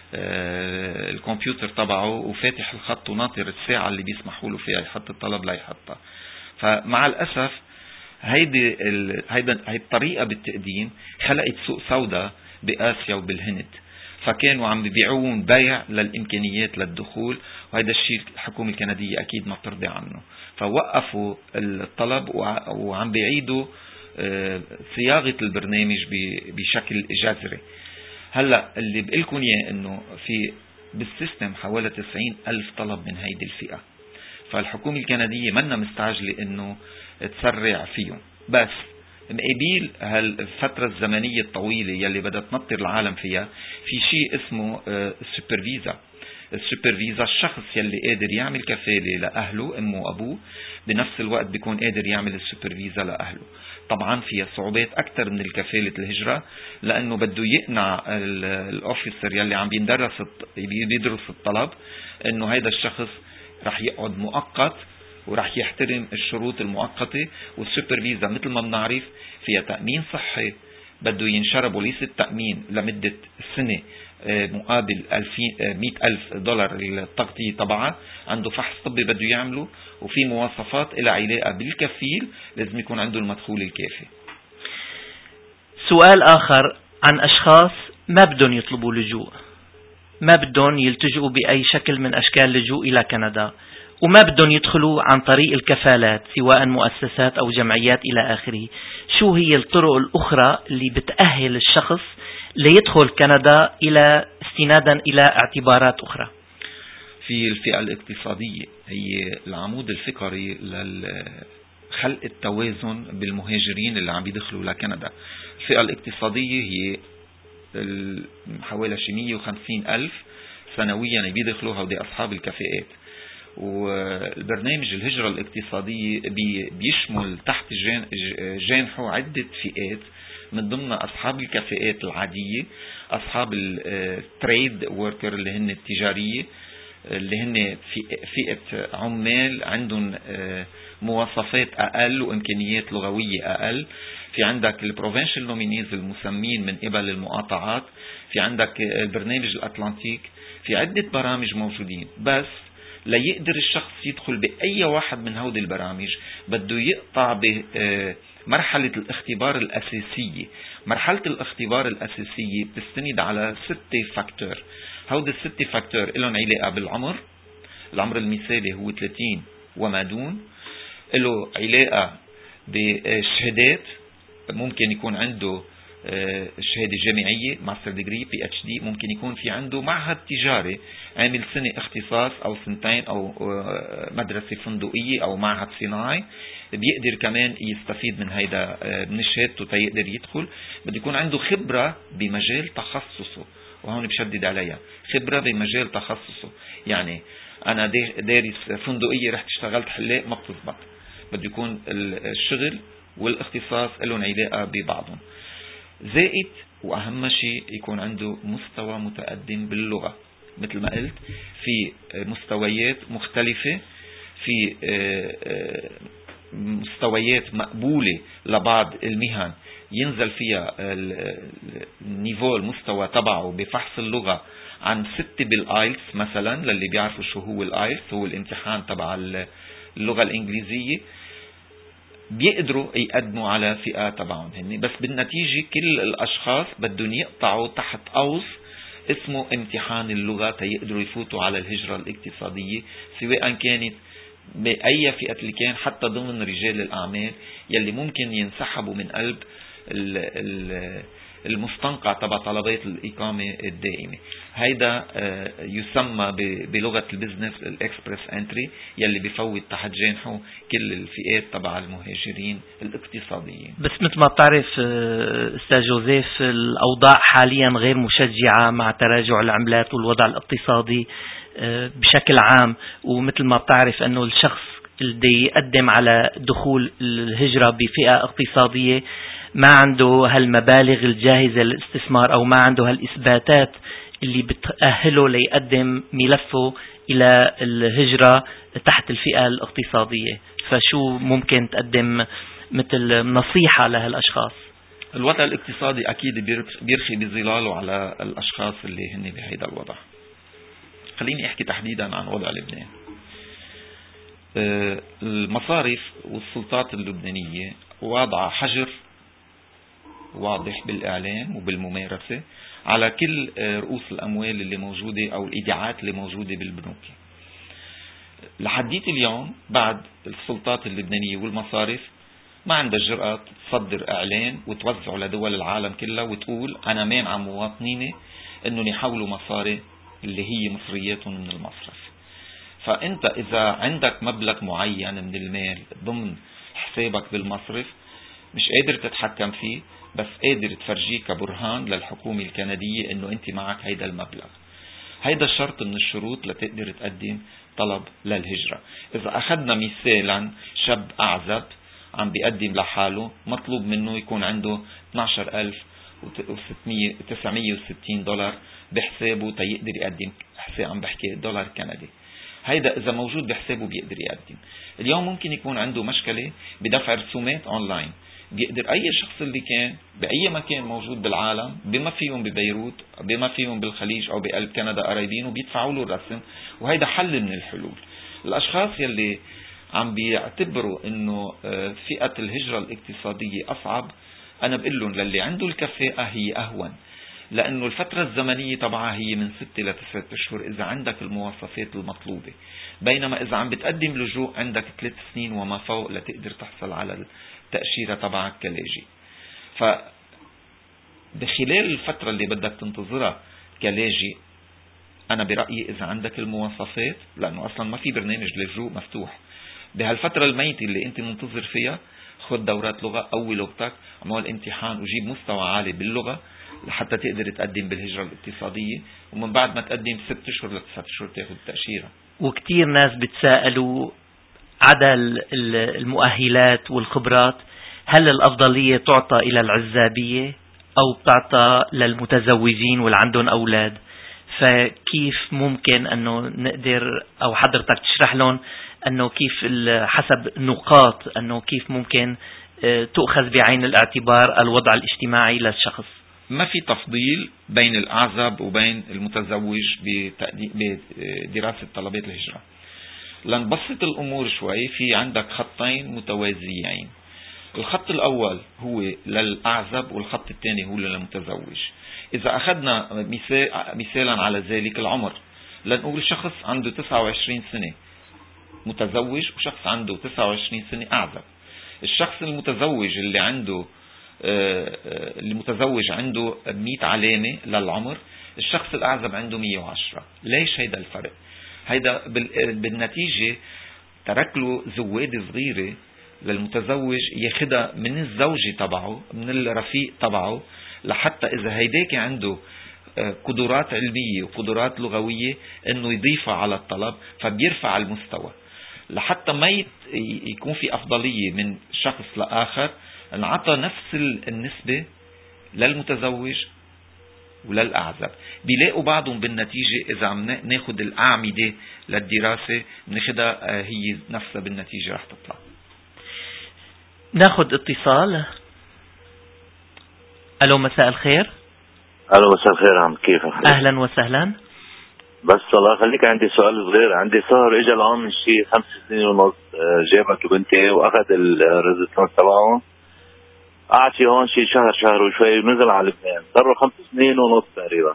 الكمبيوتر تبعه وفاتح الخط وناطر الساعة اللي بيسمحوا له فيها يحط الطلب لا يحطها. فمع الأسف هيدي الطريقة بالتقديم خلقت سوق سوداء بآسيا وبالهند، فكانوا عم بيبيعون بيع للإمكانيات للدخول، وهذا الشيء الحكومة الكندية أكيد ما بترضي عنه، فوقفوا الطلب وعم بيعيدوا صياغة البرنامج بشكل جذري. هلأ اللي بقلكم إياه إنه في بالسيستم حوالي 90,000 طلب من هيدي الفئة، فالحكومة الكندية منا مستعجلة إنه تسرع فيهم، بس مقابل هالفترة الزمنية الطويلة يلي بدها تنطر العالم فيها في شيء اسمه السوبرفيزا. السوبرفيزا الشخص يلي قادر يعمل كفالة لأهله أمه وأبوه بنفس الوقت بيكون قادر يعمل السوبرفيزا لأهله. طبعا فيها صعوبات أكثر من الكفالة الهجرة، لأنه بده يقنع الأوفيسر يلي عم بيدرس الطلب أنه هيدا الشخص رح يقعد مؤقت ورح يحترم الشروط المؤقتة. والسوبرفيزا مثل ما بنعرف فيها تأمين صحي بده ينشرب وليس التأمين لمدة سنة مقابل $100,000 التغطية طبعا، عنده فحص طبي بده يعمله، وفي مواصفات إلى علاقة بالكفيل لازم يكون عنده المدخول الكافي. سؤال آخر عن أشخاص ما بدهم يطلبوا لجوء، ما بدهم يلتجئوا بأي شكل من أشكال اللجوء إلى كندا، وما بدهم يدخلوا عن طريق الكفالات سواء مؤسسات أو جمعيات إلى آخره. شو هي الطرق الأخرى اللي بتأهل الشخص ليدخل كندا استنادا إلى اعتبارات أخرى؟ في الفئة الاقتصادية هي العمود الفقري لخلق التوازن بالمهاجرين اللي عم بيدخلوا لكندا. الفئة الاقتصادية هي حوالي 150,000 سنويا بيدخلوا هودي أصحاب الكفاءات. والبرنامج الهجرة الاقتصادية بيشمل تحت جانحه عدة فئات، من ضمن أصحاب الكفاءات العادية، أصحاب التريد ووركر اللي هن التجارية، اللي هن فئة عمال عندهم مواصفات أقل وإمكانيات لغوية أقل. في عندك البروفنشال نومينيز المسمين من قبل المقاطعات، في عندك البرنامج الأطلنطيك، في عدة برامج موجودين. بس ليقدر الشخص يدخل بأي واحد من هودي البرامج بده يقطع بمرحلة الاختبار الأساسية. مرحلة الاختبار الأساسية بتستند على 6 فاكتور. هودي ال6 فاكتور لهم علاقة بالعمر. العمر المثالي هو 30 وما دون. له علاقة بالشهادات، ممكن يكون عنده شهادة جامعية ماستر ديجري PhD، ممكن يكون في عنده معهد تجاري عامل سنة اختصاص أو 2 أو مدرسة فندقية أو معهد صناعي، بيقدر كمان يستفيد من هيدا من شهادته تيقدر يدخل. بده يكون عنده خبرة بمجال تخصصه، وهون بشدد عليها خبرة بمجال تخصصه. يعني أنا دارس فندقية رحت اشتغلت حلاق ما بتزبط، بده يكون الشغل والاختصاص لهم علاقة ببعضهم. زائد وأهم شيء يكون عنده مستوى متقدم باللغة. مثل ما قلت في مستويات مختلفة، في مستويات مقبولة لبعض المهن ينزل فيها النيفو المستوى تبعه بفحص اللغة عن 6 بالآيلتس مثلا. للي بيعرفوا شو هو الآيلتس، هو الامتحان تبع اللغة الإنجليزية، بيقدروا يقدموا على فئة تبعهم هن. بس بالنتيجة كل الأشخاص بدهم يقطعوا تحت قوس اسمه امتحان اللغة تيقدروا يفوتوا على الهجرة الاقتصادية، سواء كانت بأي فئة اللي كان، حتى ضمن رجال الأعمال يلي ممكن ينسحبوا من قلب المستنقع تبع طلبات الإقامة الدائمة. هيدا يسمى بلغة البزنس الإكسبرس انتري، يلي بفوت تحت جانحه كل الفئات تبع المهاجرين الاقتصاديين. بس مثل ما بتعرف أستاذ جوزيف، الأوضاع حاليا غير مشجعة مع تراجع العملات والوضع الاقتصادي بشكل عام. ومثل ما بتعرف أنه الشخص اللي يقدم على دخول الهجرة بفئة اقتصادية ما عنده هالمبالغ الجاهزة للاستثمار، أو ما عنده هالإثباتات اللي بتأهله ليقدم ملفه إلى الهجرة تحت الفئة الاقتصادية. فشو ممكن تقدم مثل نصيحة لهالأشخاص؟ الوضع الاقتصادي أكيد بيرخي بظلاله على الأشخاص اللي هن بهيدا الوضع. خليني أحكي تحديدا عن وضع لبنان. المصارف والسلطات اللبنانية واضعة حجر واضح بالإعلام وبالممارسة على كل رؤوس الأموال اللي موجودة أو الإيداعات اللي موجودة بالبنوك. لحديت اليوم بعد السلطات اللبنانية والمصارف ما عندها الجرأة تصدر إعلان وتوزعه لدول العالم كلها وتقول أنا مانع مواطنيني أنهم يحولوا مصاري اللي هي مصرياتهم من المصرف. فأنت إذا عندك مبلغ معين من المال ضمن حسابك بالمصرف مش قادر تتحكم فيه، بس قادر تفرجيه كبرهان للحكومة الكندية انه انت معك هيدا المبلغ. هيدا الشرط من الشروط لتقدر تقدم طلب للهجرة. اذا اخذنا مثالا شاب اعزب عم بيقدم لحاله، مطلوب منه يكون عنده 12,960 دولار بحسابه تيقدر يقدم. عم بحكي دولار كندي. هيدا اذا موجود بحسابه بيقدر يقدم. اليوم ممكن يكون عنده مشكلة بدفع رسومات اونلاين، بيقدر اي شخص اللي كان باي مكان موجود بالعالم، بما فيهم ببيروت، بما فيهم بالخليج او بقلب كندا قريبين، وبيدفعوا له الرسم. وهيدا حل من الحلول. الاشخاص يلي عم بيعتبروا انه فئة الهجرة الاقتصادية اصعب، انا بقول لهم للي عنده الكفاءة هي اهون، لانه الفترة الزمنية تبعها هي من 6 ل 9 اشهر اذا عندك المواصفات المطلوبة، بينما اذا عم بتقدم لجوء عندك 3 سنين وما فوق لتقدر تحصل على التأشيرة تبعك كلاجئ. فبخلال الفترة اللي بدك تنتظرها كلاجئ، انا برأيي اذا عندك المواصفات، لانه اصلا ما في برنامج للجوء مفتوح بهالفترة الميتة اللي انت منتظر فيها، خد دورات لغة، قوي لغتك، اعمل امتحان وجيب مستوى عالي باللغة لحتى تقدر تقدم بالهجرة الاقتصادية، ومن بعد ما تقدم 6 اشهر ل 9 اشهر تاخذ التأشيرة. وكتير ناس بتساءلوا عدا المؤهلات والخبرات، هل الأفضلية تعطى إلى العزابية أو تعطى للمتزوجين واللي عندهم أولاد؟ فكيف ممكن أنه نقدر أو حضرتك تشرح لهم أنه كيف حسب نقاط أنه كيف ممكن تؤخذ بعين الاعتبار الوضع الاجتماعي للشخص؟ ما في تفضيل بين الأعزب وبين المتزوج بدراسة طلبات الهجرة. لنبسط الأمور شوي، في عندك خطين متوازيين. الخط الأول هو للأعزب والخط الثاني هو للمتزوج. إذا أخذنا مثالا على ذلك العمر، لنقول شخص عنده 29 سنة متزوج وشخص عنده 29 سنة أعزب. الشخص المتزوج المتزوج عنده 100 علامة للعمر، الشخص الأعزب عنده 110. ليش هيدا الفرق؟ هيدا بالنتيجة ترك له زوادة صغيرة للمتزوج ياخدها من الزوجة تبعه، من الرفيق تبعه، لحتى إذا هيداك عنده قدرات علمية وقدرات لغوية انه يضيفها على الطلب، فبيرفع المستوى لحتى ما يكون في افضلية من شخص لآخر. انعطى نفس النسبة للمتزوج وللأعزب. بيلاقوا بعضهم بالنتيجة إذا عم ناخد الأعمدة للدراسة ناخدها هي نفسها بالنتيجة رح تطلع. ناخد اتصال. ألو مساء الخير. ألو مساء الخير، عم كيفك؟ أهلا وسهلا. بس الله خليك، عندي سؤال صغير. عندي صهر اجى لهون من شي 5 سنين ونص، جابته بنتي واخذ الريزيستنس تبعه، قعد شي هون شي شهر وشوي ونزل على لبنان. صار له 5 سنين ونص تقريبا.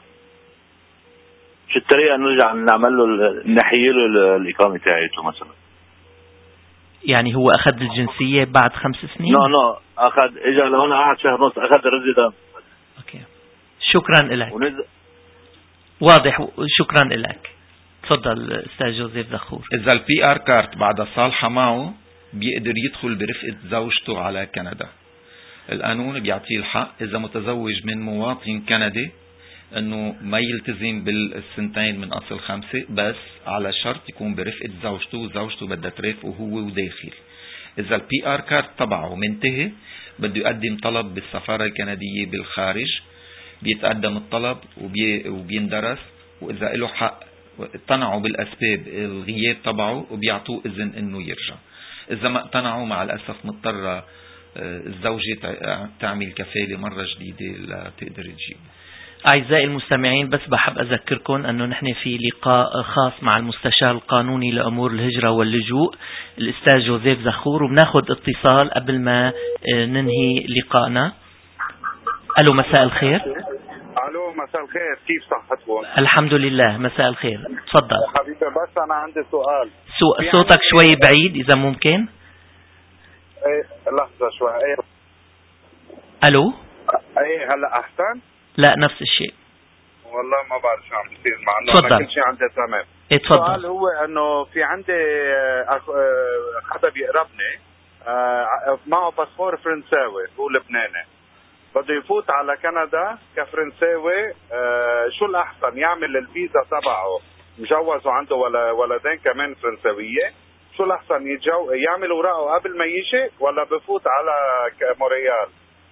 شو الطريقة نرجع نعمل له نحيي له الإقامة تاعته مثلا؟ يعني هو أخذ الجنسية بعد 5 سنين؟ نو أخذ، اجى لهون قعد شهر ونص، أخذ الريزيدنس. اوكي، شكرا لك. واضح، شكرا لك. تفضل استاذ جوزيف زخور. إذا البي ار كارت بعد صالحة معه بيقدر يدخل برفقة زوجته على كندا. القانون بيعطيه الحق إذا متزوج من مواطن كندي أنه ما يلتزم بالسنتين من أصل 5، بس على شرط يكون برفقة زوجته، وزوجته بدها ترافقه هو وداخل. إذا البي ار كارت تبعه منتهي بده يقدم طلب بالسفارة الكندية بالخارج، بيتقدم الطلب وبيندرس، وإذا له حق اقتنعوا بالأسباب الغياب تبعه وبيعطوه إذن إنه يرجع. إذا ما اقتنعوا مع الأسف مضطرة الزوجة تعمل كفالة مرة جديدة لتقدر تجيب. أعزائي المستمعين، بس بحب أذكركم أنه نحن في لقاء خاص مع المستشار القانوني لأمور الهجرة واللجوء الأستاذ جوزيف زخور، وبناخد اتصال قبل ما ننهي لقائنا. ألو مساء الخير. ألو مساء الخير، كيف صحتكم؟ الحمد لله، مساء الخير، تفضل. حبيبي بس أنا عندي سؤال. صوتك شوي بعيد إذا ممكن. ايه لحظة شوي. ايه ألو. ايه هلا أحسن؟ لا نفس الشيء. والله ما بعرف شو عم بيصير، مع انه تفضل. انا كل شيء عندي تمام. اتفضل. السؤال هو انه في عندي حدا بيقربني معه باسبور فرنساوي، هو لبناني، بده يفوت على كندا كفرنساوي. شو الأحسن يعمل الفيزا تبعه مجوز وعنده ولدين كمان فرنساوية؟ شو الأحسن يعمل وراءه قبل ما يجي، ولا بفوت على موريال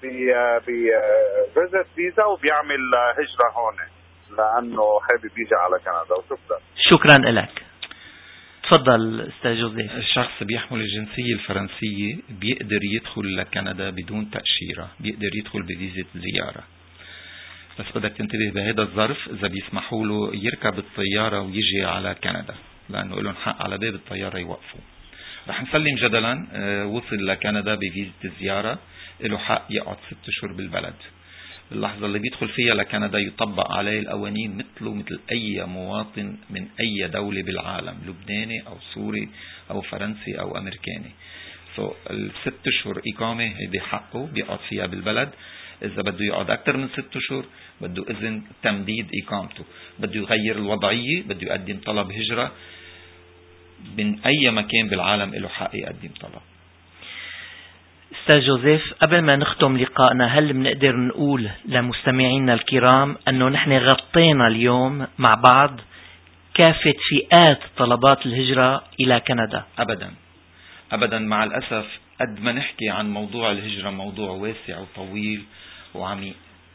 بفيزت فيزا وبيعمل هجرة هون لأنه حابب يجي على كندا؟ وشكرا. شكرا لك. تفضل استاذ جوزيف. الشخص بيحمل الجنسية الفرنسية بيقدر يدخل لكندا بدون تأشيرة، بيقدر يدخل بفيزة زيارة، بس بدك تنتبه بهذا الظرف إذا بيسمحوا له يركب الطيارة ويجي على كندا، لأنه لهم حق على باب الطيارة يوقفوا. رح نسلم جدلا وصل لكندا بفيزة الزيارة، له حق يقعد 6 أشهر بالبلد. اللحظة اللي بيدخل فيها لكندا يطبق عليه القوانين مثله مثل أي مواطن من أي دولة بالعالم، لبناني أو سوري أو فرنسي أو أمريكاني. ال6 أشهر إقامة هي بحقه بيقعد فيها بالبلد. إذا بده يقعد أكثر من 6 أشهر بده إذن تمديد إقامته، بده يغير الوضعية، بده يقدم طلب هجرة من أي مكان بالعالم له حق يقدم طلب. أستاذ جوزيف، قبل ما نختم لقائنا، هل بنقدر نقول لمستمعينا الكرام أنه نحن غطينا اليوم مع بعض كافة فئات طلبات الهجرة إلى كندا؟ أبدا مع الأسف قد ما نحكي عن موضوع الهجرة موضوع واسع وطويل وعميق.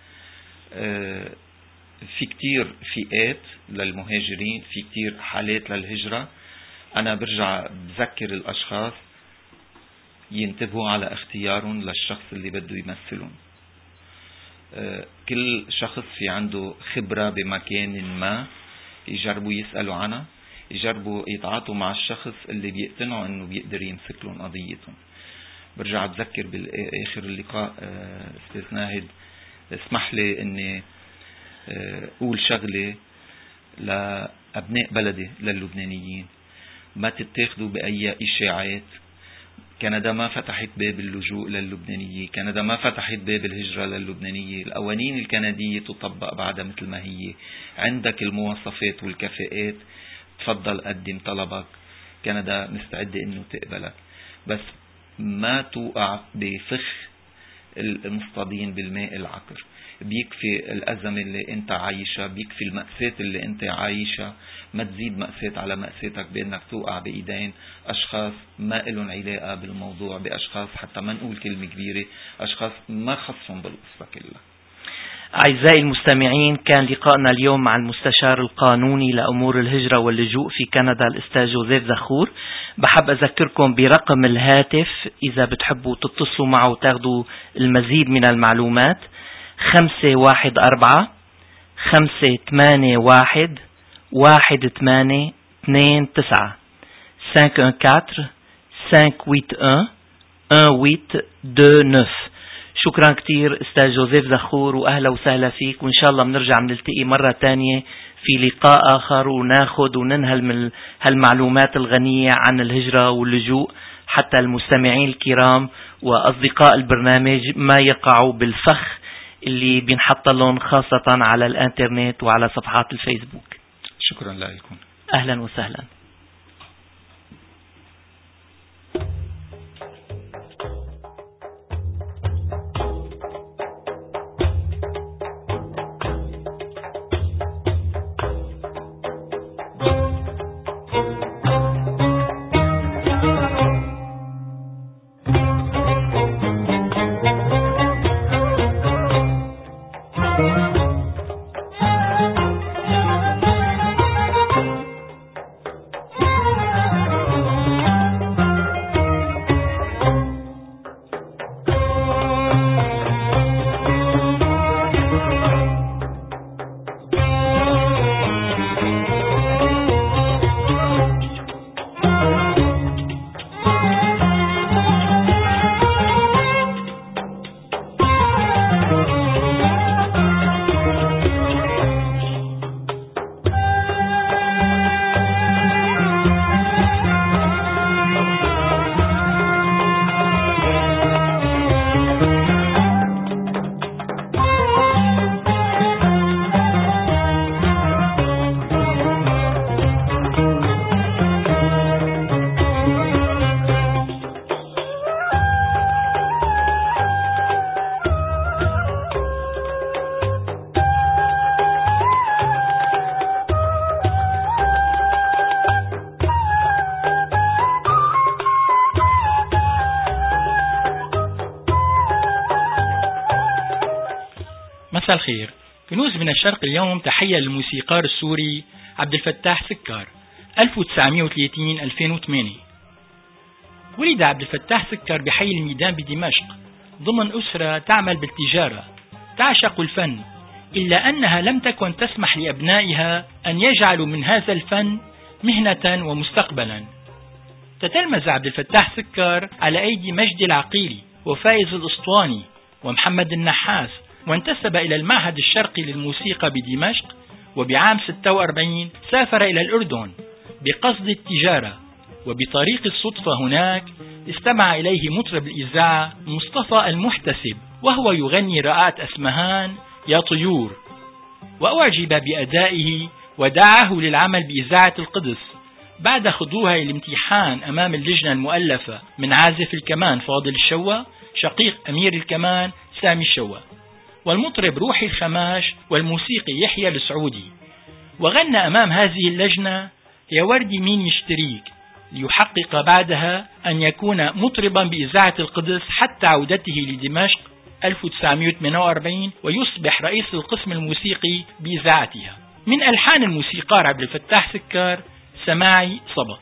في كتير فئات للمهاجرين، في كتير حالات للهجرة. أنا برجع بذكر الأشخاص ينتبهوا على اختيارهم للشخص اللي بده يمثلهم. كل شخص في عنده خبرة بمكان ما يجربوا يسألوا عنها، يجربوا يتعاطوا مع الشخص اللي بيقتنعوا انه بيقدر يمسك لهم قضيتهم. برجع بذكر بالآخر اللقاء استاذ ناهد، اسمح لي اني اقول شغلة لأبناء بلدي للبنانيين: ما تتاخدوا بأي إشاعات. كندا ما فتحت باب اللجوء للبنانية، كندا ما فتحت باب الهجرة للبنانية. القوانين الكندية تطبق بعدها مثل ما هي. عندك المواصفات والكفاءات، تفضل قدم طلبك، كندا مستعدة انه تقبلك، بس ما توقع بفخ المصطادين بالماء العكر. بيكفي الأزمة اللي انت عايشها، بيكفي المأساة اللي انت عايشها، ما تزيد مأساة على مأساتك بأنك توقع بإيدين أشخاص ما لهم علاقة بالموضوع، بأشخاص حتى ما نقول كلمة كبيرة، أشخاص ما خصهم بالقصة كلها. أعزائي المستمعين، كان لقاءنا اليوم مع المستشار القانوني لأمور الهجرة واللجوء في كندا الأستاذ جوزيف زخور. بحب أذكركم برقم الهاتف إذا بتحبوا تتصلوا معه وتاخدوا المزيد من المعلومات: 514-581-1829 514-581-1829. شكرا كتير أستاذ جوزيف زخور، وأهلا وسهلا فيك، وإن شاء الله بنرجع بنلتقي مرة تانية في لقاء آخر وناخد وننهل من هالمعلومات الغنية عن الهجرة واللجوء حتى المستمعين الكرام وأصدقاء البرنامج ما يقعوا بالفخ اللي بينحط لهم خاصة على الانترنت وعلى صفحات الفيسبوك. شكرا لكم. أهلا وسهلا. مساء الخير. كنوز من الشرق اليوم تحية للموسيقار السوري عبد الفتاح سكار 1930-2008. ولد عبد الفتاح سكار بحي الميدان بدمشق ضمن أسرة تعمل بالتجارة تعشق الفن، إلا أنها لم تكن تسمح لأبنائها أن يجعلوا من هذا الفن مهنة ومستقبلا. تتلمذ عبد الفتاح سكار على أيدي مجدي العقيلي وفايز الأسطواني ومحمد النحاس، وانتسب إلى المعهد الشرقي للموسيقى بدمشق، وبعام 46 سافر إلى الأردن بقصد التجارة، وبطريق الصدفة هناك استمع إليه مطرب الإذاعة مصطفى المحتسب وهو يغني رائعة أسمهان يا طيور، وأعجب بأدائه ودعاه للعمل بإذاعة القدس بعد خضوعها الامتحان أمام اللجنة المؤلفة من عازف الكمان فاضل الشوا شقيق أمير الكمان سامي الشوا والمطرب روحي الخماش والموسيقي يحيى السعودي. وغنى أمام هذه اللجنة يا وردي مين يشتريك، ليحقق بعدها أن يكون مطربا بإذاعة القدس حتى عودته لدمشق 1948 ويصبح رئيس القسم الموسيقي بإذاعتها. من ألحان الموسيقار عبد الفتاح سكار سماعي صبا.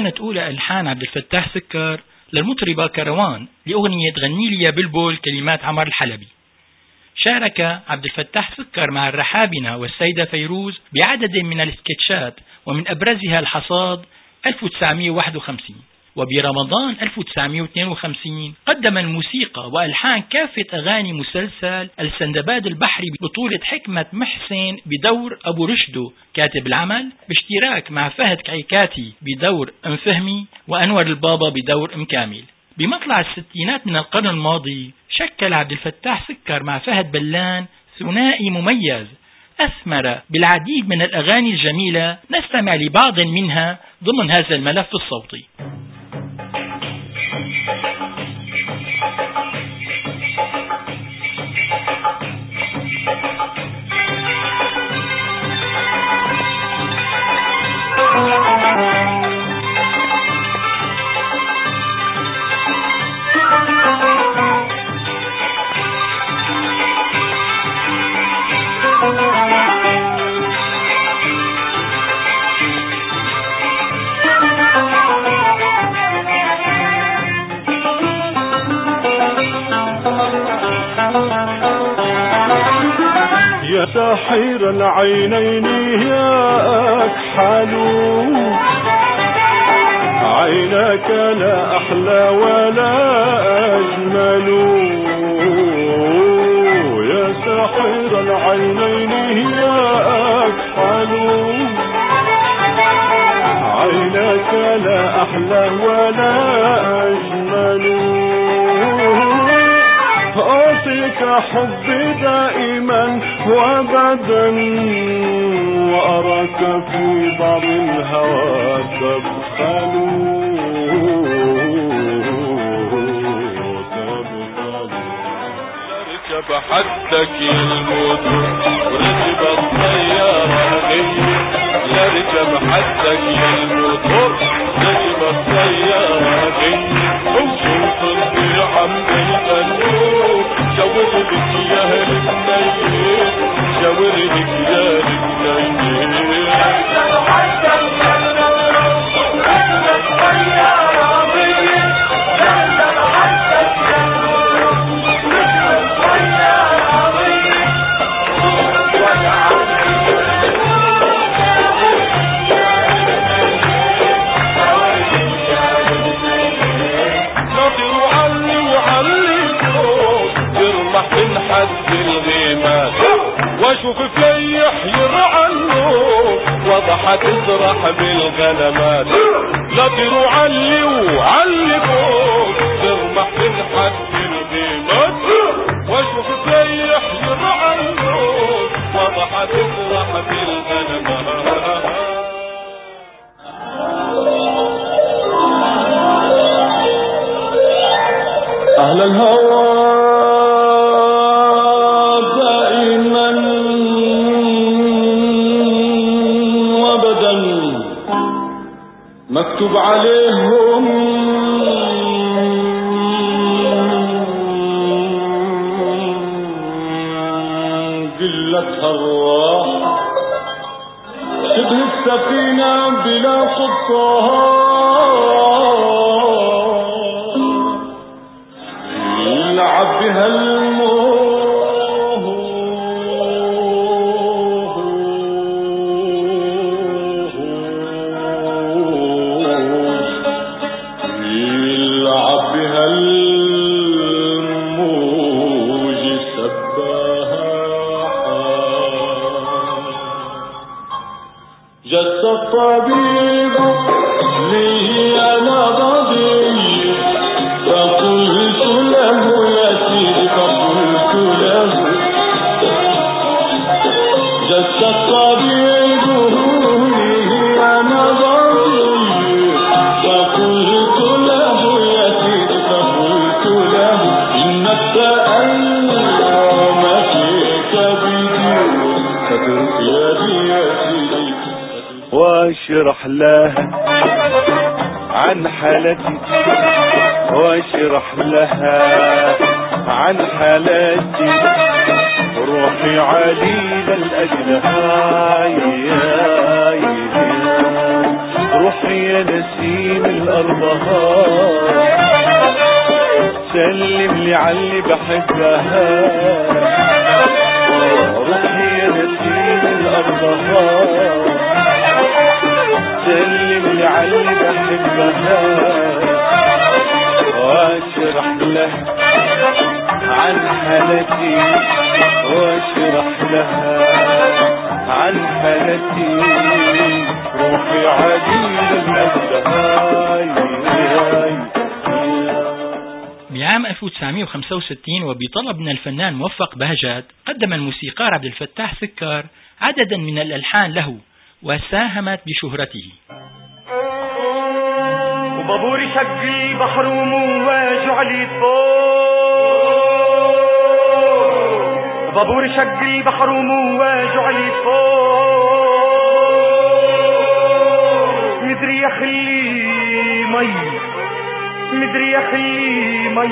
كانت أولى ألحان عبد الفتاح سكر للمطربة كروان لأغنية غني لي يا بلبل كلمات عمر الحلبي. شارك عبد الفتاح سكر مع الرحابنة والسيدة فيروز بعدد من السكتشات، ومن أبرزها الحصاد 1951. وبرمضان 1952 قدم الموسيقى وألحان كافة أغاني مسلسل السندباد البحري بطولة حكمة محسن بدور أبو رشدو كاتب العمل، باشتراك مع فهد كعيكاتي بدور أم فهمي وأنور البابا بدور أم كامل. بمطلع الستينات من القرن الماضي شكل عبد الفتاح سكر مع فهد بلان ثنائي مميز أثمر بالعديد من الأغاني الجميلة. نستمع لبعض منها ضمن هذا الملف الصوتي. يا ساحر العينين يا أكحل، عينك لا أحلى ولا أجمل. يا ساحر العينين يا أكحل، عينك لا أحلى ولا أجمل. أعطيك حبي دائما وابدا، وأراك في بعض الهوى تبخل. ركب حدك الموت وركب الطيارة غير، لا ركب حدك الموت ركب الطيارة غير. وشوف الضيعة من القلوب شاور بك يا هالبنية، شاور بك يا هالبنية. حد الغيمات واشوف فليح يرعى النور وضحى تسرح بالغنمات. لا طيروا علي وعلي فوق ترمح من حد الغيمات واشوف فليح يرعى النور وضحى تسرح بالغنمات. أهل الهوى مكتوب عليهم قلة الراحة، شبه السفينة بلا قبطان يلعب بها الموت. جس الطبيب لي أنا ضبي فقلت له يا سيدي فقلت له جس الطبيب لي أنا ضبي فقلت له يا سيدي فقلت له إنك أنت ما فيك بدي فترك يدي يا سيدي واشرح لها عن حالتي واشرح لها عن حالتي روحي عليل الأجل هاي روحي يا نسيم الأربهات سلم لي عاللي بحبها روحي يا نسيم الأربهات سلم لي عاللي بحبها واشرح لها عن حالتي واشرح لها عن حالتي روحي عديد الأزهاي. بعام 1965 وبطلب من الفنان موفق بهجت قدم الموسيقار عبد الفتاح سكر عددا من الألحان له وساهمت بشهرته. وبابوري شقي بحر ومواج علي فوق وبابوري شقي بحر ومواج علي فوق مدري يخلي مي مدري يخلي مي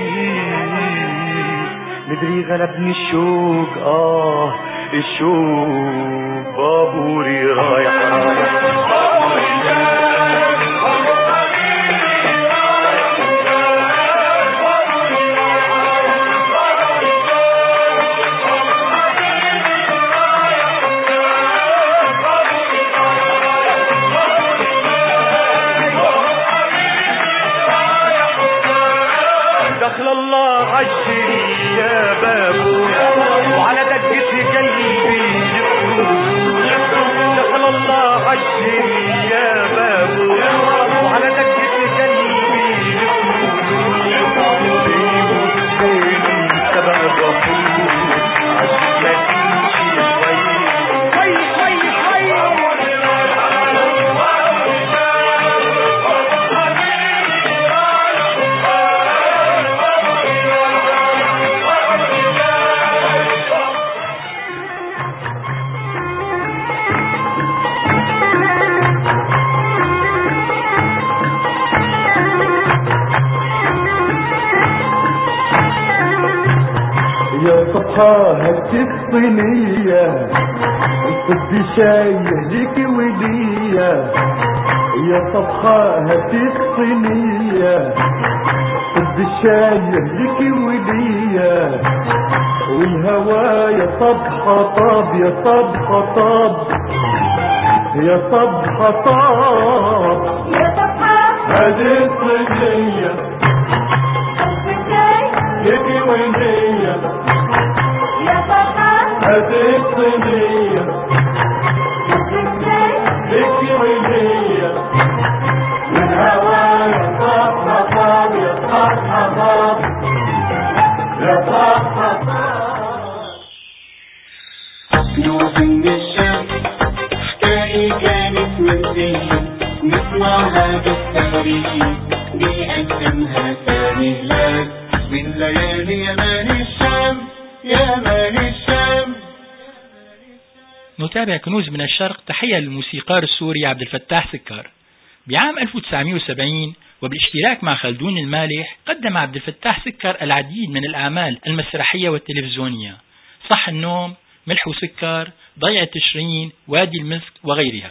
مدري غلبني الشوق الشوق بابوري رايح دخل الله عجلي يا بابو وعلى دقة قلبي دخل الله عجلي يا بابو وعلى دقة قلبي سبع ضفور عشان يا صفحة الصينية بدي شاي لك ولية يا صفحة الصينية بدي شاي لك ولية والهوايا صبحة طاب يا صبحة طاب يا صبحة طاب يا صبحة هذه الصينية لك ولية يا صبحة هذه الصينية لك ولية والهوايا صبحة طاب يا صبحة طاب يا صبحة نوح من الشام حكاية كانت منسية نسمعها بالتاريخ بيقدمها سامي هلال من ليالي يمان الشام يمان الشام. نتابع كنوز من الشرق تحية للموسيقار السوري عبد الفتاح سكر. بعام 1970 وبالاشتراك مع خلدون المالح قدم عبد الفتاح سكر العديد من الأعمال المسرحية والتلفزيونية صح النوم ملح وسكر ضيعة تشرين وادي المسك وغيرها.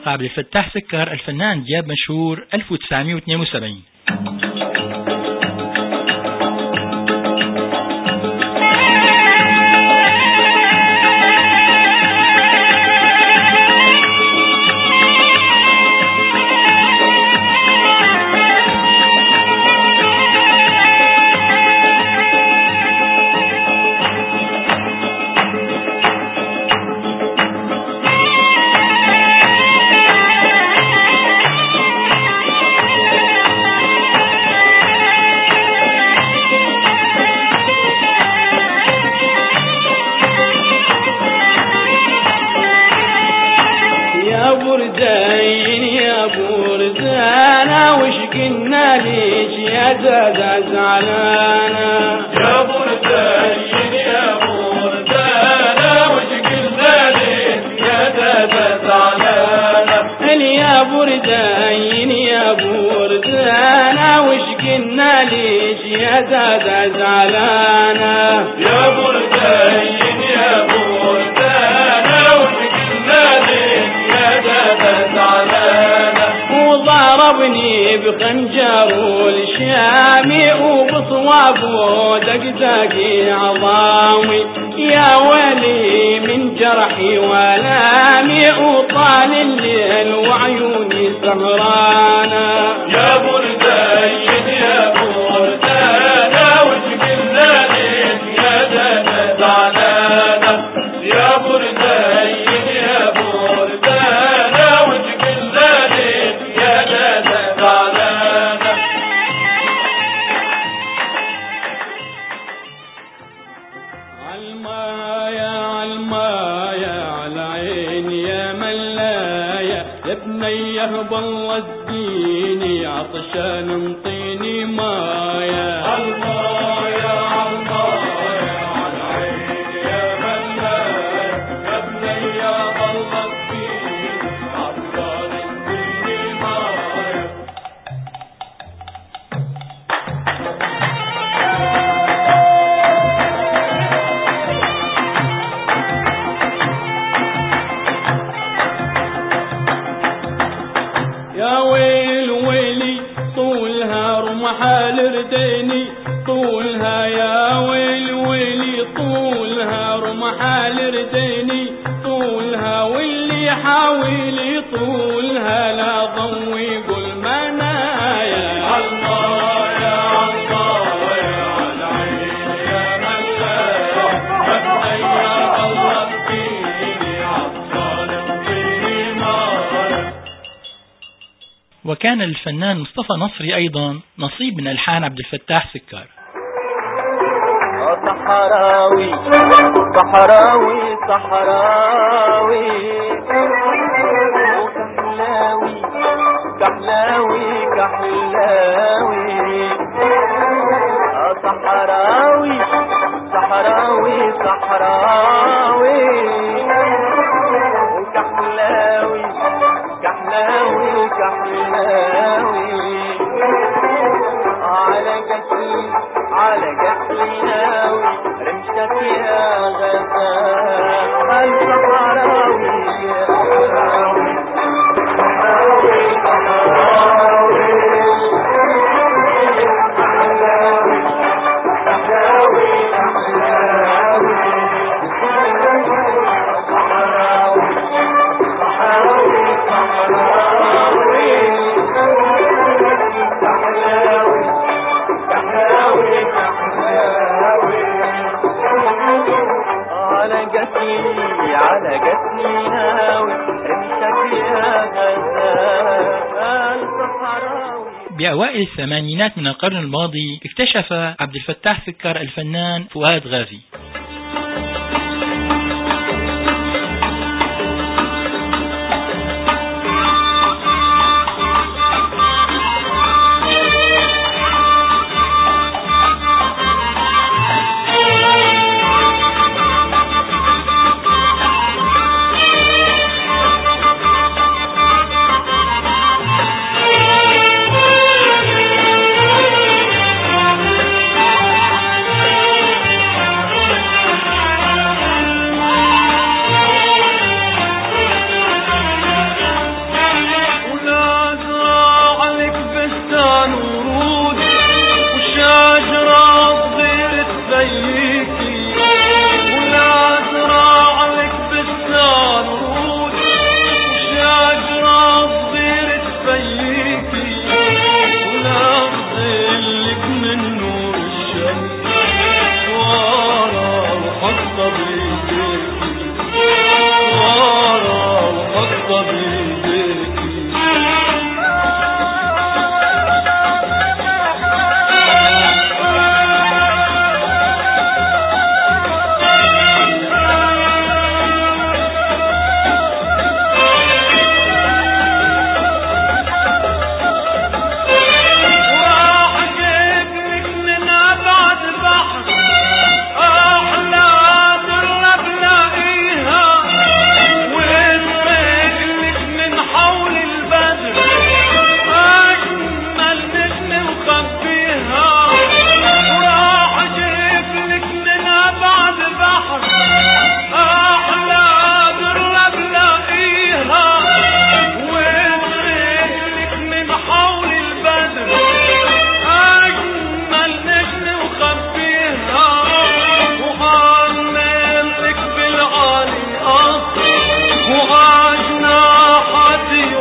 مواقع عبد الفتاح سكر الفنان دياب مشهور 1972. وكان للفنان مصطفى نصري أيضا نصيب من ألحان عبد الفتاح سكر. صحراوي صحراوي صحراوي وكحلاوي كحلاوي كحلاوي صحراوي صحراوي صحراوي وكحلاوي كحلاوي كحلاوي على قتلي ناوي رمشتك يا غزال الصحراوي على قتلي ناوي رمشتك يا غزال الصحراوي. بأوائل الثمانينات من القرن الماضي اكتشف عبد الفتاح سكر الفنان فؤاد غازي.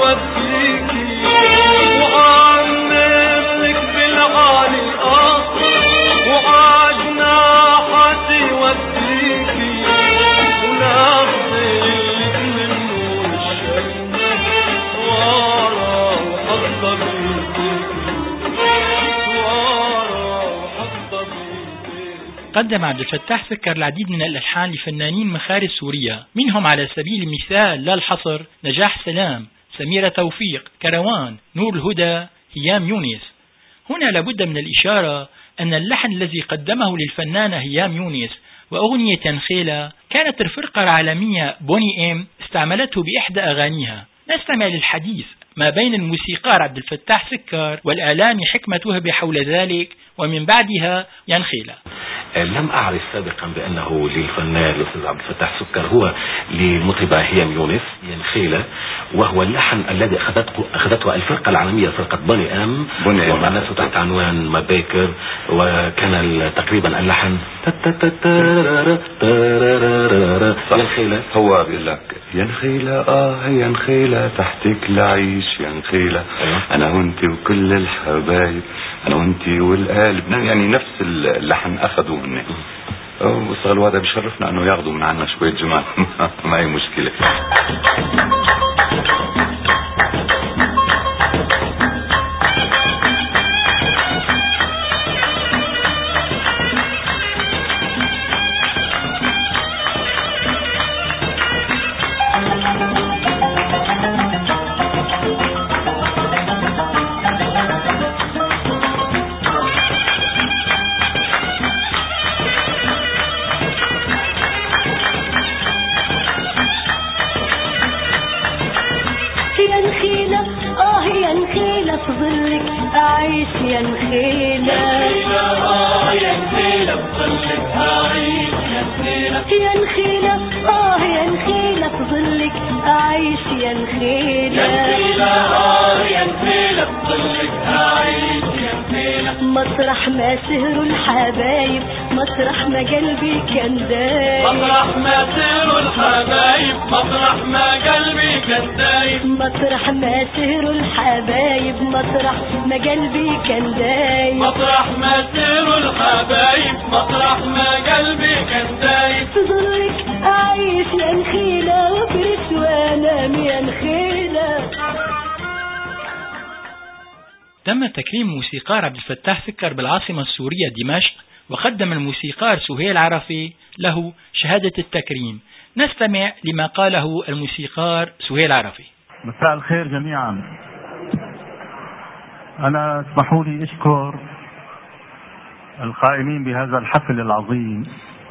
يوديكي وأعملك بالعالي وعجناحات يوديكي وناخدك من نور الشمس ورا وحطة قدم عبد الفتاح سكر العديد من الألحان لفنانين من خارج سوريا، منهم على سبيل المثال لا الحصر نجاح سلام، سميرة توفيق، كروان، نور الهدى، هيام يونس. هنا لابد من الإشارة أن اللحن الذي قدمه للفنانة هيام يونس وأغنية ينخيلة كانت الفرقة العالمية بوني إم استعملته بإحدى أغانيها. نستمع للحديث ما بين الموسيقار عبد الفتاح سكر والإعلامي حكمة وهبي حول ذلك، ومن بعدها ينخيلة. لم أعرف سابقا بأنه للفنان الأستاذ عبد الفتاح سكر هو للمطربة هيام يونس ينخيلة، وهو اللحن الذي أخذته الفرقة العالمية فرقة بوني أم ومعناته تحت عنوان مباكر، وكان تقريبا اللحن ينخيلة. هو بيقول لك ينخيلة ينخيلة تحتك لعيش ينخيلة أنا وانت وكل الحبايب أنا وانت والقلب، يعني نفس اللحن أخذوا مني وصغلوا. هذا بيشرفنا أنه ياخذوا من عنا شوية جمال ما هي مشكلة. مطرح ما سهروا الحبايب مطرح ما قلبي كان دايب مطرح ما سهروا الحبايب مطرح ما قلبي كان دايب مطرح ما سهروا الحبايب مطرح ما قلبي كان دايب مطرح ما سهروا الحبايب مطرح ما قلبي كان دايب في ظلك أعيش يا نخيلة وأبرد وأنام يا نخيلة. تم تكريم موسيقار عبد الفتاح سكر بالعاصمة السورية دمشق، وقدم الموسيقار سهيل عرفي له شهادة التكريم. نستمع لما قاله الموسيقار سهيل عرفي. مساء الخير جميعا. أنا اسمحوا لي أشكر القائمين بهذا الحفل العظيم،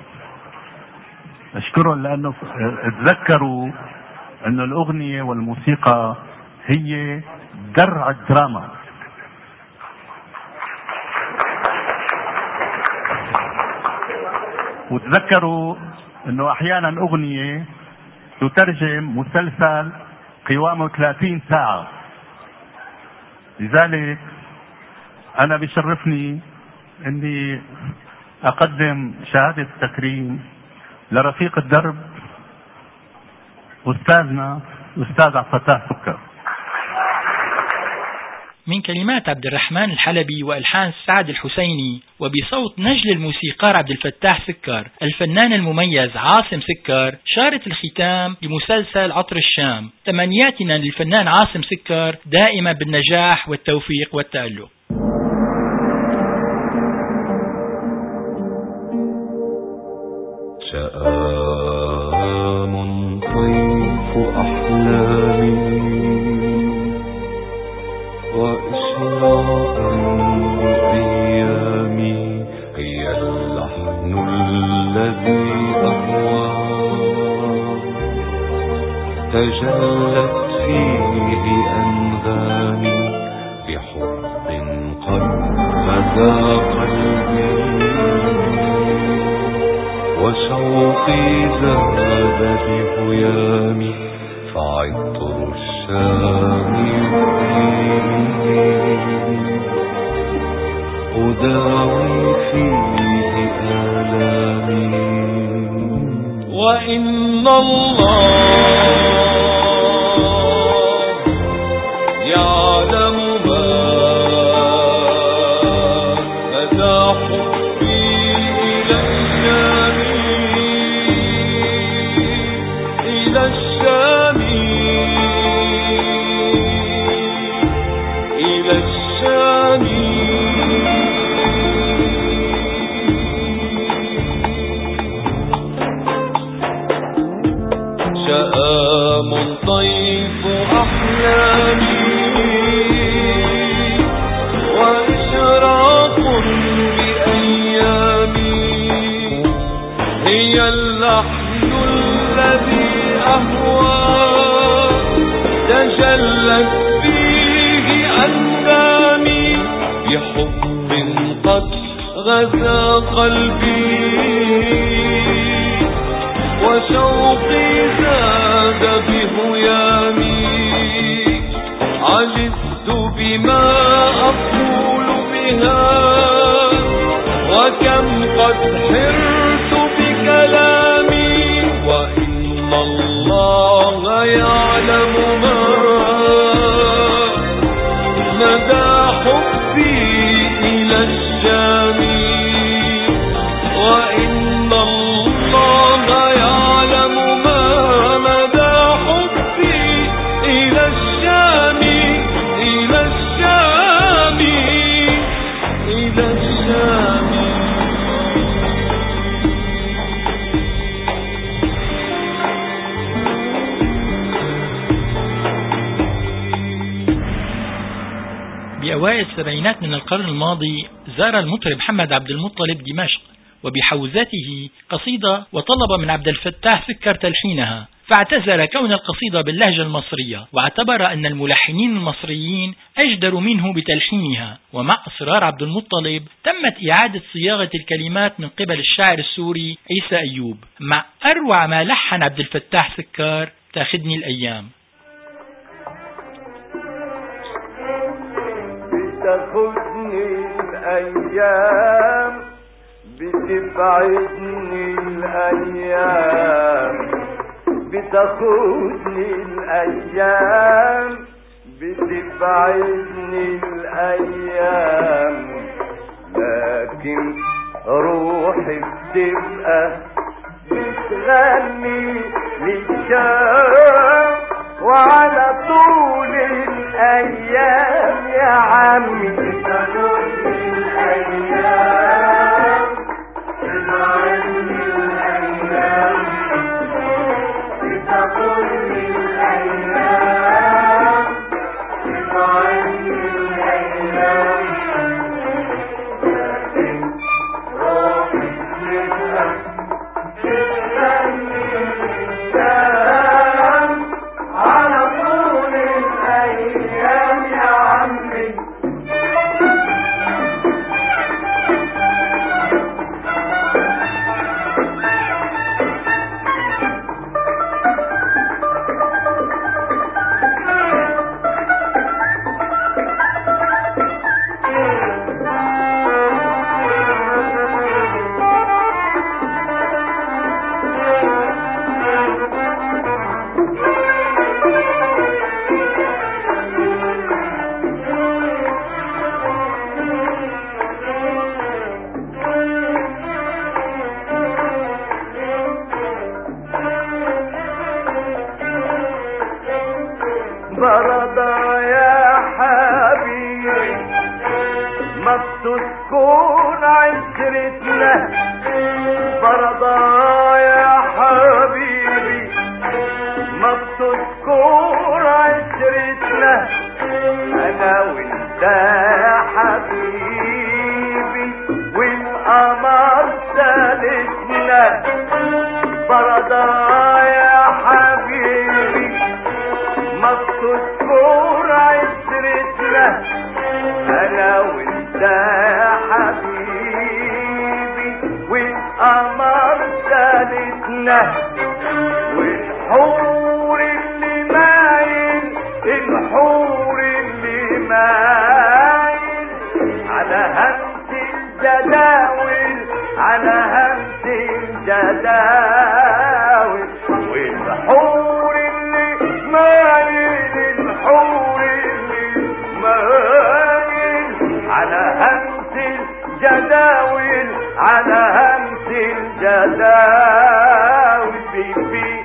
أشكرهم لأنه تذكروا أن الأغنية والموسيقى هي درع الدراما، وتذكروا انه احيانا اغنية تترجم مسلسل قوامه 30 ساعة. لذلك انا بيشرفني اني اقدم شهادة تكريم لرفيق الدرب استاذنا الاستاذ عبد الفتاح سكر. من كلمات عبد الرحمن الحلبي وألحان سعد الحسيني وبصوت نجل الموسيقار عبد الفتاح سكر، الفنان المميز عاصم سكر شارت الختام لمسلسل عطر الشام. تمنياتنا للفنان عاصم سكر دائما بالنجاح والتوفيق والتألق. شآم طيف أحلامي وإشراقا بأيامي هي اللحن الذي أهوى تجلت فيه أنغامي بحب قد غزا قلبي وشوقي زاد بهيامي فعطر الشام يحييني أداوي فيه آلامي وإن الله لك فيه أندامي بحب قد غزا قلبي وشوقي زاد بهيامي عجزت بما أقول بها وكم قد حرت بكلامي وإن الله يعلم مدى حبي إلى الشام وإن الله يعلم مدى حبي إلى الشام إلى الشام إلى الشام. بأوائل السبعينات من القرن الماضي زار المطرب محمد عبد المطلب دمشق وبحوزته قصيدة وطلب من عبد الفتاح سكر تلحينها، فاعتذر كون القصيدة باللهجة المصرية واعتبر أن الملحنين المصريين أجدر منه بتلحينها. ومع إصرار عبد المطلب تمت إعادة صياغة الكلمات من قبل الشاعر السوري عيسى أيوب مع أروع ما لحن عبد الفتاح سكر تاخدني الأيام. بتاخدني الأيام بتبعدني الأيام بتاخدني الأيام بتبعدني الأيام لكن روحي بتبقى بتغني للشام وعلى طول الأيام يا عمي بتاخدني الأيام بتبعدني الأيام بتاخدني الأيام بتبعدني الأيام لكن روحي بتبقى بتغني للشام على طول الأيام يا عمي. برضا يا حبيبي ما بتسكن عشرتنا برضا يا حبيبي ما بتسكن عشرتنا انا وانت يا حبيبي والقمر ثالثنا برضا يا حبيبي ما بتذكر عشرتنا انا وانت يا حبيبي والقمر ثالثنا والحور اللي مايل الحور اللي مايل على همس الجداول على همس الجداول والحور مايل الحور اللي مايل على همس الجداول على همس الجداول بيبي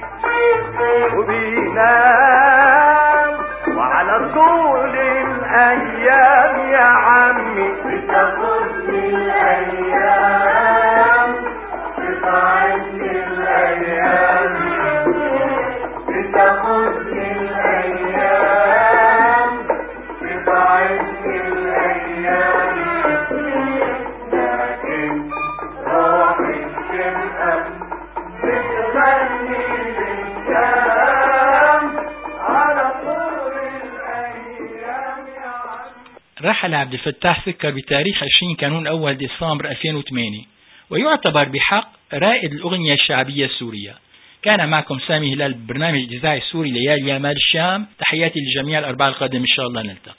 وبينام وعلى طول الأيام يا عمي بتاخدني الأيام بتعدي الأيام بتاخدني الأيام بتعدي الأيام لكن روحي بتبقى بتغني للشام على طول الأيام. رحل عبد الفتاح سكر بتاريخ 20 كانون أول ديسمبر 2008، ويعتبر بحق رائد الأغنية الشعبية السورية. كان معكم سامي هلال برنامج الإذاعي السوري ليالي يا مال الشام. تحياتي للجميع، الأربعاء القادم إن شاء الله نلتقي.